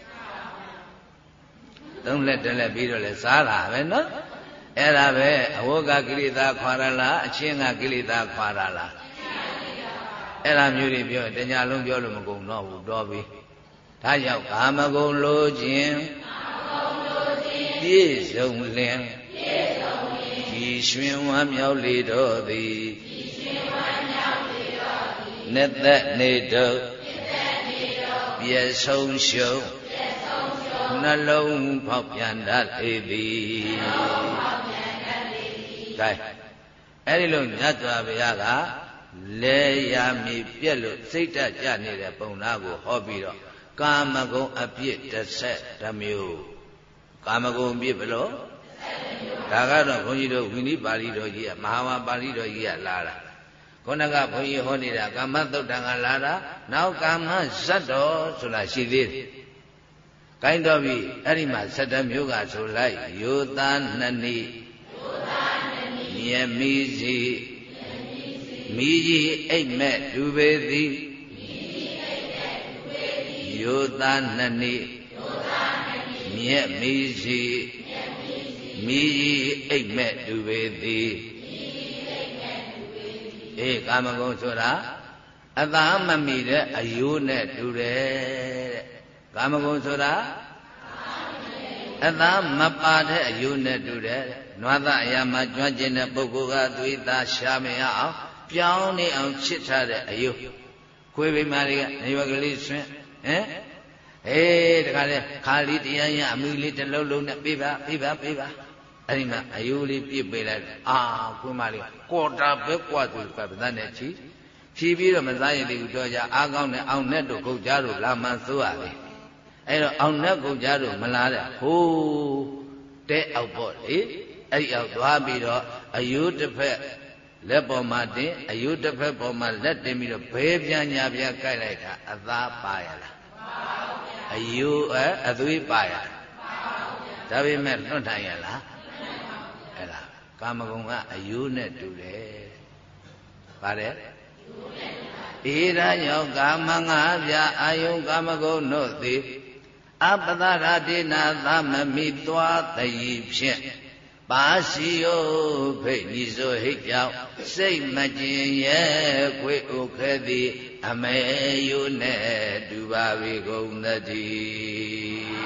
သုံးလက်တလက်ပြီးတော့လဲစားတာပဲနော်အဲ့ဒါပဲအဝကကိလေသာခွာရလားအချင်းကကိလေသာခွာရလားအဲ့ဒါမျိုးတွေပြောတညာလုံးပြောလို့မကုန်တော့ဘူးတော်ပြီဒါကြောင့်ကာမဂုဏ်လိုခြင်းပြည့်စုံလင်ဒီရွှင်ဝမ်းမြောက်လေတော့သည်နှစ်သက်နေတော့ပြည့်ဆုံးရှုံးနှလုံးဖောက်ပြန်တတ်လေသည်ကဲအဲ့ဒီလိုမြတ်စွာဘုရားကလဲရမည်ပြက်လို့စိတ်ဓာတ်ကြနေတဲ့ပုံနာကိုဟောပြီးတော့ကာမဂုဏ်အပြစ်30မျိုးကာမဂုဏ်အပြစ်ဘလို့ဒါကတော့ဘုန်းကြီးတို့ဝိနည်းပါဠိတော်ကြီးကမဟာဝါပါဠိတော်ကြီးကလာတာခုနကဘုန်းကြီးဟောနေတာကာမသုတ်တံကလာတာနောက်ကာမဇတ်တော်ဆိုတာရှိသေးတယ်။ကိုင်းတော်ပြီအဲ့ဒီမှာ7မျိုးကဆိုလိုက်ယောသားနှစ်နည်းမြက်မီစီမိကြီးအိတ်မဲ့ဒူပေသည်ယောသားနှစ်နည်းမြက်မီစီမိကြီးအိတ်မဲ့ဒူပေသည်ကာမဂုဏ်ဆိုတာအသာမမီတဲ့အယိုးနဲ့တူတယ်တဲ့ကာမဂုဏ်ဆိုတာအသာမပါတဲ့အယိုးနဲ့တူတယ်နွားသားအရာမှာကျွမ်းကျင်တဲ့ပုဂ္ဂိုလ်ကသွေးသားရှာမရအောင်ပြောင်းနေအောင်ချစ်ထားတဲ့အယိုးခွေးပိမာတွေကနေရွက်ကလေးဆွင့်တခါလေခါလီတရားရအမီလေးတစ်လုံးလုံးနဲ့ပေးပါအဲ့ဒီမှာအယိုးလေးပြစ်ပေးလိုက်ခွေးမလေးကော်တာပဲကွာသူကပဒတ်နဲ့ချီဖြီးပြီးတော့မစားရသေးဘူးတော့ကြအားကောင်းတဲ့အောင်နဲ့တို့ကုတ်ကြားတို့လာမှန်းစိုးရတယ်အဲ့တော့အောင်နဲ့ကုတ်ကြားတို့မလားတဲ့ဟိုးတဲအောက်ပေါ့လေအဲ့ဒီအောက်သွားပြီးတော့အယိုးတစ်ဖက်လက်ပေါ်မှာတင်အယိုးတစ်ဖက်ပေါ်မှာလက်တင်ပြီးတော့ဘဲပြန်ညာပြန်ကိုက်လိုက်တာအသားပါရလားအယိုးအသွေးပါရဒါပေမဲ့လွတ်နိုင်ရလားအဲ့ဒါကာမဂုဏ်ကအယိုးနဲ့တူတယ်ပါတယ်ဧရာယောကာမငါးပြအာယုကာမဂုဏ်တို့သည်အပဒရာတိနာသမမိသွားတည်ဖြင့်ပါစီယိုဖိတ်ဤဆိုဟိတ်ကြောင့်စိတ်မကျင်ရဲ့ခွေဥခဲသည်အမေယုနဲ့တူပါပြီကုန်သတည်း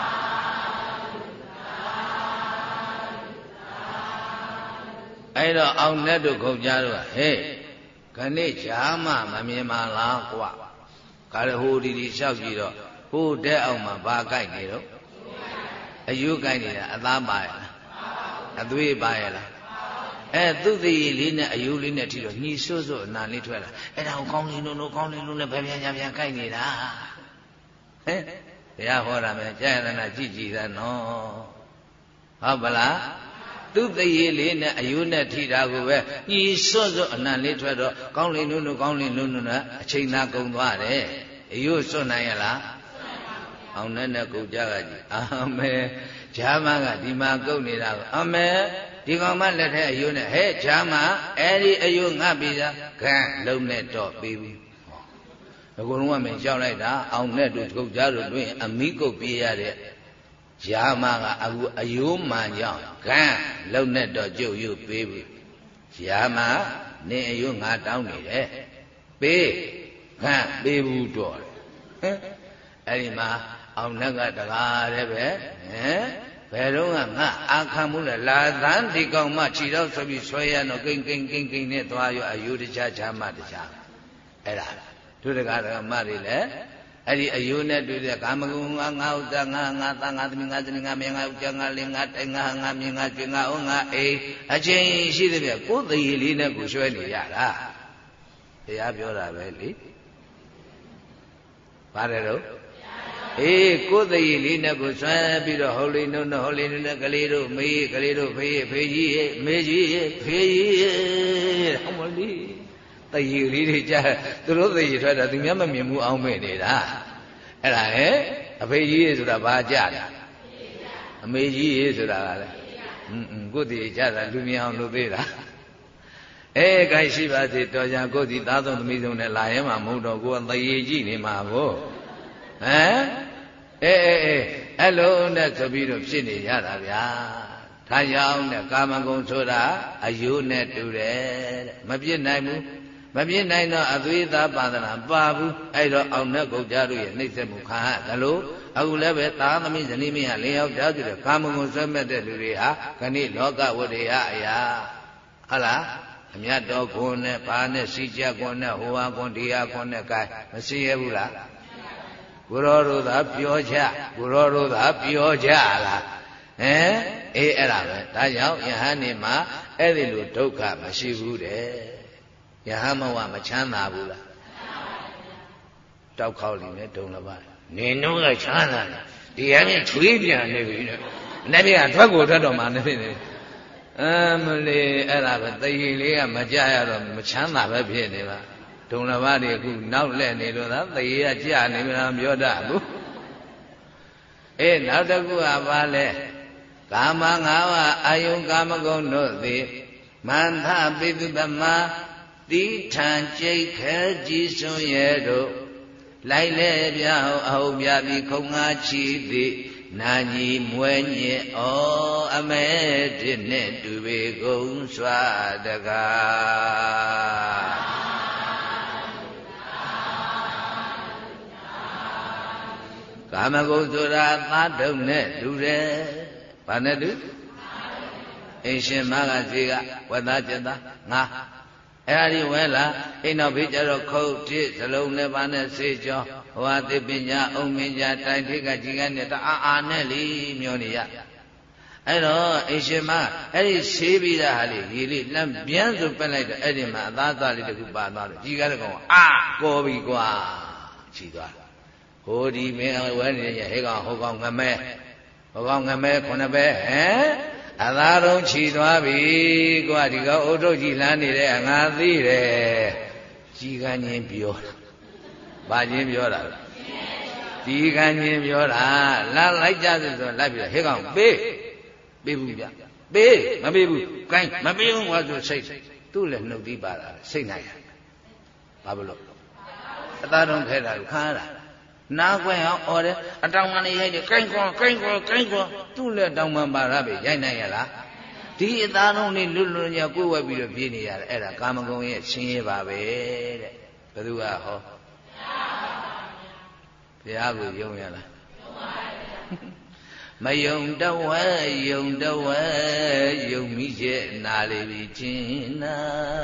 အဲ့တော့အောင်နဲ့တို့ခုတ်ကြတော့ဟဲ့ခဏိချာမမမြင်ပါလားကွာကာရဟိုဒီလျှောက်ကြည့်တော့ဟိုတဲ့အောင်မှာဘာကြိုက်နေတော့အယူကြိုက်နေတာအသားပါရဲ့လားအသွေးပါရဲ့လားသူ့သိလေးနဲ့အယူလေးနဲ့ထီတော့ညီစွတ်စွတ်အနာလေးထွက်လာအဲ့ဒါကိုကောင်းလေးလုံးနဲ့ပဲပြန်ကြပြန်ကြိုက်နေတာဘုရားဟောတာမယ်ကြာရနာကြည့်သားနော်ဟုတ်ပါလားသူ့သိလေးနဲ့အယူနဲ့ထီတာကိုပဲညီစွတ်စွတ်အနာလေးထွက်တော့ကောင်းလေးလုံးနဲ့အချိန်သာကုန်သွားတယ်အယူစွတ်နိုင်ရလားအောင်နဲ့ကုတ်ကြကကြီးအာမေဂျာမကဒီမှာကုတ်နေတာအမေဒီကောင်မလက်ထဲအယိုးနဲ့ဟဲ့ဂျာမအဲ့ဒီအယိုးငါပြီးသားခံလုံးနဲ့တော့ပြီးပြီအကုန်လုံးကမင်းကြောက်လိုက်တာအောင်နဲ့တို့ကုတ်ကြတို့တွင်အမိကုတ်ပြေးရတဲ့ဂျာမကအခုအယိုးမှန်ကြောင့်ခံလုံးနဲ့တော့ကျုပ်ရုပ်ပေးပြီဂျာမနင်းအယိုးငါတောင်းနေတယ်ပေးခံပေးဘူးတော့အဲ့ဒီမှာအောင်နဲ့ကတကားတဲ့ပဲဘယ်တော့ငါအာခံမှုလဲလာသန်းဒီကောင်မှခြေတော့ဆိုပြီးဆွဲရတော့ကိန်းနဲ့သွားရောအယိုးတခြားချမ်းမတခြားအဲ့ဒါတို့တကားမတွေလည်းအဲ့ဒီအယိုးနဲ့တွေ့တဲ့ကာမဂုဏ်ငါဥစ္စာငါသားငါသမီးငါဇနီးငါမင်းငါဥစ္စာငါလင်ငါတိုင်ငါမြင်ငါကျွင်ငါအောင်ငါအိမ်အချင်းရှိတဲ့ပြကိုယ်သေးလေးနဲ့ကိုရွှဲနေရတာတရားပြောတာပဲလေပါတယ်တော့အေးကိုယ်သေးလေးနဲ့ကိုဆွဲပြီးတော့ဟောလိနုံဟောလိနုံနဲ့ကလေးတို့မေးကလေးတို့ဖေးကြီးရဲ့မေကြီးရဲ့ဖေးကြီးရဲ့ဟောမလေးတည်ရည်လေးတွေကြားသူတို့တည်ရည်ထွက်တာသူများမမြင်ဘူးအောင်မဲ့နေတာအဲ့ဒါဟဲ့အဖေကြီးရဲ့ဆိုတာဘာကြလဲအမေကြီးရဲ့ဆိုတာကလည်းကိုယ်တည်ကြတာလူမြင်အောင်လုပ်သေးတာခိုင်ရှိပါစေတော်ကြကိုယ်စီသားဆုံးသမီးဆုံးနဲ့လာရဲမှာမဟုတ်တော့ကိုယ်တည်ရည်ကြည့်နေမှာကိုအဲ့လိုနဲ့ဆိုပြီးတော့ဖြစ်နေရတာဗျာဒါကြောင့်နဲ့ကာမဂုဏ်ဆိုတာအယိုးနဲ့တူတယ်တဲ့မပြစ်နိုင်ဘူးမပြစ်နိုင်တော့အသွေးသားပါဒနာပါဘူးအဲ့တော့အောင်နဲ့ကုတ်ကြတို့ရဲ့နှိမ့်ဆက်မှုခံရတယ်လို့အခုလည်းပဲသားသမီးဇနီးမင်းကလင်းယောက်ျားဆိုတဲ့ကာမဂုဏ်ဆွဲမဲ့တဲ့လူတွေဟာခဏိလောကဝတ္တရာအရာဟုတ်လားအမြတ်တော်ခွန်နဲ့ဘာနဲ့စီကြခွန်နဲ့ဟိုဟာခွန်ဒီဟာခွန်နဲ့ကိုင်းမစီရဘူးလားကိုရောတို့သာပြောကြကိုရောတို့သာပြောကြလားအေးအဲ့ဒါပဲဒါကြောင့်ယဟန်နေမှာအဲ့ဒီလိုဒုက္ခမရှိဘူးတဲ့ယဟန်မဝမချမ်းသာဘူးလားတောက်ခေါက်လိမ့်မယ်ဒုံလပါနေတော့ကချမ်းသာတယ်ဒီဟန်ကချွေးပြန်နေပြီနဲ့နေ့ကထွက်ကိုထွက်တော့မှနေနေမလေးအဲ့ဒါပဲတည်ရင်လေးကမကြရတော့မချမ်းသာပဲဖြစ်နေပါဒုံလဘတွေအခုနောက်လှည့်နေလို့သာသေရကြနေမှန်းပြောတတ်ဘူးနောက်တစ်ခုကဘာလဲကာမငါးပါးအာယုကာမဂုဏ်တို့သည်မန္ထပိတုပမတိထံကြိတ်ခဲကြည်စွန်ရဲ့တို့လိုက်လေပြအဟုတ်ပြပြီးခုံငါချီသည်နာကြီးမွဲညင်ဩအမဲတစ်နဲ့တူပေကုန်စွာတကားကာမဂုဏ်ဆိုတာသာတုံနဲ့တူတယ်။ဘာနဲ့တူ။အိမ်ရှင်မကစီကဝတ်သားကျက်သားငါအဲ့ဒီဝဲလာအိမ်တော်ဘေးကျတော့ခုတ်တိစလုံးနဲ့ဘာနဲ့စေကြောဟောတိပညာအုံမင်းကြတိုင်ထိကကြီးကနဲ့တအာနဲ့လီမျောနေရအဲ့တော့အိမ်ရှင်မအဲ့ဒီဆေးပြီးတာဟာလေဒီလေးလမ်းပြန်ဆိုပက်လိုက်တော့အဲ့ဒီမှာအသားသားလေးတခုပါသွားတယ်ကြီးကားတဲ့ကောင်ကောပြီကွာချီသွားဟိုဒီမင်းဝဲနေရဟဲကောင်ဟိုကောင်ငမဲဟိုကောင်ငမဲခုနှစ်ပဲအသာတော့ခြီသွားပြီကွာဒီကောင်အုတ်ထုတ်ကြီးလှမ်းနေတယ်ငါသိတယ်ကြီးကန်းချင်းပြောတာဘာချင်းပြောတာလဲကြီးကန်းချင်းပြောတာလာလိုက်ကြဆိုလိုက်ပြီးဟဲကောင်ပေးဘူးဗျပေးမပေးဘူးကိုင်းမပေးဘူးကွာဆိုစိတ်သူ့လည်းနှုတ်ပြီးပါတာစိတ်နိုင်ဘာလို့အသာတော့ခဲတာခါတာနားကွယ်အောင်အော်တယ်အတောင်မှလည်းရိုက်တယ်ကိုင်းကွာသူ့လက်တောင်မှပါရပဲရိုက်နိုင်ရလားဒီအသားလုံးလေးလွတ်လွတ်ညာကိုယ်ဝဲပြီးတော့ပြေးနေရတယ်အဲ့ဒါကာမဂုဏ်ရဲ့ရှင်းရပါပဲတဲ့ဘယ်သူကဟောဘုရားကိုယုံရလားမယုံတော့ဝဲယုံတော့ဝဲယုံမိရဲ့နာလေးပြီးချင်းနာ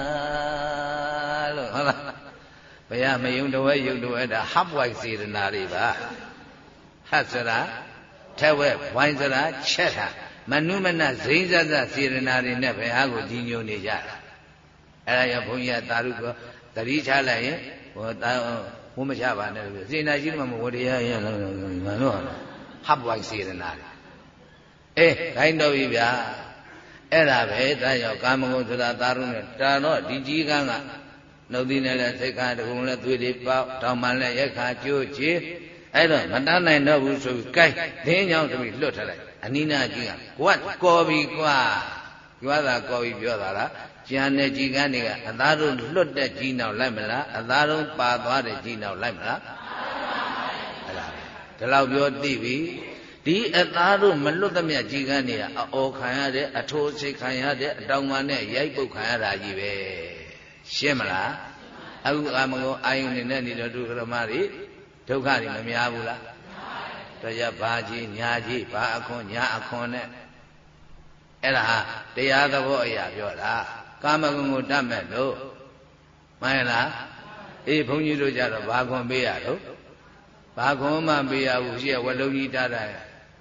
လို့ဟုတ်လားဘုရားမယုံတော့ဝဲယုံတော့ဝဲဒါဟပ်ဝိုက်စေတနာတွေပါဟပ်စရာထဲဝဲဝိုင်းစရာချက်တာမနုမနဇိမ့်ဇဇစေတနာတွေနဲ့ဘုရားကိုကြီးညိုနေကြတာအဲ့ဒါရောဘုန်းကြီးကသာရုကသတိချလိုက်ရင်ဟိုဘုမချပါနဲ့လို့စေနာရှိမှမဝတရားရလို့မလို့ဟပ်ဝိုက်စေတနာခိုင်းတော့ပြီဗျာအဲ့ဒါပဲဒါကြောင့်ကာမဂုဏ်ဆိုတာသာရုနဲ့တာတော့ဒီကြီးကန်းကနှုတ်သီးနဲ့လည်းစိတ်ခါတကုံလည်းသွေးတွေပေါက်တောင်မှလည်းရက်ခါကျိုးချေအဲ့တော့မတန်းနိုင်တော့ဘူးဆိုပြီးကိုင်းဒင်းကြောင့်ဆိုပြီးလွတ်ထလိုက်အနိနာကြီးကကွတ်ကော်ပြီကွာကျွားတာကော်ပြီပြောတာလားကျန်တဲ့ကြီးကန်းတွေကအသားတို့လွတ်တဲ့ကြီးနောက်လိုက်မလားအသားတို့ပါသွားတဲ့ကြီးနောက်လိုက်မလားအဲ့ဒါဒီလောက်ပြောသိပြီဒီအသားတို့မလွတ်သမျှကြီးကန်းတွေကအအော်ခံရတဲ့အထိုးစိတ်ခံရတဲ့အတောင်မှနဲ့ရိုက်ပုတ်ခံရတာကြီးပဲရှင်းမလားအခုအာမကောအာယုန်နဲ့နေတော့ဒုက္ခရမတွေဒုက္ခတွေမများဘူးလားတော့ရဘာကြီးညာကြီးဘာအခွန်ညာအခွန်နဲ့အဲ့ဒါဟာတရားသဘောအရာပြောတာကာမဂုဏ်ကိုတတ်မဲ့လို့မှန်လားအေးဘုန်းကြီးတို့ကြတော့ဘာခွန်ပေးရတော့ဘာခွန်မှပေးရဘူးရှိရဝလုံးကြီးတားတာ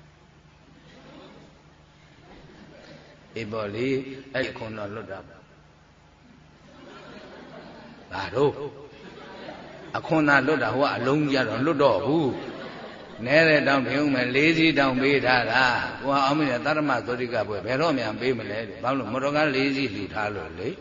အေးပေါ့လေအဲ့ဒီခွန်တော့လွတ်တာဘာတို့အခွန်သာလွတ်တာဟိုကအလုံးကြီးတော့လွတ်တော့ဘူးနဲတဲ့တောင်ပြုံးမယ်၄စီးတောင်ပေးထားတာဟိုအောင်မင်းသတ္တမသောတိကဘွယ်ဘယ်တော့မှပေးမလဲဘာလို့မော်တော်ကား၄စီးလှူထားလို့လေ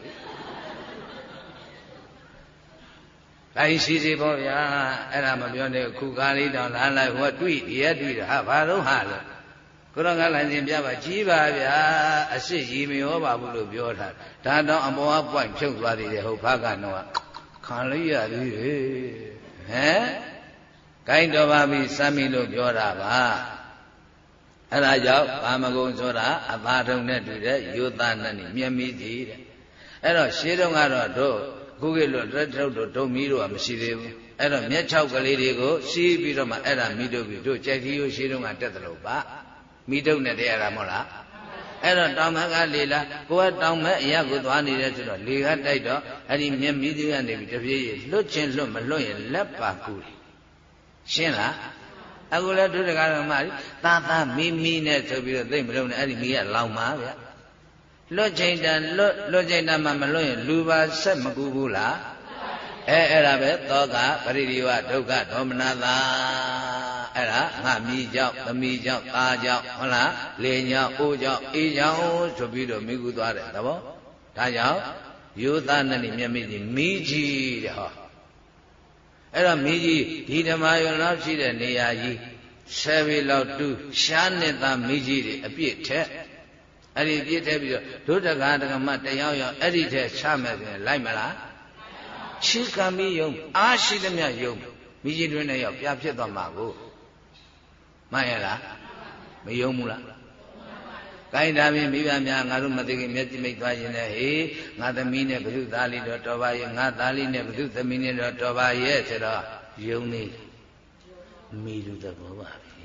တိုင်းစီစီပေါ့ဗျာအဲ့ဒါမပြောနဲ့ခုကားလေးတောင်လာလိုက်ဟိုတွေ့ဒီရတွေ့တာဟာဘာလို့ဟာလဲကိုရောကလိုင်စင်ပြပါကြီးပါဗျာအစ်စ်ရီမရောပါဘူးလို့ပြောထားဒါတော့အပေါ်ကပွိုင်ဖြုတ်သွားသေးတယ်ဟုတ်ဖားကတော့ခံလိုက်ရသေးတယ်ဟမ်ကိုင်းတော်ပါပြီစမ်းပြီလို့ပြောတာပါအဲ့ဒါကြောင့်ကာမဂုဏ်ဆိုတာအပါထုံနဲ့တွေ့တဲ့ယောသနဲ့မျက်မီးကြီးတဲ့အဲ့တော့ရှေးတုန်းကတော့တို့ခုခေတ်လို့တက်ထုတ်တို့ဒုံမီးတို့ကမရှိသေးဘူးအဲ့တော့မျက်ခြောက်ကလေးတွေကိုစီးပြီးတော့မှအဲ့ဒါမိတုပ်ပြီးတို့ကြိုက်ကြီးရိုးရှေးတုန်းကတက်တယ်လို့ပါမိတုပ်နဲ့တည်းရတာမဟုတ်လားအဲ့တော့တောင်မကလေလားကိုကတောင်မဲ့အရာကိုသွားနေတယ်ဆိုတော့လေကတိုက်တော့အဲ့ဒီမျက်မီးကြီးကနေပြီးတပြေးပြေးလွတ်ချင်းလွတ်မလွတ်ရင်လက်ပါကူတယ်ရှင်းလားအခုလည်းဒုဒကာတော်မကြီးသာသာမီမီနဲ့ဆိုပြီးတော့သိမလို့နဲ့အဲ့ဒီမီးကလောင်ပါဗျလွတ်ချိန်တန်လွတ်ချိန်တန်မှမလွတ်ရင်လူပါဆက်မကူဘူးလားအဲ့ဒါပဲသောကပရိဒီဝဒုက္ခဒေါမနတာအဲ့ဒါငါမီးကြောင့်သမီးကြောင့်သားကြောင့်ဟုတ်လားလေကြောင့်အိုးကြောင့်အေးကြောင့်ဆိုပြီးတော့မိကူသွားတယ်သဘောဒါကြောင့်ယောသနဲ့မျက်မိကြီးမီးကြီးတဲ့ဟောအဲ့တော့မီးကြီးဒီဓမ္မယုံလောက်ရှိတဲ့နေရာကြီး10ပေလောက်တူရှားနဲ့သားမီးကြီးတွေအပြည့်ထက်အဲ့ဒီပြည့်ထက်ပြီးတော့ဒုဒကာဒကမတယောက်ယောက်အဲ့ဒီထက်ချမယ်ဆိုရင်လိုက်မလားချီကံမီးယုံအားရှိသမျှယုံမီးကြီးတွင်နဲ့ရောက်ပြဖြစ်သွားမှာကိုမှန်ရလားမယုံဘူးလားကိုင်းဒါဖြင့်မိဘများငါတို့မသိခင်မျက်စိမိတ်သွားရင်လည်းဟေးငါသမီးနဲ့ဘု து သားလေးတော့တော်ပါရဲ့ငါသားလေးနဲ့ဘု து သမီးနဲ့တော့တော်ပါရဲ့ဆိုတော့ယုံနေမိလူသဘောပါပဲ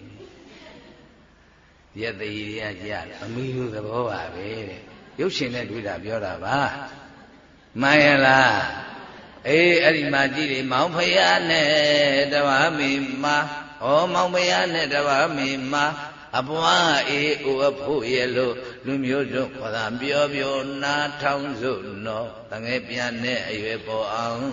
ရက်သေးရကြအမိလူသဘောပါပဲတဲ့ရုပ်ရှင်နဲ့တွေ့တာပြောတာပါမှန်ရလားအေးအဲ့ဒီမှာကြည့်လေမောင်ဖယားနဲ့တဝါမင်းမဩမောင်ဖယားနဲ့တဝါမင်းမအပွားအေးအိုအဖို့ရဲ့လို့လူမျိုးတို့ခေါ်တာပြောပြောနာထောင်စို့နော်တငယ်ပြန်နဲ့အရွယ်ပေါ်အောင်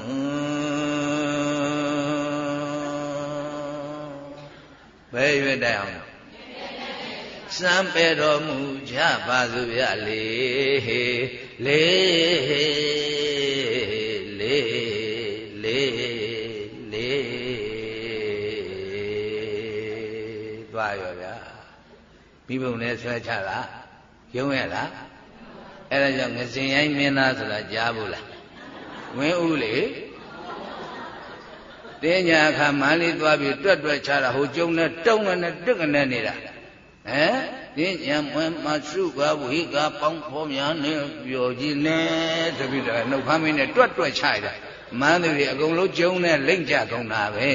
ဘယ်ရွယ်တိုင်အောင်စံပေတော်မူကြပါစို့ရလေလေလေလေလေသွားရောဗျာမိဘုံနဲ့ဆွဲချတာယုံရလားအဲ့ဒါကြောင့်ငစင်ရိုင်းမင်းသားဆိုတာကြားဘူးလားဝင်းဦးလေတင်းညာခါမန်းလေးသွားပြီးတွက်တွက်ချတာဟိုကျုံနဲ့တုံးနဲ့တွက်ကနေနေတာတင်းညာမွဲမစုကဝိကပေါင်းဖော်များနဲ့ပြောကြည့်နေတပိတော့နှုတ်ခမ်းမင်းနဲ့တွက်တွက်ချရတာမန်းသူတွေအကုန်လုံးကျုံနဲ့လိမ့်ကြကုန်တာပဲ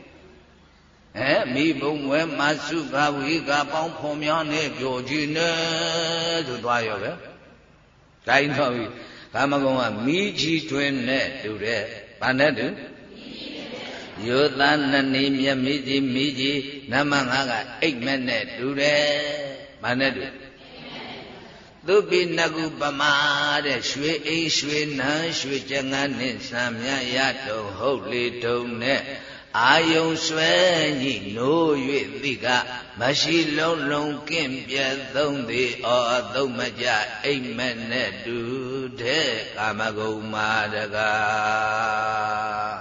မိဘုံဝဲမစုကဝိကပေါင်းဖော်များနဲ့ပြောကြည့်နေဆိုသွားရောပဲတိုင်းတော့ပြီကာမဂုဏ်ကမိကြီးတွင်နဲ့တူတဲ့ဘာနဲ့တူယောသနနေမြတ်မိကြီးနမငါကအိတ်မဲ့နဲ့တူတယ်ဘာနဲ့တူသူပိနကုပမာတဲ့ရွှေအိမ်ရွှေနန်းရွှေကျငန်းနဲ့စံမြရတုံဟုတ်လေတုံနဲ့အာယုံဆွဲညိနိုး၍သိကမရှိလုံးလုံးကင့်ပြတ်သုံးသည်အော်သုံးမကြအိမ်မက်နဲ့တူတဲ့ကာမဂုဏ်မာတကား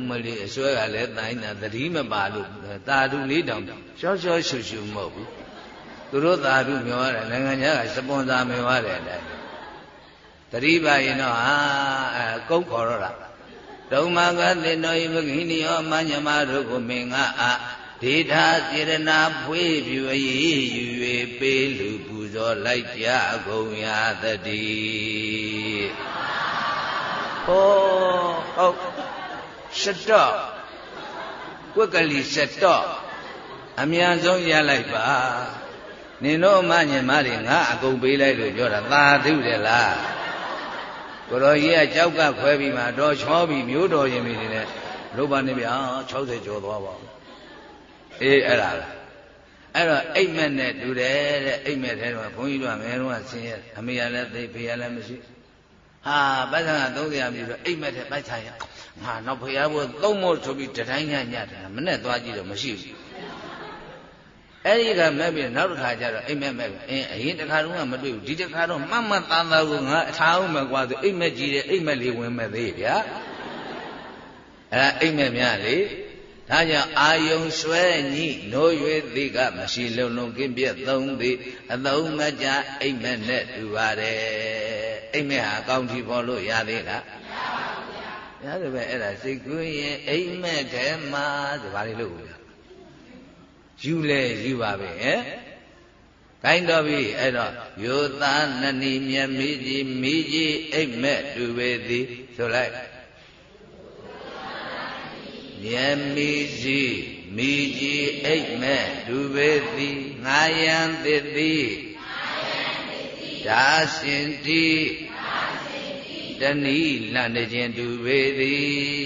mali aswa ga le taina thari ma pa lu tadu 4000ရှော့ရှော့ရှုရှုမဟုတ်ဘူးသူတို့သာဓုမျောရတယ်နိုင်ငံခြားကစပွန်ဆာမျောရတယ်တဲ့သတိပါရင်တော့ဟာကုတ်ခေါ်တော့တာဒုံမကသေနောဤမဂိနိယောမညမတို့ကိုမင်္ဂအာဒေထာစေရနာဖွေးပြူအေးယူ၍ပေးလူပူဇော်လိုက်ကြကုန်ရသတည်းဟောဟုတ်ရှတော့ကွက်ကလေးရှတော့အမြန်ဆုံးရလိုက်ပါနင်တို့အမညင်မတွေငါအကုန်ပေးလိုက်လို့ပြောတာသာဓုတယ်လားကိုတော်ကြီးကကြောက်ကခွဲပြီးမှတော့ချောပြီးမျိုးတော်ရင်မိနေတယ်လို့ပါနေဗျာ60ကျော်သွားပါဘူးအေးအဲ့ဒါလားအဲ့တော့အိမ်မက်နဲ့တူတယ်တဲ့အိမ်မက်ထဲတော့ဘုန်းကြီးတို့ကငယ်တော့ဆင်းရဲအမေရလည်းသိဖေရလည်းမရှိဟာပတ်စံက300ပြီဆိုအိမ်မက်ထဲပိုက်ဆိုင်ရငါနောက်ဖေရဘုသုံးမို့ဆိုပြီးတတိုင်းညညတယ်မနဲ့သွားကြည့်တော့မရှိဘူးအဲ့ဒီကမဲ့ပြီးနောက်တစ်ခါကျတော့အိမ်မက်မဲ့အရင်တစ်ခါတော့မတွေ့ဘူးဒီတစ်ခါတော့မှတ်မှတ်သားသားကိုငါအထားအောင်မဲ့ကွာဆိုအိမ်မက်ကြီးတယ်အိမ်မက်လေးဝင်မဲ့သေးဗျာအဲ့အိမ်မက်များလေဒါကြောင့်အာယုံဆွဲညိနိုး၍သိကမရှိလုံးလုံးကင်းပြည့်သုံးသည်အသုံးမကျအိမ်မက်နဲ့တူပါတယ်အိမ်မက်ဟာအကောင်းကြီးပေါ်လို့ရသေးလားမရပါဘူးဗျာရတယ်ပဲအဲ့ဒါစိတ်ကူးရင်အိမ်မက်ထဲမှာဆိုဘာလို့လဲယူလဲယူပါပဲဟဲ့ကိုင်းတော်ပြီအဲ့တော့ယောသားနဏီမြတ်မိကြီးမိကြီးအိမ်မက်တူပေသည်ဆိုလိုက်မြတ်မိကြီးမိကြီးအိမ်မက်တူပေသည်ငါယံသစ်သည်ဒါရှင်တိတဏီလန့်ခြင်းတူပေသည်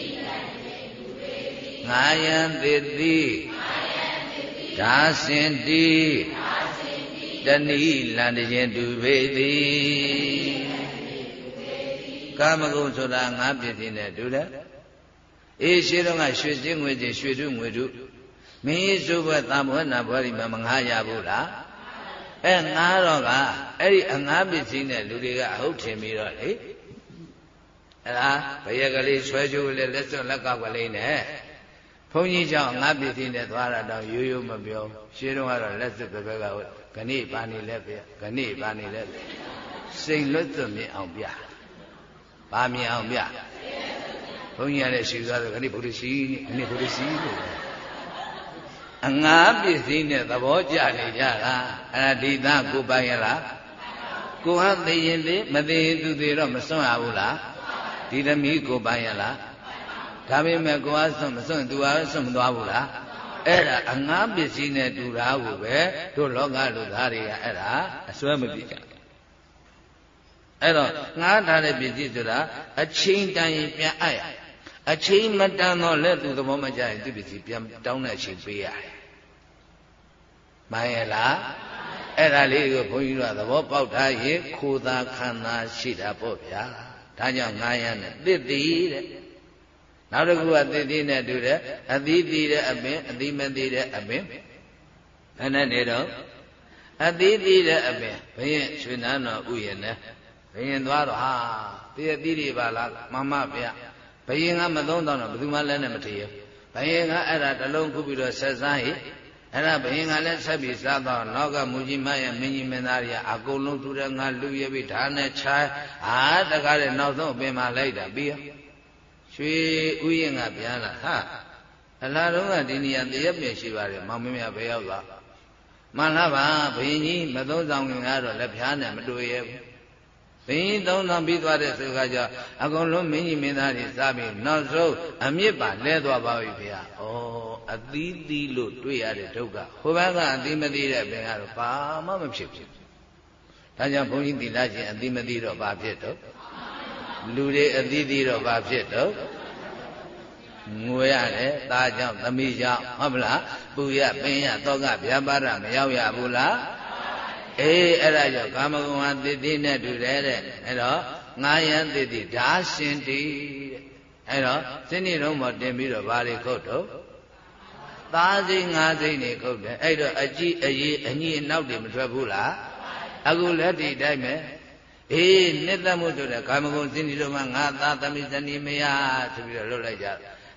ငါယံသစ်သည်ဒါရှင်တိတဏီလန့်ခြင်းတူပေသည်ကာမဂုဏ်ဆိုတာငါးပြည့်စည်နဲ့တူတယ်အေးရှိတော့ကရွှေစင်းငွေစင်းရွှေတုငွေတုမင်းစုဘသံဘောနာဘောရီမှာမငားရဘူးလားငားတော့ကအဲ့ဒီအငားပစ္စည်းနဲ့လူတွေကအဟုတ်ထင်ပြီးတော့လေအဲ့ဒါဘယက်ကလေးဆွဲကြိုးလေးလက်စွပ်လက်ကကလေးနဲ့ဘုန်းကြီးကြောင့်ငါပစ္စည်းနဲ့သွားတာတော့ရိုးရိုးမပြောရှင်းတော့ကတော့လက်စွပ်ပဲကဂဏိပါနေလဲပြဂဏိပါနေလဲစိတ်လွတ်သွမြင်အောင်ပြပါမြင်အောင်ပြဘုန်းကြီးကလည်းရှင်းသွားတယ်ခဏိဘုရားရှိခဏိဘုရားရှိလို့အငါးပစ္စည်းနဲ့သဘောကျနေကြတာအဲ့ဒါဒီသားကိုပိုင်ရလားကိုဟာသိရင်လေမသိရင်သူသေးတော့မစွန့်ရဘူးလားဒီသမီးကိုပိုင်ရလားဒါပေမဲ့ကိုဟာစွန့်မစွန့်သူဟာစွန့်မသွားဘူးလားအဲ့ဒါအငါးပစ္စည်းနဲ့တူတာကိုပဲတို့လောကလူသားတွေကအဲ့ဒါအစွဲမပြစ်ကြအဲ့တော့ငားထားတဲ့ပစ္စည်းဆိုတာအချိန်တန်ရင်ပြန်အပ်ရအချိန်မတန်တော့လက်သူသဘောမကျရင်သူပစ္စည်းပြန်တောင်းတဲ့အချိန်ပေးရတယ်မှန်ရဲ့လားအဲ့ဒါလေးကိုဘုန်းကြီးတို့ကသဘောပေါက်ထားရင်ခိုးသာခံသာရှိတာပေါ့ဗျာဒါကြောင့်ငားရနဲ့သစ်တည်တဲ့နောက်တစ်ခုကသစ်တည်နဲ့တူတယ်အသီးတည်တဲ့အပင်အသီးမတည်တဲ့အပင်ဘယ်နဲ့နေတော့အသီးတည်တဲ့အပင်ဘုရင်ရွှေနန်းတော်ဥယျာဉ်နဲ့ဘယင်သွားတော့ဟာတည့်သီးတွေပါလားမမဗျဘယင်ကမသုံးတော့ဘယ်သူမှလည်းနဲ့မထည့်ရဘယင်ကအဲ့ဒါတစ်လုံးခုပြီးတော့ဆက်စားဟိအဲ့ဒါဘယင်ကလည်းဆက်ပြီးစားတော့နောက်ကမူကြီးမရဲ့မင်းကြီးမင်းသားတွေကအကုန်လုံးတူတယ်ငါလူရပြီဓာနဲ့ခြားတကားတဲ့နောက်ဆုံးအပင်မှာလိုက်တာပြီးရွှေဥယျာဉ်ကပြန်လာဟာအလားတော့ကဒီနေရာတရက်ပြင်ရှိပါတယ်မောင်မင်းမြဘယ်ရောက်သွားမှန်လားပါဘယင်ကြီးမသုံးဆောင်ခင်ကတော့လက်ဖြားနဲ့မတွေ့ရဘူးဘင်း3000ပြီးသွားတဲ့ဆိုခါကျအကုန်လုံးမင်းကြီးမင်းသားတွေစားပြီးနောက်ဆုံးအမြစ်ပါလဲသွားပါပြီဗျာ။ဩအသီးသီးလို့တွေ့ရတဲ့ဒုက္ခဟိုဘက်ကအသီးမသီးတဲ့ပင်ကတော့ဘာမှမဖြစ်ဘူး။ဒါကြောင့်ဘုန်းကြီးသီလရှင်အသီးမသီးတော့ဘာဖြစ်တော့လူတွေအသီးသီးတော့ဘာဖြစ်တော့ငွေရတယ်သားကြောင့်သမီးကြောင့်ဟုတ်မလားပူရပင်ရတောကဗျာပါဒမရောက်ရဘူးလားအေးအဲ့ဒါကြောင့်ကာမဂုဏ်ဟာသစ်သီးနဲ့တူတယ်တဲ့အဲ့တော့ငါယံသစ်သီးဓာရှင်တိတဲ့အဲ့တော့စနေလုံးပေါ်တင်ပြီးတော့ဘာတွေခုတ်တော့သားစိတ်ငါးစိတ်နေခုတ်တယ်အဲ့တော့အကြည့်အရေးအညိအနောက်တွေမထွက်ဘူးလားအခုလက်ဒီတိုင်းပဲအေးနှစ်သက်မှုဆိုတဲ့ကာမဂုဏ်စနေလုံးမှာငါသားသမီးဇနီးမယားဆိုပြီးတော့လွတ်လိုက်ကြ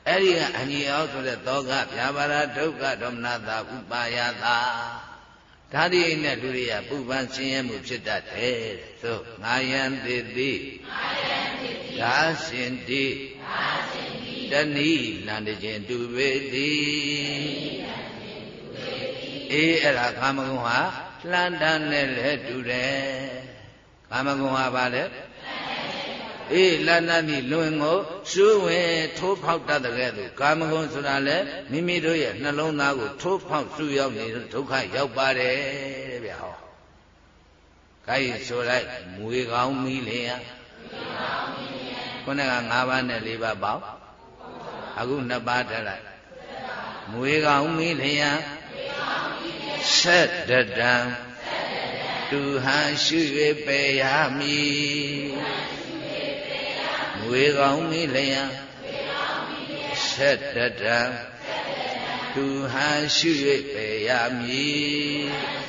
အဲ့ဒီကအညီအောင်ဆိုတဲ့သောကဗျာပါဒဒုက္ခဒေါမနတာဥပါယတာဓာတိနဲ့လူရိယပူပန်ဆင်းရဲမှုဖြစ်တတ်တယ်သို့ငါယံတိတိဒါရှင်တိတဏိလန္တခြင်းတူပေသည်အေးအဲ့ဒါကာမဂုဏ်ဟာလှန်တန်းနဲ့လည်းတူတယ်ကာမဂုဏ်ဟာဘာလဲအေးလန္တတိလွင်ကိုရှုဝင်ထိုးဖောက်တတ်တဲ့ကဲ့သို့ကာမဂုဏ်ဆိုတာလေမိမိတို့ရဲ့နှလုံးသားကိုထိုးဖောက်စုရောက်နေဒုက္ခရောက်ပါတယ်တဲ့ဗျာဟောခိုင်းဆိုလိုက်မွေကောင်းမီးလျာခုနက5ပါးနဲ့4ပါးပေါ့အခု2ပါးထက်လိုက်မွေကောင်းမီးလျာဆက်တံသူဟန်ရှု၍ပေရမည်မွေကောင်းမီးလျာဆက်တံသူဟန်ရှု၍ပေရမည်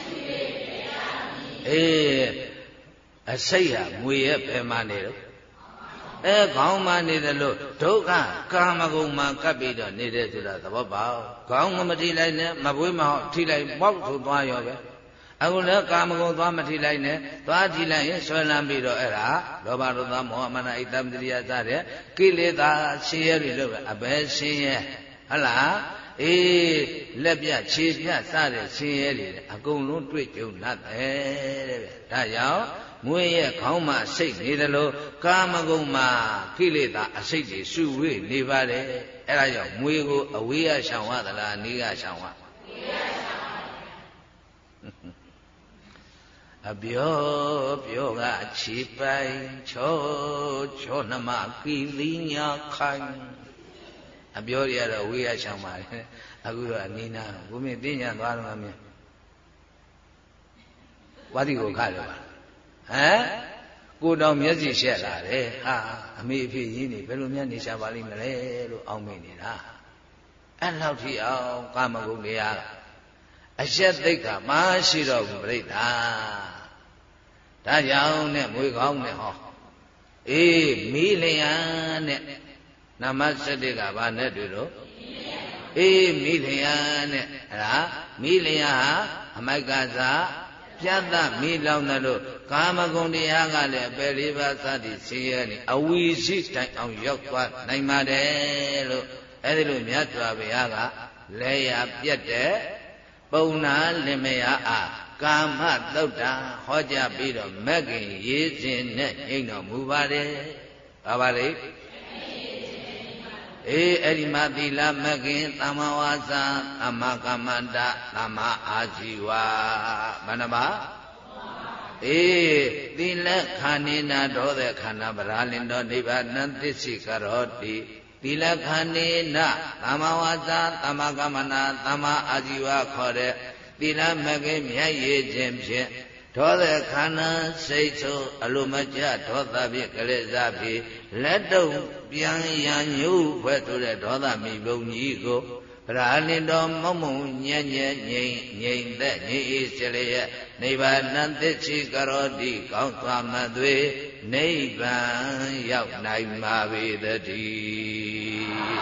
အေးအစိတ်ဟာမွေရဲ့ဘယ်မှာနေတော့ခေါင်းမှနေတယ်လို့ဒုက္ခကာမဂုဏ်မှာကပ်ပြီးတော့နေတဲ့ဆိုတာသဘောပေါက်ခေါင်းကမထိလိုက်နဲ့မပွေးမဟောက်ထိလိုက်ပေါက်ဆိုသွားရောပဲအခုလည်းကာမဂုဏ်သွားမထိလိုက်နဲ့သွားထိလိုက်ရင်ဆွဲလန်းပြီးတော့အဲ့ဒါလောဘဒေါသမောဟမာနဣတ္တမတရိယစတဲ့ကိလေသာရှင်းရဲတွေလို့ပဲအဘယ်ရှင်းရဲဟလားအေးလက်ပြခြေပြစတဲ့ရှင်းရဲတွေအကုန်လုံးတွေ့ကြုံတတ်တယ်တဲ့ဒါကြောင့်မွေရဲ့ခေါင်းမှာစိတ်နေတယ်လို့ကာမဂုဏ်မှာကိလေသာအစိတ်တွေစုဝေးနေပါတယ်အဲ့ဒါကြောင့်မွေကိုအဝေးရရှောင်ရသလားနီးရရှောင်ရအပြောပြောကခြေပိုင်ချောချောနှမကိလိညာခိုင်အပြောရတော့ဝေးရရှောင်ပါတယ်အခုတော့အနီးနာဘုမင်းသိညာသွားတော့မင်းဝါဒီကိုခါတယ်ပါကိုတော်မျက်စိရှက်လာတယ်ဟာအမေအဖေရင်းနေဘယ်လိုများနေရှာပါလိမ့်မလဲလို့အောင်းမိနေတာအဲ့လောက်ထိအောင်ကာမဂုဏ်တွေကအရှက်သိက္ခာမရှိတော့ဘူးပြိတ္တာဒါကြောင့်နဲ့မွေကောင်းနဲ့ဟောအေးမီးလျံနဲ့နမစတိကဘာနဲ့တွေ့လို့အေးမီးလျံနဲ့အဲ့ဒါမီးလျံဟာအမိုက်ကစားပြတ်သမိလောင်တယ်လို့ကာမဂုဏ်တရားကလည်းအပယ်လေးပါးစသည်ဆင်းရဲနေအဝီရှိတိုင်အောင်ရောက်သွားနိုင်ပါတယ်လို့အဲ့ဒီလိုမြတ်စွာဘုရားကလဲရပြတ်တဲ့ပုံနာလင်မယားအားကာမသုတ်တာဟောကြားပြီးတော့မဂ္ဂင်ရေးခြင်းနဲ့ညှိနှောတော်မူပါတယ်။ဘာပါလဲ။အေးအဲ့ဒီမှာသီလမဂ္ဂင်သမ္မာဝါစာသမ္မာကမ္မန္တသမ္မာအာဇီဝဘယ်နှပါအေးသီလခာနိနာဒောသခန္ဓာပရာလင်တော်နိဗ္ဗာန်သစ္စိကရောတိသီလခာနိနာသမ္မာဝါစာသမ္မာကမ္မန္တသမ္မာအာဇီဝခေါ်တဲ့သီလမဂ္ဂင်မြတ်ရည်ခြင်းဖြင့်ဒေါသခန္ဓာစိတ်ဆိုအလိုမကျဒေါသဖြင့်ကလေးစားဖြင့်လက်တုံပြန်ရန်ညှို့ဖွဲ့ဆိုတဲ့ဒေါသမိဘုံကြီးကိုပရာလင်တော်မုံမုံညံ့ညံ့ငြိမ်ငြိမ်သက်ငြိမ်အေးစလျက်နိဗ္ဗာန်သစ္စိကရောတိကောင်းစွာမသွေနိဗ္ဗာန်ရောက်နိုင်ပါပေတည်း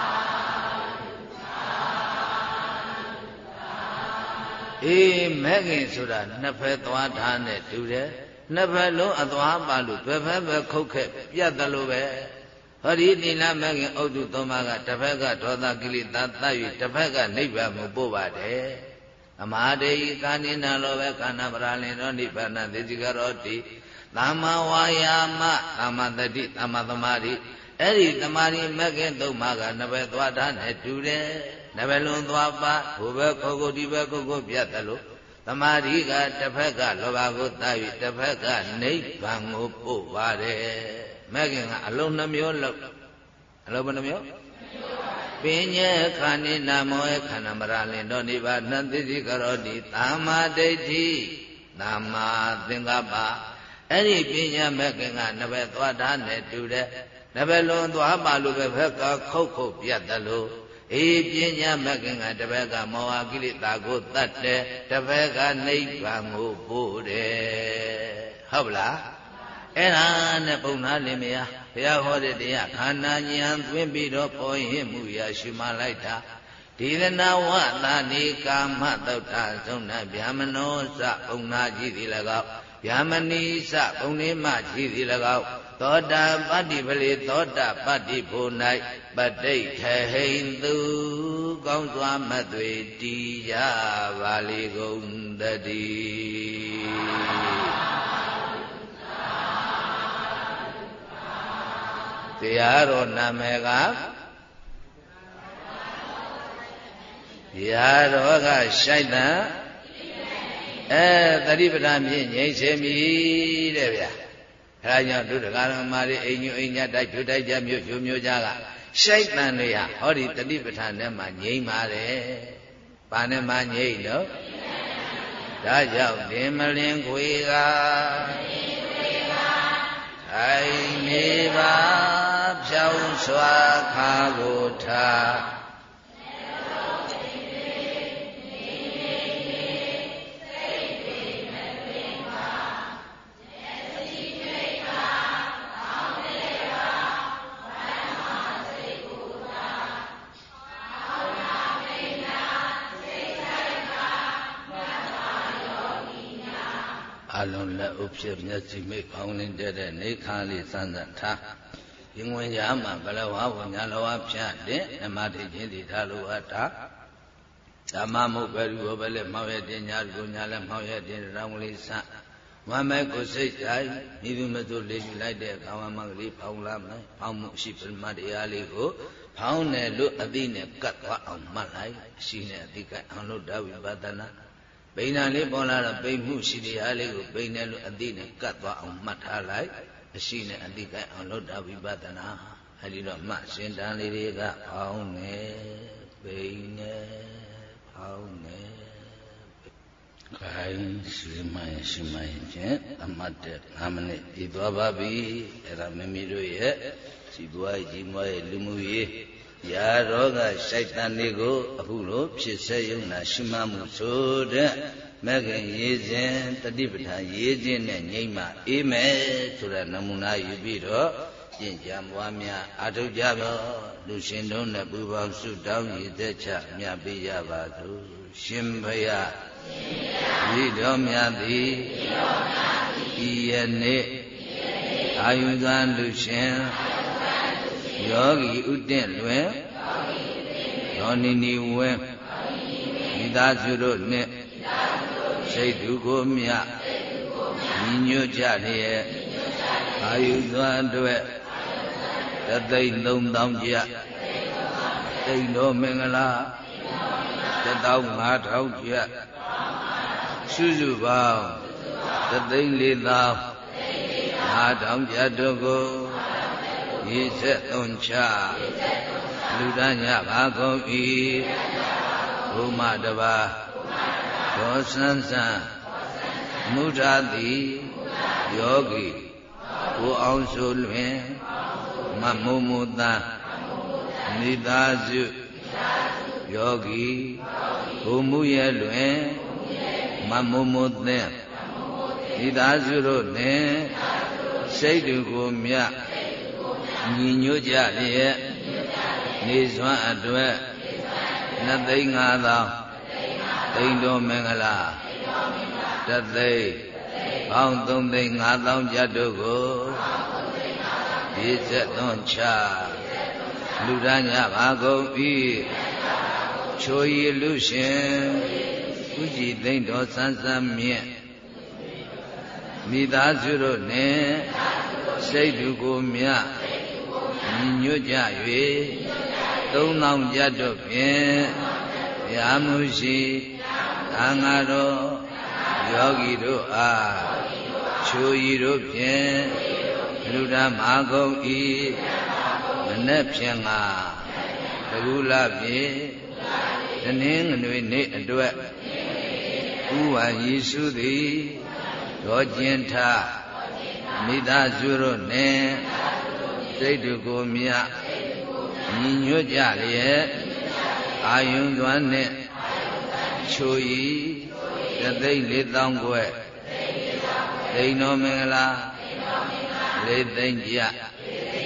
အေးမဲ့ခင်ဆိုတာနှစ်ဖက်သွားထားနဲ့တူတယ်နှစ်ဖက်လုံးအသွားပါလို့ဘယ်ဖက်ပဲခုတ်ခဲ့ပြတ်တယ်လို့ပဲဟောဒီသီလမဲ့ခင်ဥဒ္ဓသုံးပါးကတစ်ဖက်ကဒေါသကိလေသာတတ်၍တစ်ဖက်ကနိဗ္ဗာန်ကိုပို့ပါတယ်အမဟာဒေယိကာနိနာလောပဲခန္ဓာပရာလင်တော်နိဗ္ဗာန်သေတိကရောတိသမ္မာဝါယာမသမ္မာတတိသမ္မာသမာဓိအဲ့ဒီသမာဓိမဲ့ခင်သုံးပါးကနှစ်ဖက်သွားထားနဲ့တူတယ်နှစ်ဖက်လုံးသွားပါဟိုဘက်ခုတ်ခုတ်ဒီဘက်ခုတ်ခုတ်ပြတ်တယ်လို့သမာဓိကတစ်ဖက်ကလောဘကိုတတ်၍တစ်ဖက်ကနိဗ္ဗာန်ကိုပို့ပါတယ်မဲ့ခင်ကအလုံးနှမျိုးလို့အလုံးဘယ်နှမျိုးပညာခန္ဒီနာမောခန္ဓာမရလင်တော်နိဗ္ဗာန်သစ္စိကရောတိသမ္မာဒိဋ္ဌိသမ္မာသင်္ကပ္ပအဲ့ဒီပညာမဲ့ခင်ကနှစ်ဘက်သွားထားနဲ့တူတယ်နှစ်ဘက်လုံးသွားပါလို့ပဲဘက်ကခုတ်ခုတ်ပြတ်တယ်လို့အေးပညာမဲ့ခင်ကတစ်ဘက်ကမောဟကိလေသာကိုတတ်တယ်တစ်ဘက်ကနိဗ္ဗာန်ကိုပို့တယ်ဟုတ်ပလားအဲ့ဒါနဲ့ပုံနာလင်မယားဘုရားဟောတဲ့တရားခန္ဓာဉာဏ်သွင်းပြီးတော့ပေါ်ရင်မှုရရှုမှလိုက်တာဒေသနာဝသာနေကာမသုတ်တာသုံးနာဗျာမနောစပုံနာကြည့်သည်၎င်းဗျာမဏီစပုံနေမှကြည့်သည်၎င်းသောတာပတ္တိပလေသောတာပတ္တိဖို့၌ပဋိထဟိန်သူကောင်းစွာမသွေတည်ကြပါလေကုန်တည်းတရားတော်နာမည်ကတရားတော်ကရှိုက်တံသတိပဋ္ဌာန်ဖြင့်ငြိမ့်စေမည်တဲ့ဗျာအဲဒါကြောင့်ဒုဒကာရမတွေအိမ်ညွအိမ်ညတိုက်ကျွတိုက်ကြမြို့ကျွမြို့ကြကရှိုက်တံတွေဟာဟောဒီတတိပဋ္ဌာန်ထဲမှာငြိမ့်ပါတယ်။ဘာနဲ့မှငြိမ့်တော့ဒါကြောင့်လင်မလင်ခွေကထိုင်နေပါဖြောင်းစွာခါကိုထားအလုံးလက်ဥဖြစ်မျက်စိမိတ်ခေါင်းလင်းတဲ့နေခါလေးစမ်းစမ်းထားရင်ဝင်ကြမှာဘလဝါဝညာလောဝဖြတ်တဲ့ဓမ္မတိချင်းတိထားလို့အတာဓမ္မမဟုတ်ပဲလူဘလည်းမောင်ရဲ့တင်ညာလူညာလည်းမောင်ရဲ့တင်တောင်းကလေးစဝမ်းမဲ့ကိုစိတ်တိုင်းမိသူမသူလေးယူလိုက်တဲ့ကာဝမကလေးဖောင်းလာမယ်ဖောင်းမှုရှိပရမတရားလေးကိုဖောင်းတယ်လို့အသိနဲ့ကတ်သွားအောင်မှတ်လိုက်အရှိနဲ့အသိကအောင်လို့ဓဝိပဒနာပိဏလေးပေါ်လာတော့ပိမှုရှိတရားလေးကိုပိနေလို့အသိနဲ့ကတ်သွားအောင်မှတ်ထားလိုက်အရှိနဲ့အသိကအောင်လို့ဓဝိပဒနာအဲဒီတော့မှရှင်တန်လေးတွေကဖောင်းနေပိနေဖောင်းနေခိုင်းရှိမှန်ချင်းအမှတ်တဲ့5မိနစ်ပြီးသွားပါပြီအဲ့ဒါမိမိတို့ရဲ့စီပွားကြီးမွေးလူမှုရေးရာရောဂစိုက်တန်လေးကိုအခုလိုဖြစ်စေရုံနာရှိမှမှုဆိုတဲ့မဂ္ဂင်ရေးစဉ်တတိပဋ္ဌာန်ရေးခြင်းနဲ့ငြိမ့်မှအေးမယ်ဆိုတဲ့နမူနာယူပြီးတော့ကျင့်ကြံပွားများအားထုတ်ကြပါလူရှင်တို့နဲ့ပူပေါင်းဆုတောင်းရည်သက်ချမြတ်ပေးကြပါသို့ရှင်ဘုရားဤတော်မြတ်သည်ဤယနေ့အာယုဇံလူရှင်ယောဂီဥတင့်လွင်ယောနိနီဝဲမိသားစုတို့နှင့်စိတ်သူကိုမြညီညွတ်ကြလျက်အာယုဇံအတွက်တသိန်း3000ကျပ်တိန်တော်မင်္ဂလာ15000ကျပ်စုစုပေါင်း3,400,000 5,000ကျပ်တို့ကိုရေဆက်သွန်ချလူဒညပါကုန်၏ဘုမတပါဒောဆန်းဆန်းမုဒ္ဒတိယောဂီကိုအောင်ဆိုလွင်မမုံမူတံနိသားစုယောဂီကိုမှုရဲ့လွင်မမုံမူသင်နိသားစုတို့နှင့်စိတ်တူကိုမြတ်ညီညွတ်ကြလျက်နေစွမ်းအတွက်2,500,000တိန်တော်မင်္ဂလာတသိန်းပေါင်း3,500,000ကျပ်တို့ကိုရေဆက်သွန်ချလူဒညပါကုန်၏ချိုရီလူရှင်ဥကြည်သိမ့်တော်ဆန်းဆန်းမြင့်မိသားစုတို့နှင့်စိတ်တူကိုမြတ်ညီညွတ်ကြ၍3,000ကျပ်တို့ဖြင့်ရာမှုရှိသံဃာတော်ယောဂီတို့အားချိုရီတို့ဖြင့်လူဓမ္မာကုန်၏မနေ့ဖြင့်ကတကူလာဖြင့်တနင်္ဂနွေနေ့အတွက်ဥဝါယေရှုသည်တော်ကျင်ထမိသားစုတို့နှင့်စိတ်တူကိုမြတ်ညီညွတ်ကြလျက်အာယုံသွမ်းနှင့်ချိုရီ3,400,000ခွဲတိန်တော်မင်္ဂလာ4,000,000ကျပ်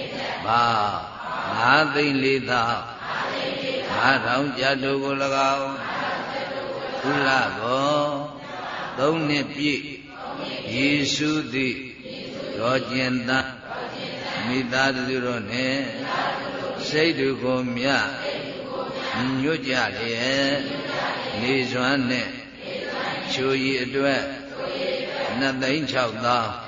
ဘာ5သိန်း4သောင်း5000ကျပ်တို့ကို၎င်းကုလဘော3နှစ်ပြည့်ယေရှုသည်ရောကျင်တမိသားစုတို့နှင့်စိတ်တို့ကိုမြညွတ်ကြလျက်နေစွမ်းနှင့်ချိုရည်အတွက်2,600,000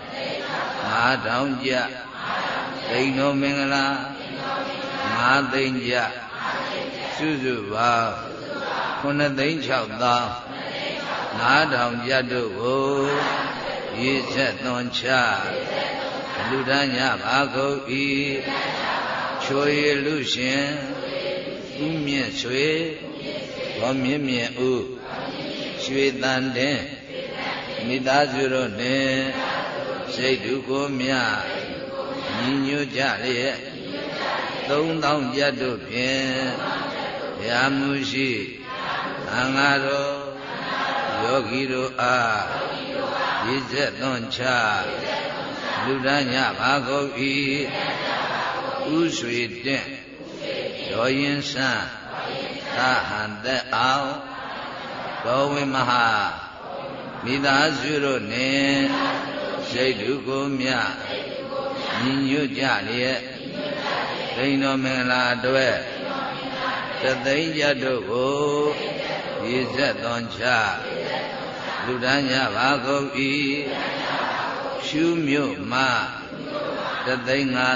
5,000 ကျပ်ဒိန်တော်မင်္ဂလာ5 သိန်းကျပ်စုစုပေါင်း9,600,000 5,000 ကျပ်တို့ကိုရည်ဆက်သွန်ချလူဒန်းညပါကုန်၏ချိုရည်လူရှင်ဥမြင့်ဆွေဘောမြင့်မြင့်ဥရွှေတန်တဲ့မိသားစုတို့နှင့်စိတ်ဓုကိုမြညီညွတ်ကြလျက်3,000 ကျပ်တို့ဖြင့်ရာမှုရှိအင်္ဂါတော်ယောဂီတို့အားရည်ဆက်သွန်ချလူဒန်းညပါကုန်၏ဥရွှေတင့်ရောရင်ဆန်းသာဟန်သက်အောင်တော်ဝိမဟာမိသားစုတို့နှင့်စိတ်ဓုကိုမြညီညွတ်ကြလျက်ဒိန်တော်မင်္ဂလာအတွက်3 သိန်းကျပ်တို့ကိုရည်ဆက်သွန်ချလူဒန်းညပါကုန်၏ရှုမြို့မှ3,500,000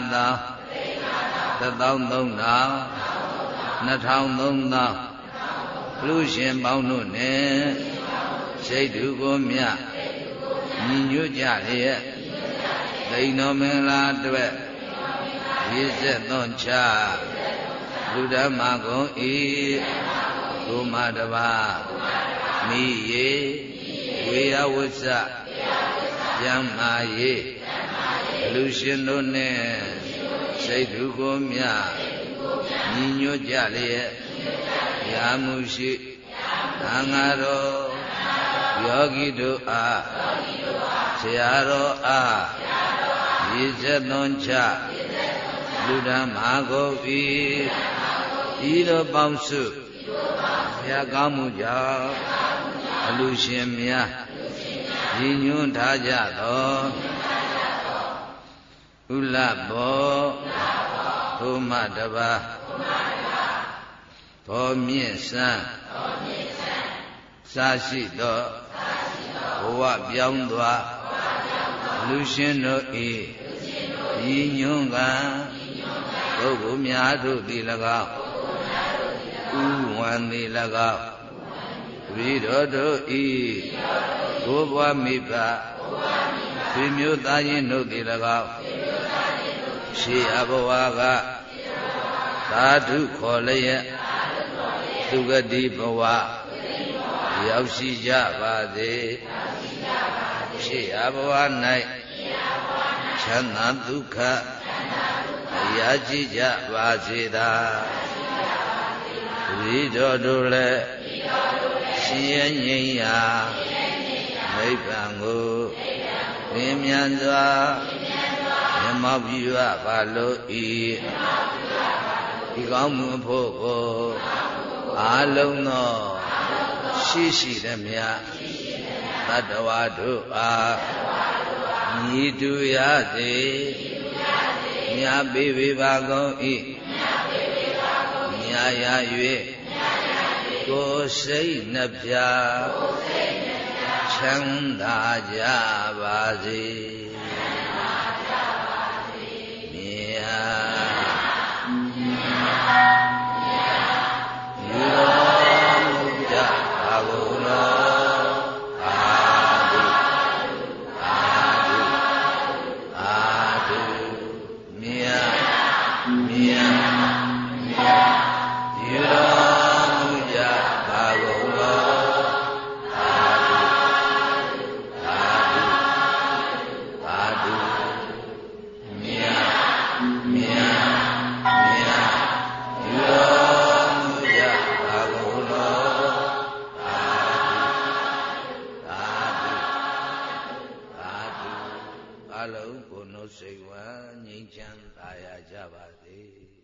13,000 2,300 လူရှင်ပေါင်းတို့နှင့်စိတ်ဓုကိုမြညီညွတ်ကြလျက်ဒိန်တော်မင်္ဂလာအတွက်ရည်ဆက်သွန်ချလူဓမ္မကုန်၏ဘုမတပါမိယေဝေယဝစ္စကျမ်းမာယေလူရှင်တို့နှင့်စိတ်ဓုကိုမြညီညွတ်ကြလျက်ရာမှုရှိအင်္ဂါတော်ယောဂီတို့အားဆရာတော်အားရည်ဆက်သွန်ချလူဓမ္မာကိုဤတို့ပေါင်းစုဆရာကောင်းမှုကြောင့်အလူရှင်များညီညွတ်ထားကြသောဥလဘောဘုမတပါဘောမြင့်စံစာရှိသောဘဝပြောင်းသွားလူရှင်တို့ဤညီညွတ်ကပုဂ္ဂိုလ်များတို့သည်၎င်းဥဝံသည်၎င်းဝိရောတို့ဤဘိုးဘွားမိဘဆွေမျိုးသားချင်းတို့သည်၎င်းရှေးအဘဝကသာဓုခေါ်လျက်သူဂတိဘဝရောက်ရှိကြပါစေရှေးအဘဝ၌ချမ်းသာဒုက္ခအရာကြည်ကြပါစေသာဝိတော်တို့လည်းရှင်ရဲ့ငြိမ်းရာနိဗ္ဗာန်ကိုလင်းမြန်စွာမြတ်မောပြုရပါလို့ဤဒီကောင်းမှုဖို့ကိုအာလုံးသောရှိသည်မြတ်သတ္တဝါတို့အားညီတူရစေမြတ်ပေပါကုန်၏မြတ်ရ၍ကိုယ်စိတ်နှပြချမ်းသာကြပါစေမြတ်ရောကြပါကုန်တော်အာတုအာတုအာတုမြတ်ရောကြပါကုန်တော်အာတုအာတုအလုံးကိုယ်နှုတ်စိတ်ဝမ်းငြိမ်းချမ်းသာယာကြပါစေ